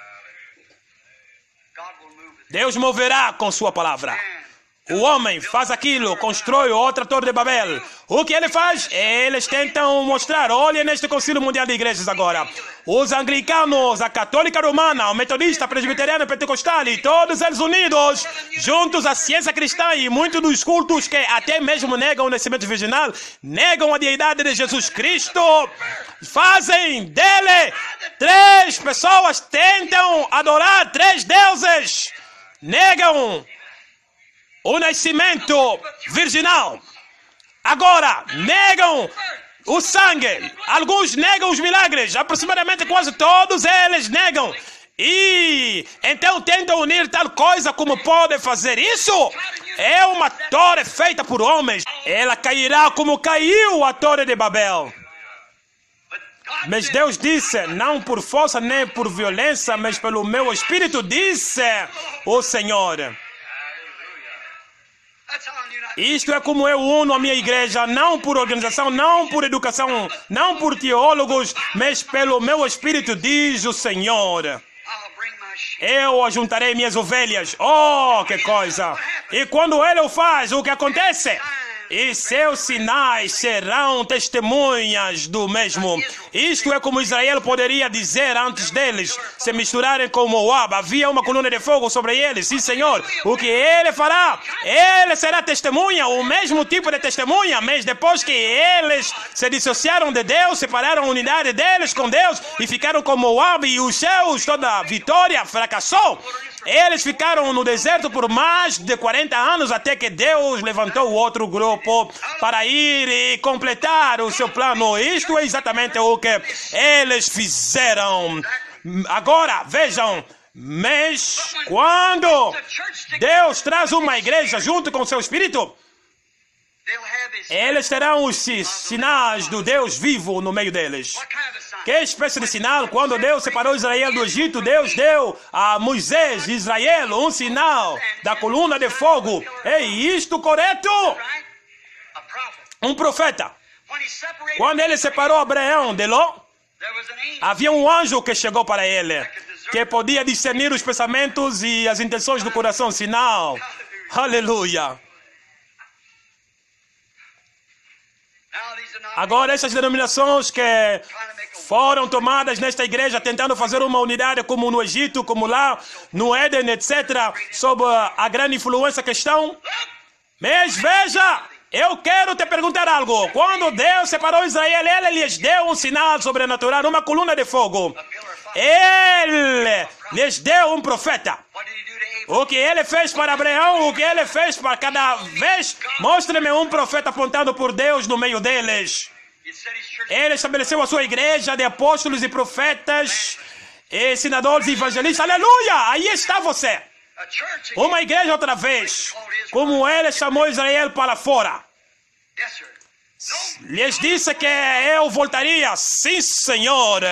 Deus moverá com sua palavra. O homem faz aquilo, constrói outra torre de Babel. O que ele faz? Eles tentam mostrar, olha neste Concílio Mundial de Igrejas agora. Os anglicanos, a católica romana, o metodista, presbiteriano, pentecostal, e todos eles unidos, juntos à ciência cristã e muitos dos cultos que até mesmo negam o nascimento virginal, negam a deidade de Jesus Cristo, fazem dele três pessoas, tentam adorar três deuses, negam o nascimento virginal. Agora, negam o sangue. Alguns negam os milagres. Aproximadamente quase todos eles negam. E então tentam unir tal coisa como podem fazer isso. É uma torre feita por homens. Ela cairá como caiu a torre de Babel. Mas Deus disse, não por força nem por violência, mas pelo meu espírito, disse o Senhor. Isto é como eu uno a minha igreja, não por organização, não por educação, não por teólogos, mas pelo meu espírito, diz o Senhor. Eu ajuntarei minhas ovelhas. Oh, que coisa! E quando ele o faz, o que acontece? E seus sinais serão testemunhas do mesmo. Isto é como Israel poderia dizer antes deles se misturarem com Moab. Havia uma coluna de fogo sobre eles. Sim, Senhor. O que ele fará? Ele será testemunha, o mesmo tipo de testemunha. Mas depois que eles se dissociaram de Deus, separaram a unidade deles com Deus e ficaram com Moab e os seus, toda a vitória fracassou. Eles ficaram no deserto por mais de quarenta anos até que Deus levantou outro grupo para ir e completar o seu plano. Isto é exatamente o que eles fizeram. Agora, vejam, mas quando Deus traz uma igreja junto com o seu Espírito, eles terão os sinais do Deus vivo no meio deles. Que espécie de sinal? Quando Deus separou Israel do Egito, Deus deu a Moisés e Israel um sinal da coluna de fogo. É isto correto? Um profeta. Quando ele separou Abraão de Ló, havia um anjo que chegou para ele, que podia discernir os pensamentos e as intenções do coração. Sinal. Aleluia. Agora, essas denominações que foram tomadas nesta igreja, tentando fazer uma unidade como no Egito, como lá no Éden, etcétera, sob a grande influência que estão. Mas veja, eu quero te perguntar algo. Quando Deus separou Israel, Ele lhes deu um sinal sobrenatural, uma coluna de fogo. Ele lhes deu um profeta. O que ele fez para Abraão, o que ele fez para cada vez. Mostre-me um profeta apontado por Deus no meio deles. Ele estabeleceu a sua igreja de apóstolos e profetas, ensinadores e evangelistas. Aleluia! Aí está você. Uma igreja outra vez, como ele chamou Israel para fora. Lhes disse que eu voltaria. Sim, Senhor.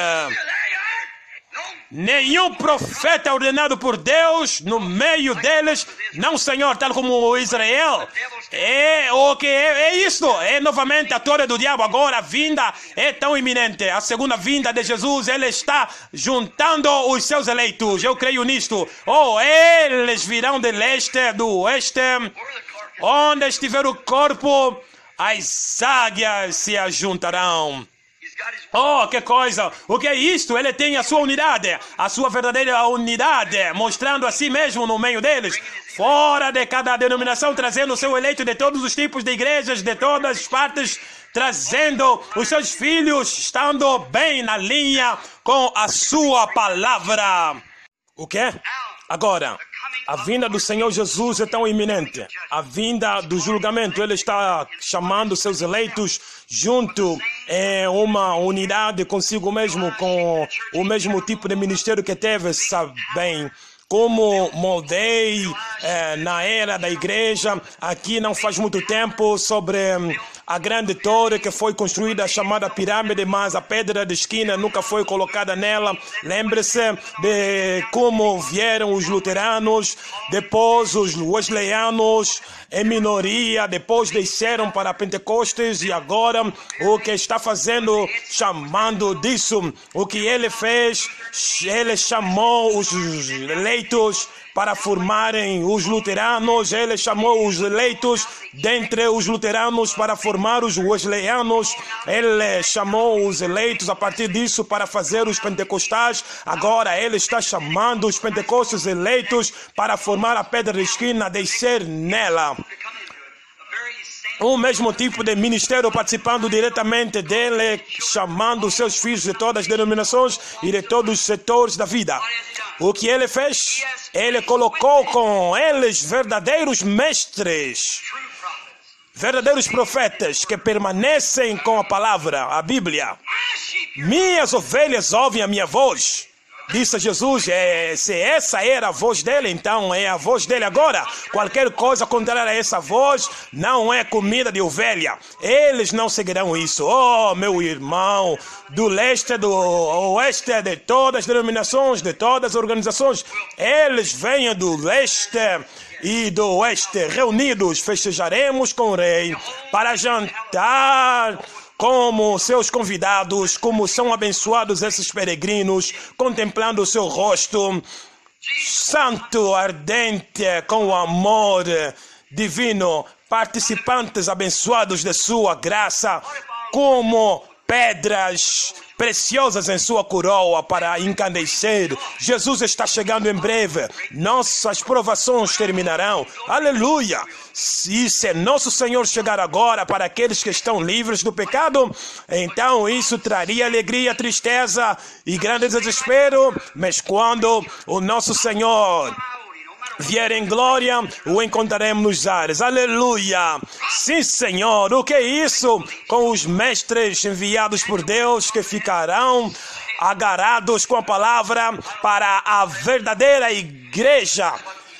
Nenhum profeta ordenado por Deus no meio deles. Não, Senhor, tal como Israel. É o que é, é isto. É novamente a torre do diabo. Agora a vinda é tão iminente. A segunda vinda de Jesus, ele está juntando os seus eleitos. Eu creio nisto. Oh, eles virão de leste, do oeste. Onde estiver o corpo, as águias se ajuntarão. Oh, que coisa! O que é isto? Ele tem a sua unidade, a sua verdadeira unidade, mostrando a si mesmo no meio deles, fora de cada denominação, trazendo o seu eleito de todos os tipos de igrejas, de todas as partes, trazendo os seus filhos, estando bem na linha com a sua palavra. O quê? Agora, a vinda do Senhor Jesus é tão iminente. A vinda do julgamento, ele está chamando seus eleitos junto em uma unidade consigo mesmo, com o mesmo tipo de ministério que teve, sabem? Como moldei eh, na era da igreja, aqui não faz muito tempo, sobre a grande torre que foi construída, chamada pirâmide, mas a pedra de esquina nunca foi colocada nela. Lembre-se de como vieram os luteranos, depois os wesleyanos, em minoria, depois desceram para Pentecostes, e agora o que está fazendo, chamando disso, o que ele fez, ele chamou os eleitos para formarem os luteranos, ele chamou os eleitos dentre os luteranos para formar os wesleyanos, ele chamou os eleitos a partir disso para fazer os pentecostais. Agora ele está chamando os pentecostes eleitos para formar a pedra de esquina, descer nela. O mesmo tipo de ministério participando diretamente dele, chamando seus filhos de todas as denominações e de todos os setores da vida. O que ele fez? Ele colocou com eles verdadeiros mestres, verdadeiros profetas que permanecem com a palavra, a Bíblia. Minhas ovelhas ouvem a minha voz. Disse Jesus, é, se essa era a voz dele, então é a voz dele agora. Qualquer coisa contrária a essa voz não é comida de ovelha. Eles não seguirão isso. Oh, meu irmão, do leste, do oeste, de todas as denominações, de todas as organizações, eles vêm do leste e do oeste. Reunidos, festejaremos com o rei para jantar como seus convidados, como são abençoados esses peregrinos, contemplando o seu rosto santo, ardente, com o amor divino, participantes abençoados de sua graça, como pedras preciosas em sua coroa para encandecer. Jesus está chegando em breve. Nossas provações terminarão. Aleluia! E se nosso Senhor chegar agora para aqueles que estão livres do pecado, então isso traria alegria, tristeza e grande desespero. Mas quando o nosso Senhor vier em glória, o encontraremos nos ares. Aleluia! Sim, Senhor. O que é isso? Com os mestres enviados por Deus que ficarão agarrados com a palavra para a verdadeira igreja.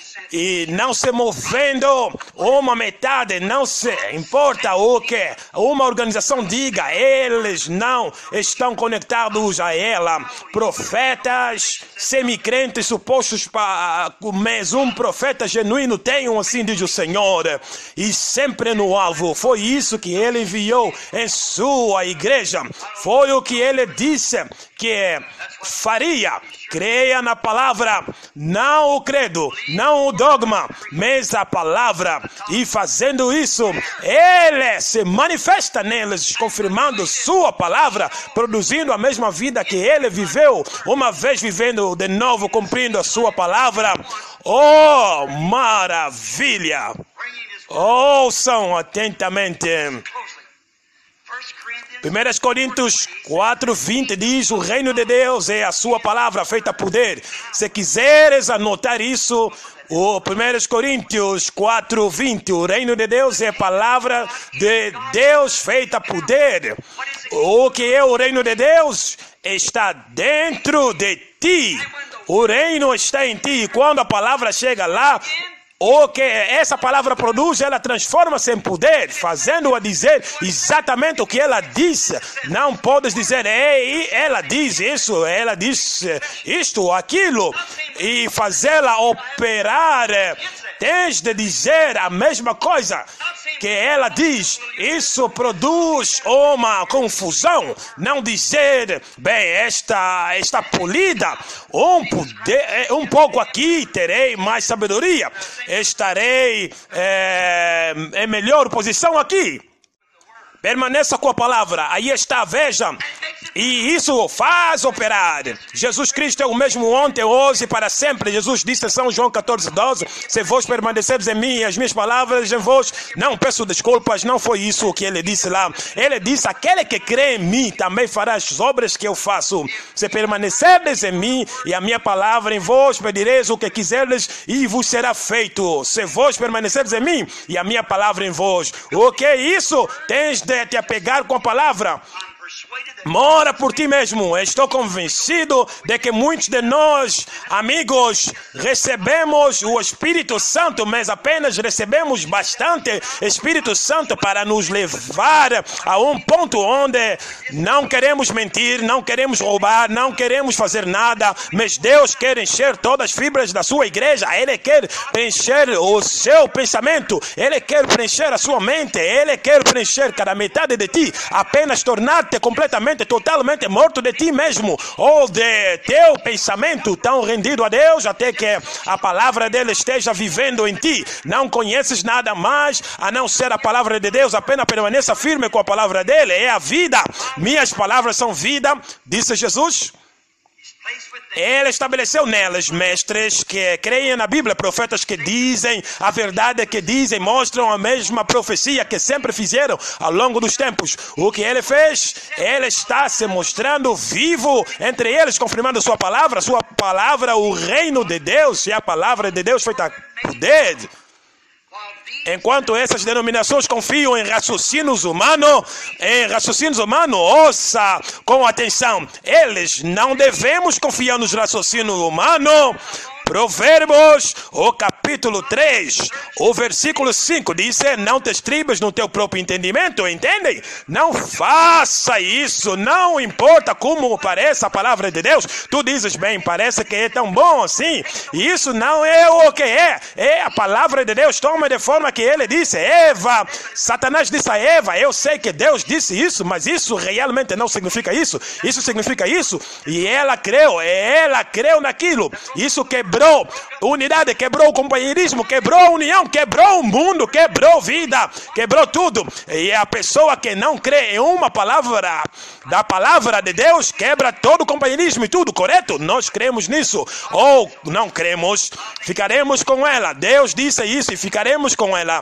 E não se movendo uma metade, não se importa o que uma organização diga, eles não estão conectados a ela. Profetas semicrentes supostos para, mas um profeta genuíno tem um, assim diz o Senhor, e sempre no alvo. Foi isso que ele enviou em sua igreja, foi o que ele disse que faria. Creia na palavra, não o credo, não o dogma, mas a palavra. E fazendo isso, ele se manifesta neles, confirmando sua palavra, produzindo a mesma vida que ele viveu, uma vez vivendo de novo, cumprindo a sua palavra. Oh, maravilha! Ouçam atentamente. primeira Coríntios quatro, vinte diz, o reino de Deus é a sua palavra feita poder. Se quiseres anotar isso, O primeiro Coríntios quatro, vinte. O reino de Deus é a palavra de Deus feita poder. O que é o reino de Deus está dentro de ti. O reino está em ti. E quando a palavra chega lá, o que essa palavra produz, ela transforma-se em poder, fazendo-a dizer exatamente o que ela disse. Não podes dizer, ei, ela diz isso, ela diz isto, aquilo, e fazê-la operar. Tens de dizer a mesma coisa que ela diz. Isso produz uma confusão. Não dizer, bem, esta está polida, um, poder, um pouco aqui terei mais sabedoria, estarei é, em melhor posição aqui. Permaneça com a palavra. Aí está, veja. E isso faz operar. Jesus Cristo é o mesmo ontem, hoje e para sempre. Jesus disse em São João catorze, doze. Se vós permaneceres em mim e as minhas palavras em vós, não peço desculpas, não foi isso que ele disse lá. Ele disse, aquele que crê em mim também fará as obras que eu faço. Se permaneceres em mim e a minha palavra em vós, pedireis o que quiserdes e vos será feito. Se vós permaneceres em mim e a minha palavra em vós. O que é isso? Tens de te apegar com a palavra. Mora por ti mesmo. Estou convencido de que muitos de nós, amigos, recebemos o Espírito Santo, mas apenas recebemos bastante Espírito Santo para nos levar a um ponto onde não queremos mentir, não queremos roubar, não queremos fazer nada, mas Deus quer encher todas as fibras da sua igreja. Ele quer preencher o seu pensamento, Ele quer preencher a sua mente, Ele quer preencher cada metade de ti, apenas tornar-te completamente, totalmente morto de ti mesmo, ou de teu pensamento, tão rendido a Deus, até que a palavra dele esteja vivendo em ti. Não conheces nada mais a não ser a palavra de Deus, apenas permaneça firme com a palavra dele, é a vida. Minhas palavras são vida, disse Jesus. Ele estabeleceu nelas mestres que creem na Bíblia, profetas que dizem a verdade, que dizem, mostram a mesma profecia que sempre fizeram ao longo dos tempos. O que ele fez? Ele está se mostrando vivo entre eles, confirmando sua palavra, sua palavra, o reino de Deus, e a palavra de Deus feita poder. Enquanto essas denominações confiam em raciocínios humanos, em raciocínios humanos, ouça com atenção, eles não devemos confiar nos raciocínios humanos. Provérbios, o capítulo três, o versículo cinco, diz, não te estribes no teu próprio entendimento, entendem? Não faça isso, não importa como pareça a palavra de Deus. Tu dizes, bem, parece que é tão bom assim. Isso não é o que é, é a palavra de Deus. Toma de forma que ele disse, Eva, Satanás disse a Eva, eu sei que Deus disse isso, mas isso realmente não significa isso. Isso significa isso, e ela creu, ela creu naquilo. Isso quebrou unidade, quebrou o companheirismo, quebrou a união, quebrou o mundo, quebrou vida, quebrou tudo. E a pessoa que não crê em uma palavra da palavra de Deus quebra todo o companheirismo e tudo, correto? Nós cremos nisso, ou não cremos, ficaremos com ela. Deus disse isso e ficaremos com ela.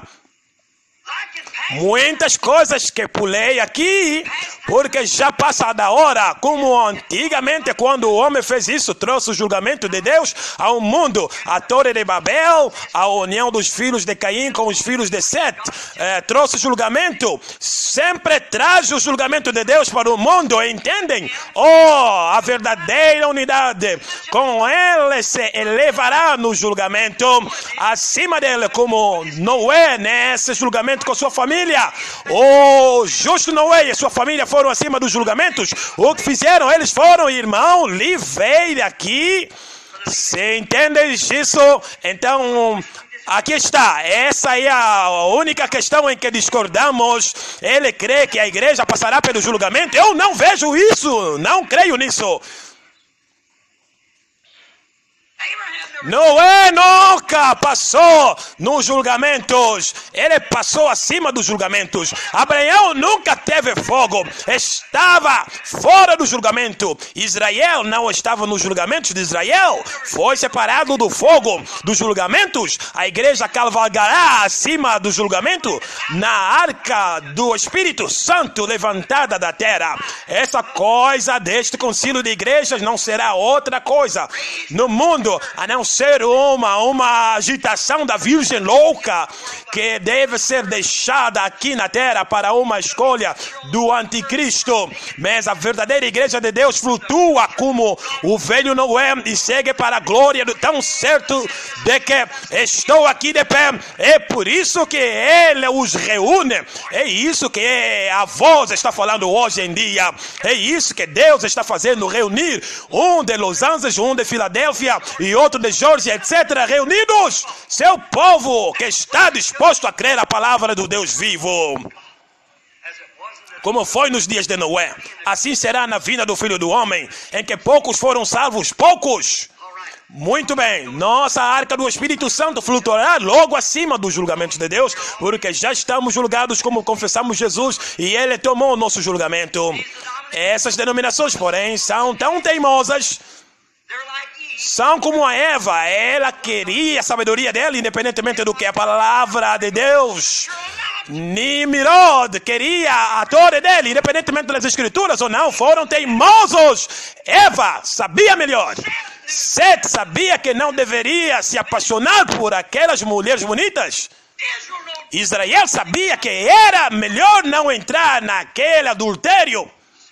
Muitas coisas que pulei aqui, porque já passa da hora, como antigamente quando o homem fez isso, trouxe o julgamento de Deus ao mundo, a Torre de Babel, a união dos filhos de Caim com os filhos de Sete, eh, trouxe julgamento, sempre traz o julgamento de Deus para o mundo, entendem? Oh, a verdadeira unidade, com ele se elevará no julgamento, acima dele, como Noé, nesse julgamento com sua família. O justo Noé e sua família foram acima dos julgamentos. O que fizeram? Eles foram, irmão, livre aqui. Se entendes isso? Então, aqui está. Essa é a única questão em que discordamos. Ele crê que a igreja passará pelo julgamento. Eu não vejo isso. Não creio nisso. Noé nunca passou nos julgamentos, ele passou acima dos julgamentos. Abraão nunca teve fogo, estava fora do julgamento. Israel não estava nos julgamentos de Israel, foi separado do fogo dos julgamentos. A igreja cavalgará acima do julgamento na arca do Espírito Santo levantada da terra. Essa coisa deste concílio de igrejas não será outra coisa no mundo, a não ser uma, uma agitação da virgem louca que deve ser deixada aqui na terra para uma escolha do anticristo. Mas a verdadeira igreja de Deus flutua como o velho Noé e segue para a glória do tão certo de que estou aqui de pé. É por isso que ele os reúne. É isso que a voz está falando hoje em dia. É isso que Deus está fazendo, reunir um de Los Angeles, um de Filadélfia e outro de Georgia, etcétera. Reunidos, seu povo que está disposto a crer a palavra do Deus vivo. Como foi nos dias de Noé, assim será na vinda do Filho do Homem, em que poucos foram salvos, poucos. Muito bem, nossa arca do Espírito Santo flutuará logo acima dos julgamentos de Deus, porque já estamos julgados como confessamos Jesus e Ele tomou o nosso julgamento. Essas denominações, porém, são tão teimosas, são como a Eva. Ela queria a sabedoria dela, independentemente do que a palavra de Deus. Nimrod queria a torre dele, independentemente das escrituras ou não. Foram teimosos. Eva sabia melhor. Sete sabia que não deveria se apaixonar por aquelas mulheres bonitas. Israel sabia que era melhor não entrar naquele adultério.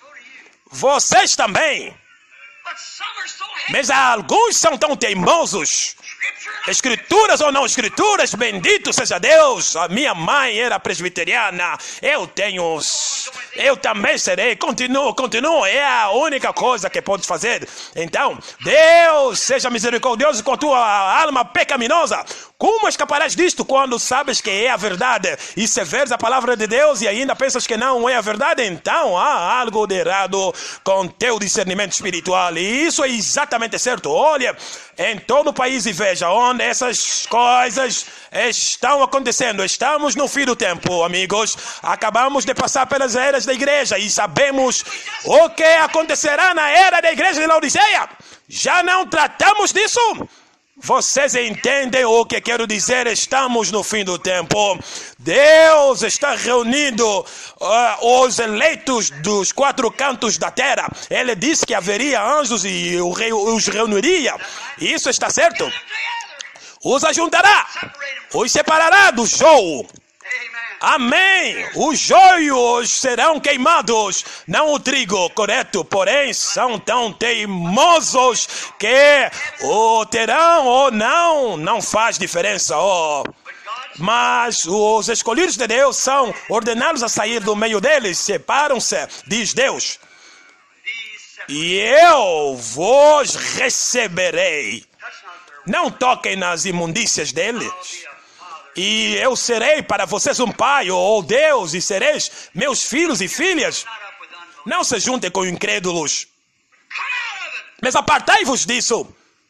Vocês também. Mas alguns são tão teimosos. Escrituras ou não escrituras, bendito seja Deus. A minha mãe era presbiteriana. Eu tenho... Eu também serei. Continuo, continuo. É a única coisa que podes fazer. Então, Deus seja misericordioso com tua alma pecaminosa. Como escaparás disto quando sabes que é a verdade? E se veres a palavra de Deus e ainda pensas que não é a verdade, então há algo de errado com teu discernimento espiritual. E isso é exatamente certo. Olha, em todo o país e veja onde essas coisas estão acontecendo. Estamos no fim do tempo, amigos. Acabamos de passar pelas eras da igreja e sabemos o que acontecerá na era da igreja de Laodiceia. Já não tratamos disso? Vocês entendem o que quero dizer? Estamos no fim do tempo. Deus está reunindo uh, os eleitos dos quatro cantos da terra. Ele disse que haveria anjos e os reuniria. Isso está certo. Os ajuntará, os separará do joio. Amém. Os joios serão queimados, não o trigo, correto? Porém, são tão teimosos que o terão ou não, não faz diferença. Oh. Mas os escolhidos de Deus são ordenados a sair do meio deles. Separam-se, diz Deus. E eu vos receberei. Não toquem nas imundícias deles. E eu serei para vocês um pai, ou Deus, e sereis meus filhos e filhas. Não se juntem com incrédulos, mas apartai-vos disso.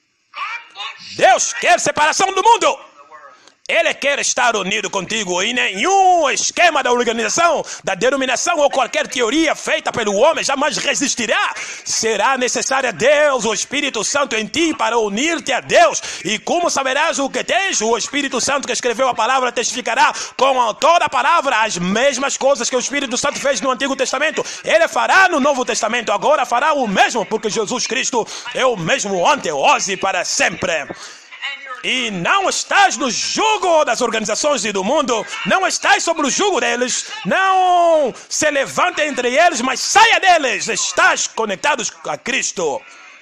Deus quer separação do mundo. Ele quer estar unido contigo e nenhum esquema da organização, da denominação ou qualquer teoria feita pelo homem jamais resistirá. Será necessário Deus, o Espírito Santo em ti para unir-te a Deus. E como saberás o que tens? O Espírito Santo que escreveu a palavra testificará com toda a palavra as mesmas coisas que o Espírito Santo fez no Antigo Testamento. Ele fará no Novo Testamento. Agora fará o mesmo, porque Jesus Cristo é o mesmo ontem, hoje e para sempre. E não estás no jugo das organizações e do mundo. Não estás sobre o jugo deles. Não se levante entre eles, mas saia deles. Estás conectados a Cristo.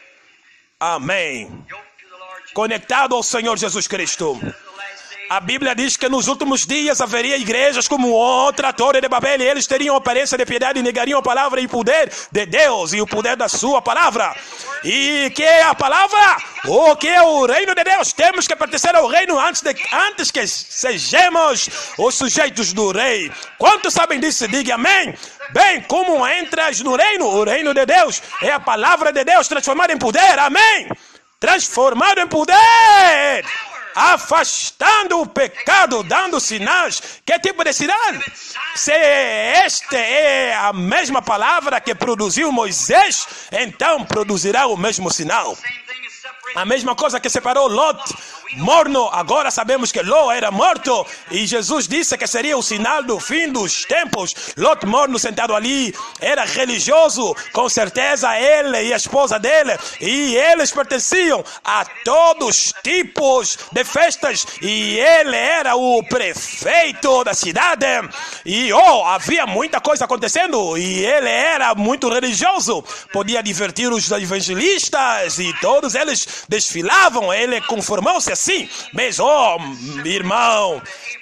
Amém. Conectado ao Senhor Jesus Cristo. A Bíblia diz que nos últimos dias haveria igrejas como outra Torre de Babel, e eles teriam aparência de piedade e negariam a palavra e o poder de Deus e o poder da sua palavra. E que é a palavra? O que é o reino de Deus? Temos que pertencer ao reino antes, de, antes que sejamos os sujeitos do rei. Quantos sabem disso? Diga amém. Bem, como entras no reino? O reino de Deus é a palavra de Deus transformada em poder. Amém. Transformado em poder. Afastando o pecado, dando sinais. Que tipo de sinal? Se esta é a mesma palavra que produziu Moisés, então produzirá o mesmo sinal. A mesma coisa que separou Lot morno. Agora sabemos que Ló era morto. E Jesus disse que seria o sinal do fim dos tempos. Ló morno sentado ali. Era religioso. Com certeza ele e a esposa dele. E eles pertenciam a todos os tipos de festas. E ele era o prefeito da cidade. E oh, havia muita coisa acontecendo. E ele era muito religioso. Podia divertir os evangelistas. E todos eles desfilavam. Ele conformou-se assim. Mas, oh, irmão,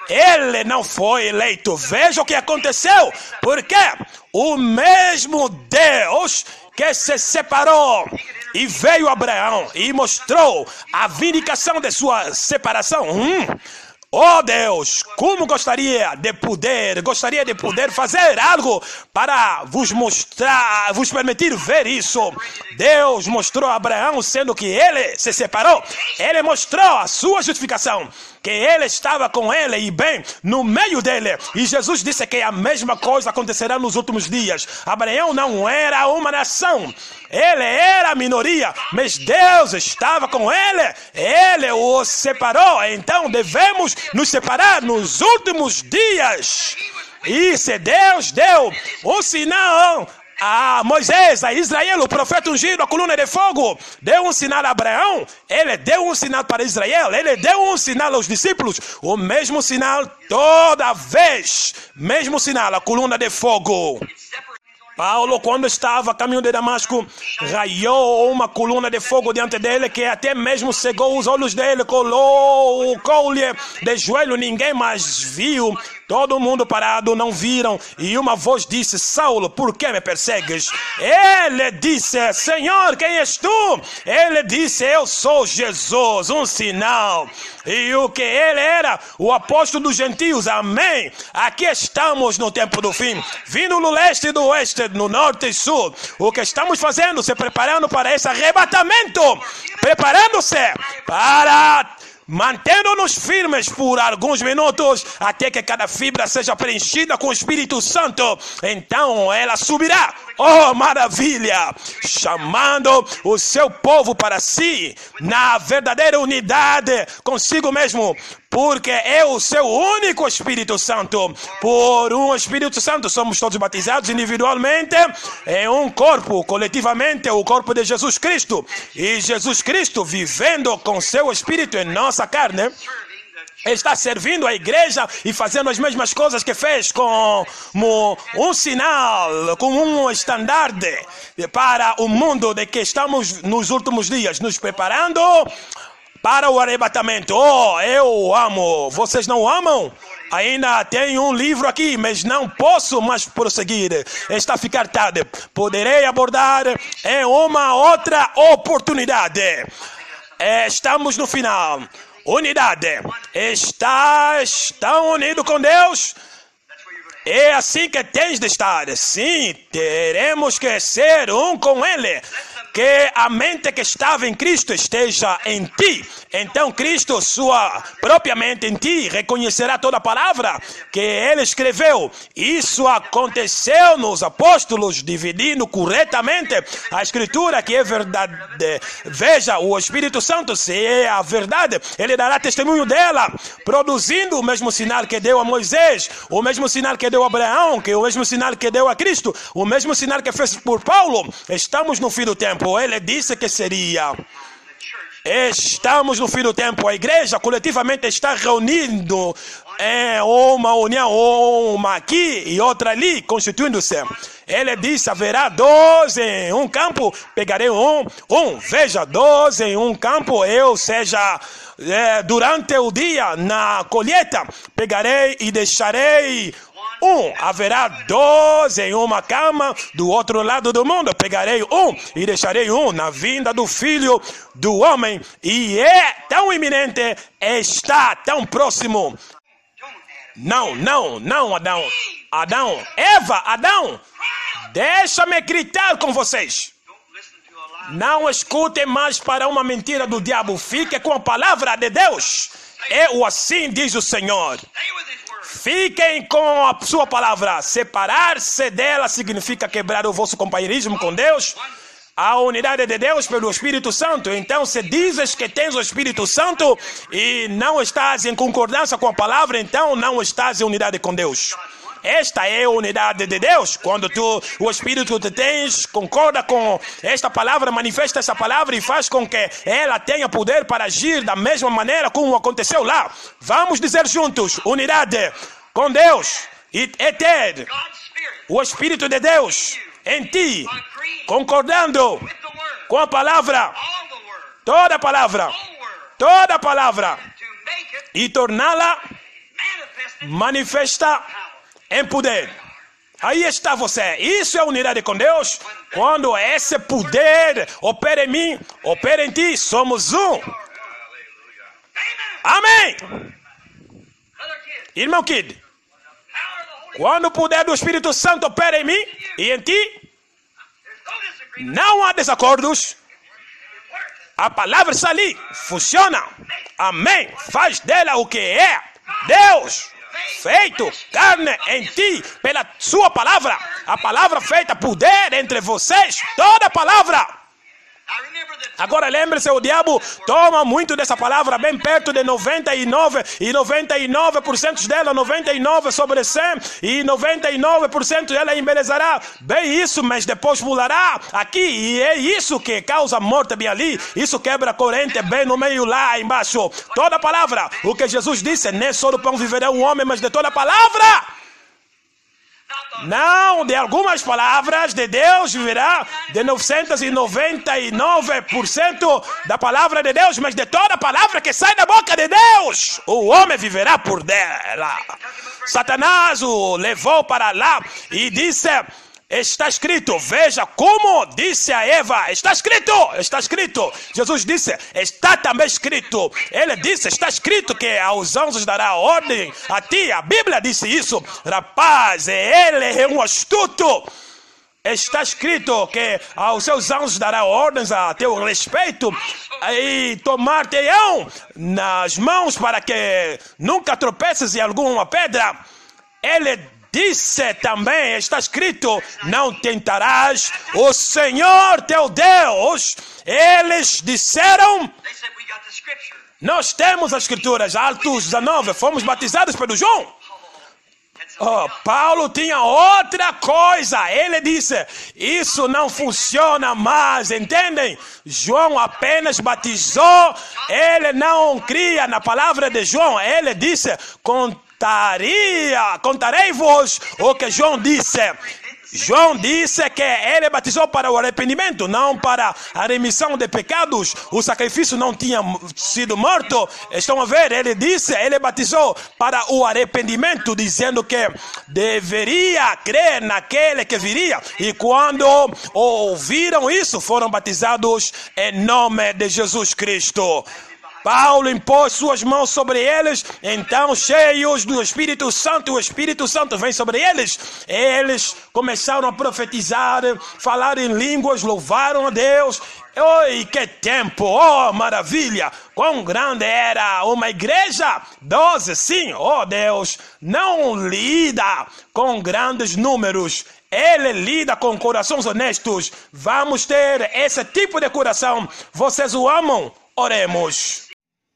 ele não foi eleito. Veja o que aconteceu. Porque o mesmo Deus que se separou e veio a Abraão e mostrou a vindicação de sua separação. Hum. Oh Deus, como gostaria de poder, gostaria de poder fazer algo para vos mostrar, vos permitir ver isso. Deus mostrou a Abraão, sendo que ele se separou, ele mostrou a sua justificação, que ele estava com ele e bem no meio dele. E Jesus disse que a mesma coisa acontecerá nos últimos dias. Abraão não era uma nação, ele era a minoria, mas Deus estava com ele, ele o separou. Então devemos nos separar nos últimos dias. E se Deus deu um sinal a Moisés, a Israel, o profeta ungido, a coluna de fogo, deu um sinal a Abraão, ele deu um sinal para Israel, ele deu um sinal aos discípulos, o mesmo sinal toda vez, mesmo sinal, a coluna de fogo. Paulo, quando estava a caminho de Damasco, raiou uma coluna de fogo diante dele, que até mesmo cegou os olhos dele, colocou-lhe de joelho, ninguém mais viu. Todo mundo parado, não viram. E uma voz disse: Saulo, por que me persegues? Ele disse: Senhor, quem és tu? Ele disse: eu sou Jesus, um sinal. E o que ele era? O apóstolo dos gentios. Amém. Aqui estamos no tempo do fim, vindo no leste e do oeste, no norte e sul. O que estamos fazendo? Se preparando para esse arrebatamento. Preparando-se para... mantendo-nos firmes por alguns minutos, até que cada fibra seja preenchida com o Espírito Santo. Então ela subirá, oh maravilha, chamando o seu povo para si, na verdadeira unidade consigo mesmo, porque é o seu único Espírito Santo. Por um Espírito Santo somos todos batizados individualmente em um corpo, coletivamente o corpo de Jesus Cristo. E Jesus Cristo, vivendo com seu Espírito em nossa carne, está servindo a igreja e fazendo as mesmas coisas que fez, como um sinal, como um estandarte para o mundo de que estamos nos últimos dias, nos preparando para o arrebatamento. Oh, eu amo. Vocês não amam? Ainda tem um livro aqui, mas não posso mais prosseguir. Está a ficar tarde. Poderei abordar em uma outra oportunidade. Estamos no final. Unidade. Estás tão unido com Deus? É assim que tens de estar. Sim, teremos que ser um com Ele. Que a mente que estava em Cristo esteja em ti. Então Cristo, sua própria mente em ti, reconhecerá toda a palavra que ele escreveu. Isso aconteceu nos apóstolos, dividindo corretamente a escritura, que é verdade. Veja, o Espírito Santo, se é a verdade, ele dará testemunho dela, produzindo o mesmo sinal que deu a Moisés, o mesmo sinal que deu a Abraão, que é o mesmo sinal que deu a Cristo, o mesmo sinal que fez por Paulo. Estamos no fim do tempo. Ele disse que seria. Estamos no fim do tempo. A igreja coletivamente está reunindo em uma união, uma aqui e outra ali, constituindo-se. Ele disse: haverá doze em um campo, pegarei um, um. Veja, doze em um campo, eu seja, é, durante o dia, na colheita, pegarei e deixarei um. Haverá doze em uma cama do outro lado do mundo. Pegarei um e deixarei um na vinda do Filho do Homem. E é tão iminente, está tão próximo. Não, não, não, Adão. Adão, Eva, Adão, deixa-me gritar com vocês. Não escutem mais para uma mentira do diabo. Fique com a palavra de Deus. É o assim diz o Senhor. Fiquem com a sua palavra. Separar-se dela significa quebrar o vosso companheirismo com Deus. a unidade de Deus pelo Espírito Santo. Então, se dizes que tens o Espírito Santo e não estás em concordância com a palavra, então não estás em unidade com Deus. Esta é a unidade de Deus. Quando tu, o Espírito te tens, concorda com esta palavra, manifesta essa palavra e faz com que ela tenha poder para agir da mesma maneira como aconteceu lá. Vamos dizer juntos, unidade com Deus e ter o Espírito de Deus em ti, concordando com a palavra, toda a palavra, toda a palavra, e torná-la manifesta em poder. Aí está você. Isso é unidade com Deus. Quando esse poder opera em mim, opera em ti, somos um. Amém. Irmão Kid, quando o poder do Espírito Santo opera em mim e em ti, não há desacordos. A palavra está ali, funciona. Amém. Faz dela o que é. Deus feito carne em ti pela sua palavra. A palavra feita poder entre vocês. Toda a palavra. Agora lembre-se, o diabo toma muito dessa palavra, bem perto de noventa e nove e noventa e nove por cento dela, noventa e nove sobre cem e noventa e nove por cento ela embelezará bem isso, mas depois pulará aqui e é isso que causa morte bem ali. Isso quebra a corrente bem no meio lá embaixo. Toda a palavra, o que Jesus disse, nem só do pão viverá o homem, mas de toda a palavra. Não, de algumas palavras de Deus viverá de novecentos e noventa e nove por cento da palavra de Deus, mas de toda a palavra que sai da boca de Deus, o homem viverá por dela. Satanás o levou para lá e disse, está escrito, veja como disse a Eva, está escrito, está escrito. Jesus disse, está também escrito. Ele disse, está escrito que aos anjos dará ordem a ti. A Bíblia disse isso. Rapaz, ele é um astuto. Está escrito que aos seus anjos dará ordens a teu respeito e tomar-te-ão nas mãos para que nunca tropeces em alguma pedra. Ele disse também, está escrito, não tentarás o Senhor teu Deus. Eles disseram, nós temos as escrituras, Atos dezenove, fomos batizados pelo João. Oh, Paulo tinha outra coisa. Ele disse, isso não funciona mais, entendem? João apenas batizou, ele não cria na palavra de João. Ele disse, contaria, contarei-vos o que João disse. João disse que ele batizou para o arrependimento, não para a remissão de pecados. O sacrifício não tinha sido morto. Estão a ver? Ele disse, ele batizou para o arrependimento, dizendo que deveria crer naquele que viria. E quando ouviram isso, foram batizados em nome de Jesus Cristo. Paulo impôs suas mãos sobre eles, então cheios do Espírito Santo, o Espírito Santo vem sobre eles. Eles começaram a profetizar, falar em línguas, louvaram a Deus. Oi, que tempo, oh maravilha, quão grande era uma igreja, doze, sim, oh Deus, não lida com grandes números. Ele lida com corações honestos. Vamos ter esse tipo de coração. Vocês o amam? Oremos.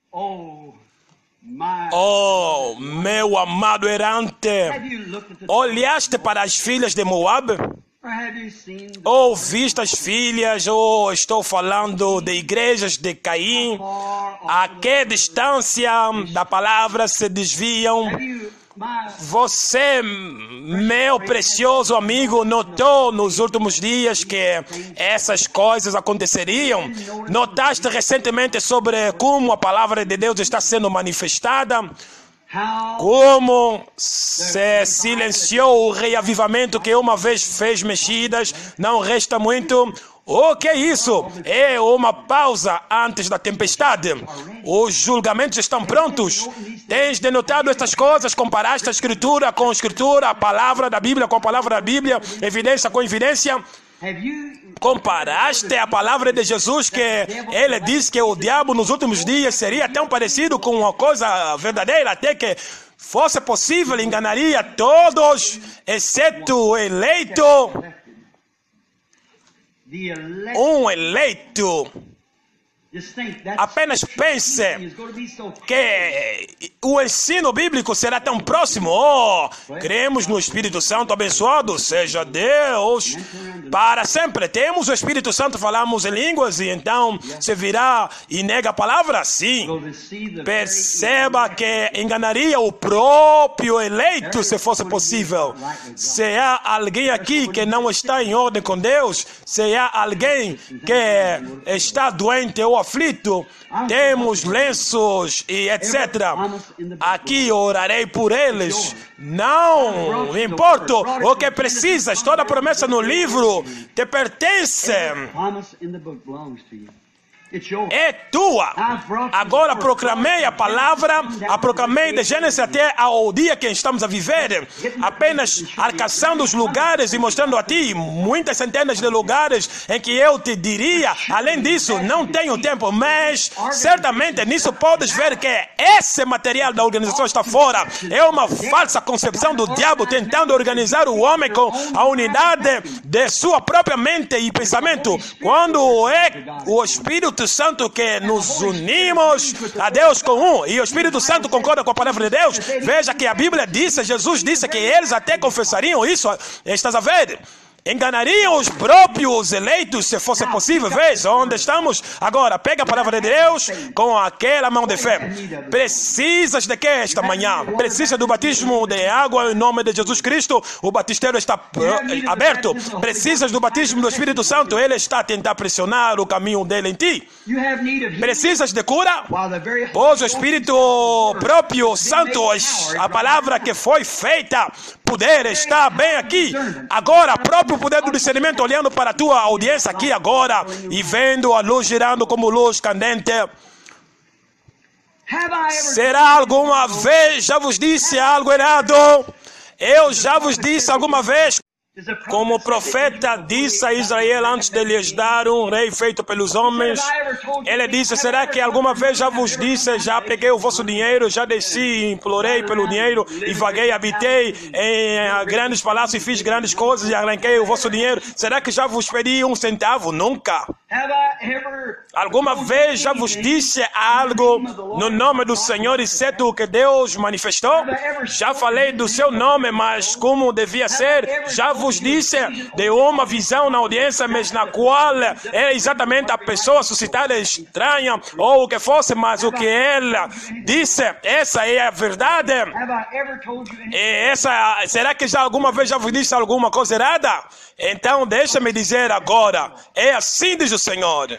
Oh, meu amado errante, olhaste para as filhas de Moab? Ou viste as filhas, ou estou falando de igrejas de Caim? A que distância da palavra se desviam? Você, meu precioso amigo, notou nos últimos dias que essas coisas aconteceriam? Notaste recentemente sobre como a palavra de Deus está sendo manifestada? Como se silenciou o reavivamento que uma vez fez mexidas? Não resta muito. O que é isso? É uma pausa antes da tempestade. Os julgamentos estão prontos. Tens denotado estas coisas? Comparaste a escritura com a escritura, a palavra da Bíblia com a palavra da Bíblia, evidência com evidência. Comparaste a palavra de Jesus, que ele disse que o diabo nos últimos dias seria tão parecido com uma coisa verdadeira, até que fosse possível, enganaria todos, exceto o eleito. um eleito. Apenas pense que o ensino bíblico será tão próximo. Oh, cremos no Espírito Santo abençoado, seja Deus para sempre. Temos o Espírito Santo, falamos em línguas, e então se virá e nega a palavra? Sim. Perceba que enganaria o próprio eleito se fosse possível. Se há alguém aqui que não está em ordem com Deus, se há alguém que está doente ou aflito, temos lenços e etcétera. Aqui orarei por eles. Não importa o que precisas, toda a promessa no livro te pertence. É tua. Agora proclamei a palavra, a proclamei de Gênesis até ao dia que estamos a viver, apenas alcançando os lugares e mostrando a ti muitas centenas de lugares em que eu te diria. Além disso, não tenho tempo, mas certamente nisso podes ver que esse material da organização está fora. É uma falsa concepção do diabo tentando organizar o homem com a unidade de sua própria mente e pensamento, quando é o Espírito Santo que nos unimos a Deus com um, e o Espírito Santo concorda com a palavra de Deus. Veja que a Bíblia disse, Jesus disse que eles até confessariam isso. Estás a ver? Enganariam os próprios eleitos se fosse possível. Veja onde estamos agora. Pega a palavra de Deus com aquela mão de fé. Precisas de que esta manhã? Precisa do batismo de água em nome de Jesus Cristo. O batistério está aberto. Precisas do batismo do Espírito Santo. Ele está a tentar pressionar o caminho dele em ti. Precisas de cura? Pois o Espírito próprio Santo, a palavra que foi feita, poder está bem aqui. Agora, próprio o poder do discernimento, olhando para a tua audiência aqui agora e vendo a luz girando como luz candente. Será alguma vez já vos disse algo errado? Eu já vos disse alguma vez, como o profeta disse a Israel antes de lhes dar um rei feito pelos homens, ele disse: será que alguma vez já vos disse, já peguei o vosso dinheiro, já desci, implorei pelo dinheiro e vaguei, habitei em grandes palácios e fiz grandes coisas e arranquei o vosso dinheiro? Será que já vos pedi um centavo? Nunca. Alguma vez já vos disse algo no nome do Senhor, exceto o que Deus manifestou? Já falei do seu nome, mas como devia ser? Já vos disse de uma visão na audiência, mas na qual era exatamente a pessoa suscitada estranha ou o que fosse, mas o que ela disse, essa é a verdade. E essa, será que já alguma vez já vos disse alguma coisa errada? Então deixa-me dizer agora, é assim diz o Senhor.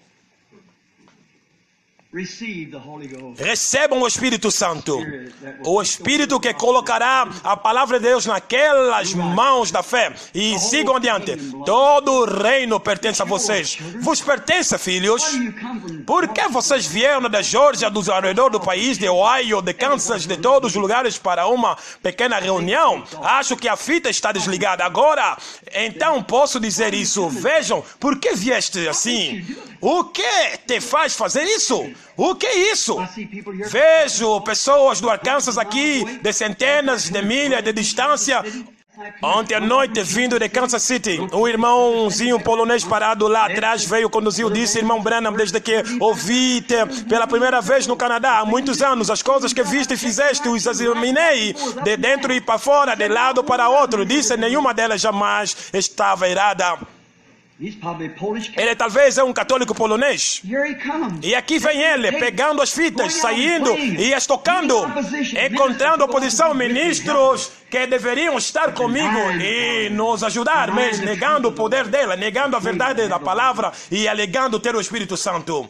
Recebam o Espírito Santo, o Espírito que colocará a palavra de Deus naquelas mãos da fé, e sigam adiante. Todo o reino pertence a vocês. Vos pertence, filhos. Por que vocês vieram da Geórgia, do arredor do país, de Ohio, de Kansas, de todos os lugares para uma pequena reunião? Acho que a fita está desligada agora. Então posso dizer isso. Vejam, por que vieste assim? O que te faz fazer isso? O que é isso? Vejo pessoas do Arkansas aqui, de centenas de milhas de distância. Ontem à noite, vindo de Kansas City, um irmãozinho polonês parado lá atrás veio, conduziu, disse: irmão Branham, desde que ouvi-te pela primeira vez no Canadá, há muitos anos, as coisas que viste e fizeste, os examinei de dentro e para fora, de lado para outro. Disse: nenhuma delas jamais estava errada. Ele talvez é um católico polonês. E aqui vem ele, pegando as fitas, saindo e as tocando, encontrando oposição, ministros que deveriam estar comigo e nos ajudar, mas negando o poder dela, negando a verdade da palavra e alegando ter o Espírito Santo.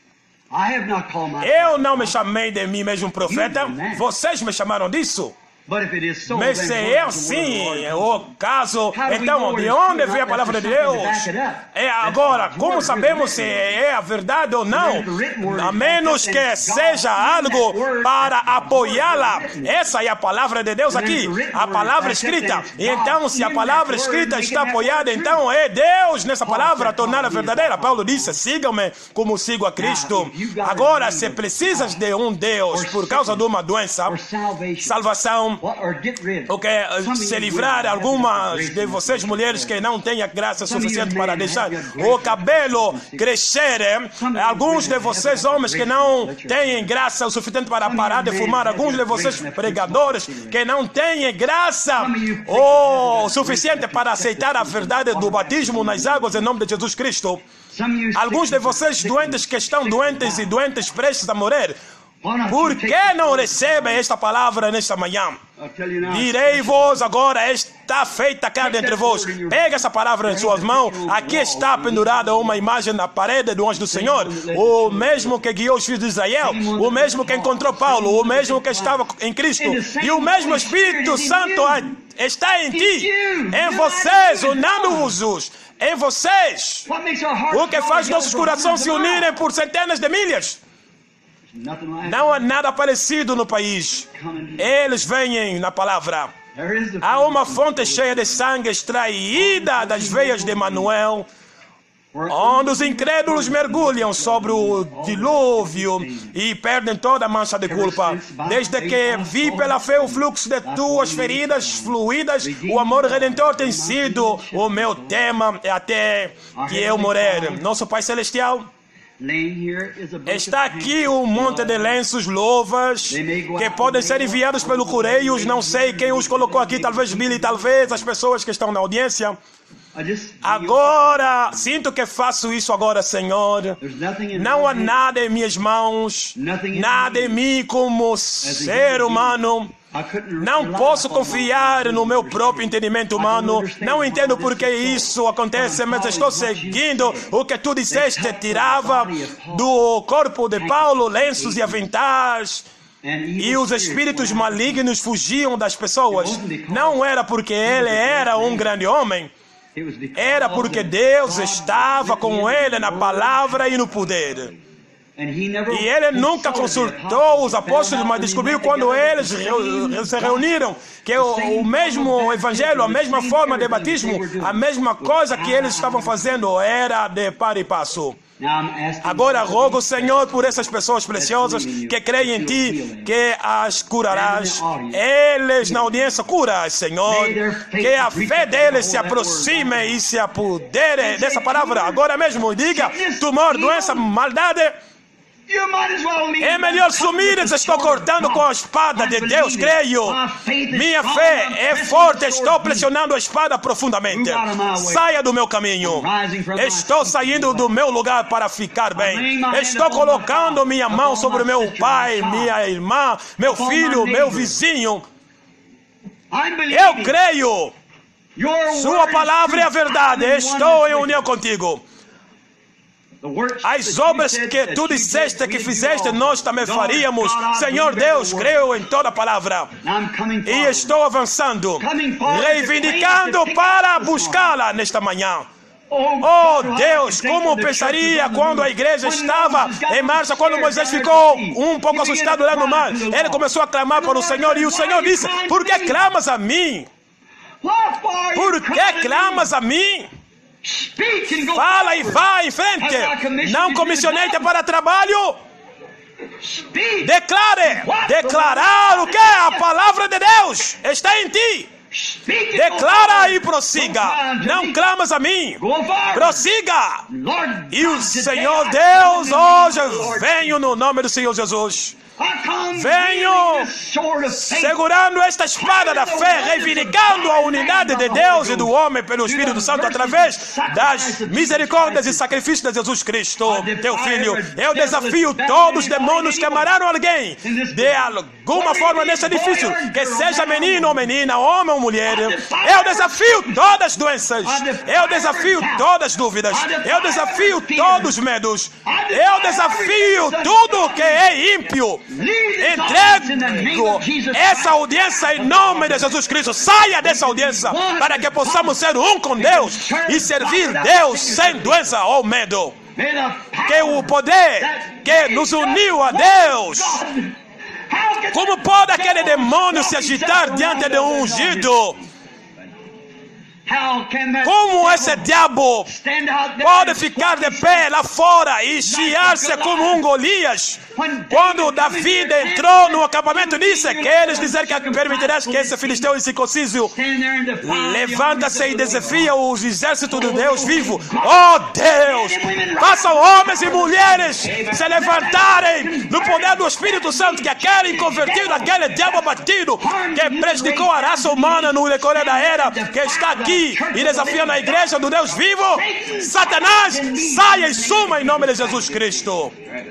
Eu não me chamei de mim mesmo profeta, vocês me chamaram disso. Mas se é assim o caso, então de onde vem a palavra de Deus? É agora, como sabemos se é a verdade ou não? A menos que seja algo para apoiá-la. Essa é a palavra de Deus aqui, a palavra escrita. E então, se a palavra escrita está apoiada, então é Deus nessa palavra a torná-la verdadeira. Paulo disse: sigam-me como sigo a Cristo. Agora, se precisas de um Deus por causa de uma doença, salvação, ou quer se livrar algumas de vocês mulheres que não têm a graça suficiente para deixar o cabelo crescer. Alguns de vocês homens que não têm graça o suficiente para parar de fumar. Alguns de vocês pregadores que não têm graça o suficiente para aceitar a verdade do batismo nas águas em nome de Jesus Cristo. Alguns de vocês doentes que estão doentes e doentes prestes a morrer. Por que não recebem esta palavra nesta manhã? Direi-vos agora, está feita carne entre vós. Pega essa palavra em suas mãos. Aqui está pendurada uma imagem na parede do anjo do Senhor. O mesmo que guiou os filhos de Israel. O mesmo que encontrou Paulo. O mesmo que estava em Cristo. E o mesmo Espírito Santo está em ti. Em vocês, unando-vos. Em vocês. O que faz nossos corações se unirem por centenas de milhas. Não há nada parecido no país. Eles vêm na palavra. Há uma fonte cheia de sangue extraída das veias de Emanuel, onde os incrédulos mergulham sobre o dilúvio e perdem toda a mancha de culpa. Desde que vi pela fé o fluxo de tuas feridas fluídas, o amor redentor tem sido o meu tema até que eu morrer. Nosso Pai Celestial, está aqui um monte de lenços, louvas, que podem ser enviados pelo correio. Não sei quem os colocou aqui, talvez Billy, talvez as pessoas que estão na audiência. Agora, sinto que faço isso agora, Senhor. Não há nada em minhas mãos, nada em mim como ser humano. Não posso confiar no meu próprio entendimento humano. Não entendo por que isso acontece, mas estou seguindo o que tu disseste. Tirava do corpo de Paulo lenços e aventais, e os espíritos malignos fugiam das pessoas. Não era porque ele era um grande homem. Era porque Deus estava com ele na palavra e no poder. E ele nunca consultou os apóstolos, mas descobriu quando eles se reuniram que o, o mesmo evangelho, a mesma forma de batismo, a mesma coisa que eles estavam fazendo era de par e passo. Agora rogo, Senhor, por essas pessoas preciosas que creem em Ti, que as curarás. Eles na audiência curas, Senhor. Que a fé deles se aproxime e se apodere dessa palavra. Agora mesmo, diga, tumor, doença, maldade. É melhor sumir, estou cortando com a espada de Deus, creio. Minha fé é forte, estou pressionando a espada profundamente. Saia do meu caminho. Estou saindo do meu lugar para ficar bem. Estou colocando minha mão sobre meu pai, minha irmã, meu filho, meu vizinho. Eu creio. Sua palavra é a verdade. Estou em união contigo. As obras que tu disseste que fizeste, nós também faríamos. Senhor Deus, creio em toda a palavra. E estou avançando, reivindicando para buscá-la nesta manhã. Oh Deus, como pensaria quando a igreja estava em marcha, quando Moisés ficou um pouco assustado lá no mar. Ele começou a clamar para o Senhor e o Senhor disse: por que clamas a mim? Por que clamas a mim? Fala e vá em frente. Não comissionei-te para trabalho. Declare. Declarar o que? A palavra de Deus está em ti. Declara e prossiga. Não clamas a mim. Prossiga. E o Senhor Deus, hoje venho no nome do Senhor Jesus. Venho segurando esta espada da fé, reivindicando a unidade de Deus e do homem pelo Espírito Santo através das misericórdias e sacrifícios de Jesus Cristo, teu Filho. Eu desafio todos os demônios que amarraram alguém de alguma forma nesse edifício, que seja menino ou menina, homem ou mulher. Eu desafio todas as doenças. Eu desafio todas as dúvidas. Eu desafio todos os medos. Eu desafio tudo que é ímpio. Entrego essa audiência em nome de Jesus Cristo. Saia dessa audiência para que possamos ser um com Deus e servir Deus sem doença ou medo. Que o poder que nos uniu a Deus, como pode aquele demônio se agitar diante de um ungido? Como esse diabo pode ficar de pé lá fora e chiar-se como um Golias? Quando Davi entrou no acampamento, disse que eles disseram que permitirás que esse filisteu incircunciso levanta-se e desafia os exércitos de Deus vivo. Oh Deus, façam homens e mulheres se levantarem no poder do Espírito Santo, que aquele inconvertido, aquele diabo abatido que prejudicou a raça humana no decorrer da era, que está aqui e desafiando a igreja do Deus vivo, Satanás, saia e suma em nome de Jesus Cristo.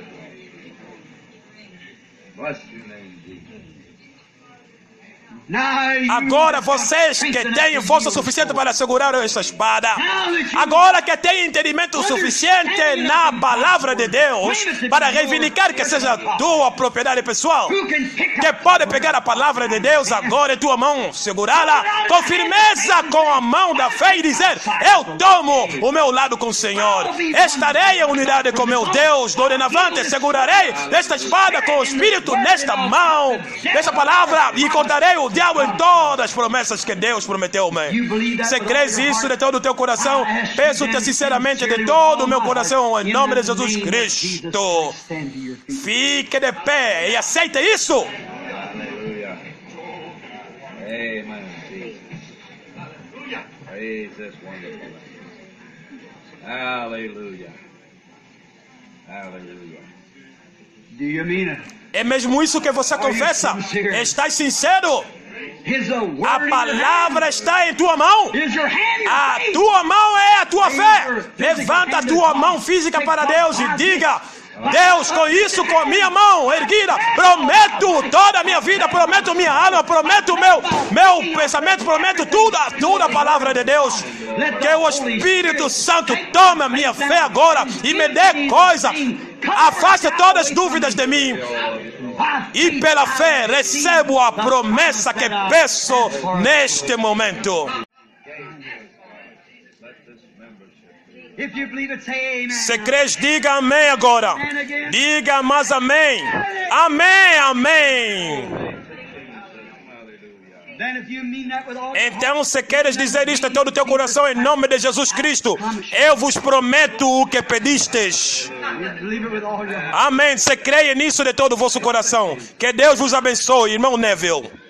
Agora vocês que têm força suficiente para segurar essa espada, agora que têm entendimento suficiente na palavra de Deus para reivindicar que seja tua propriedade pessoal, que pode pegar a palavra de Deus agora em tua mão, segurá-la com firmeza com a mão da fé e dizer: eu tomo o meu lado com o Senhor, estarei em unidade com meu Deus, do avante segurarei esta espada com o Espírito nesta mão, nesta palavra, e cortarei o diabo em todas as promessas que Deus prometeu ao homem. Se crês isso de todo o teu coração, peço-te sinceramente de todo o meu coração, em nome de Jesus Cristo, fique de pé e aceite isso. Aleluia. Amen. Praise this wonderful name. Hallelujah. Hallelujah. Do you mean it? É mesmo isso que você confessa? Estás sincero? A palavra está em tua mão. A tua mão é a tua fé. Levanta a tua mão física para Deus e diga: Deus, com isso, com a minha mão erguida, prometo toda a minha vida, prometo minha alma, prometo meu, meu pensamento, prometo tudo, tudo a palavra de Deus. Que o Espírito Santo tome a minha fé agora e me dê coisa. Afaste todas as dúvidas de mim. E pela fé recebo a promessa que peço neste momento. Se crês, diga amém agora. Diga mais amém. Amém, amém. Então, se queres dizer isto em todo o teu coração, em nome de Jesus Cristo, eu vos prometo o que pedistes. Amém. Se creia nisso de todo o vosso coração. Que Deus vos abençoe, irmão Neville.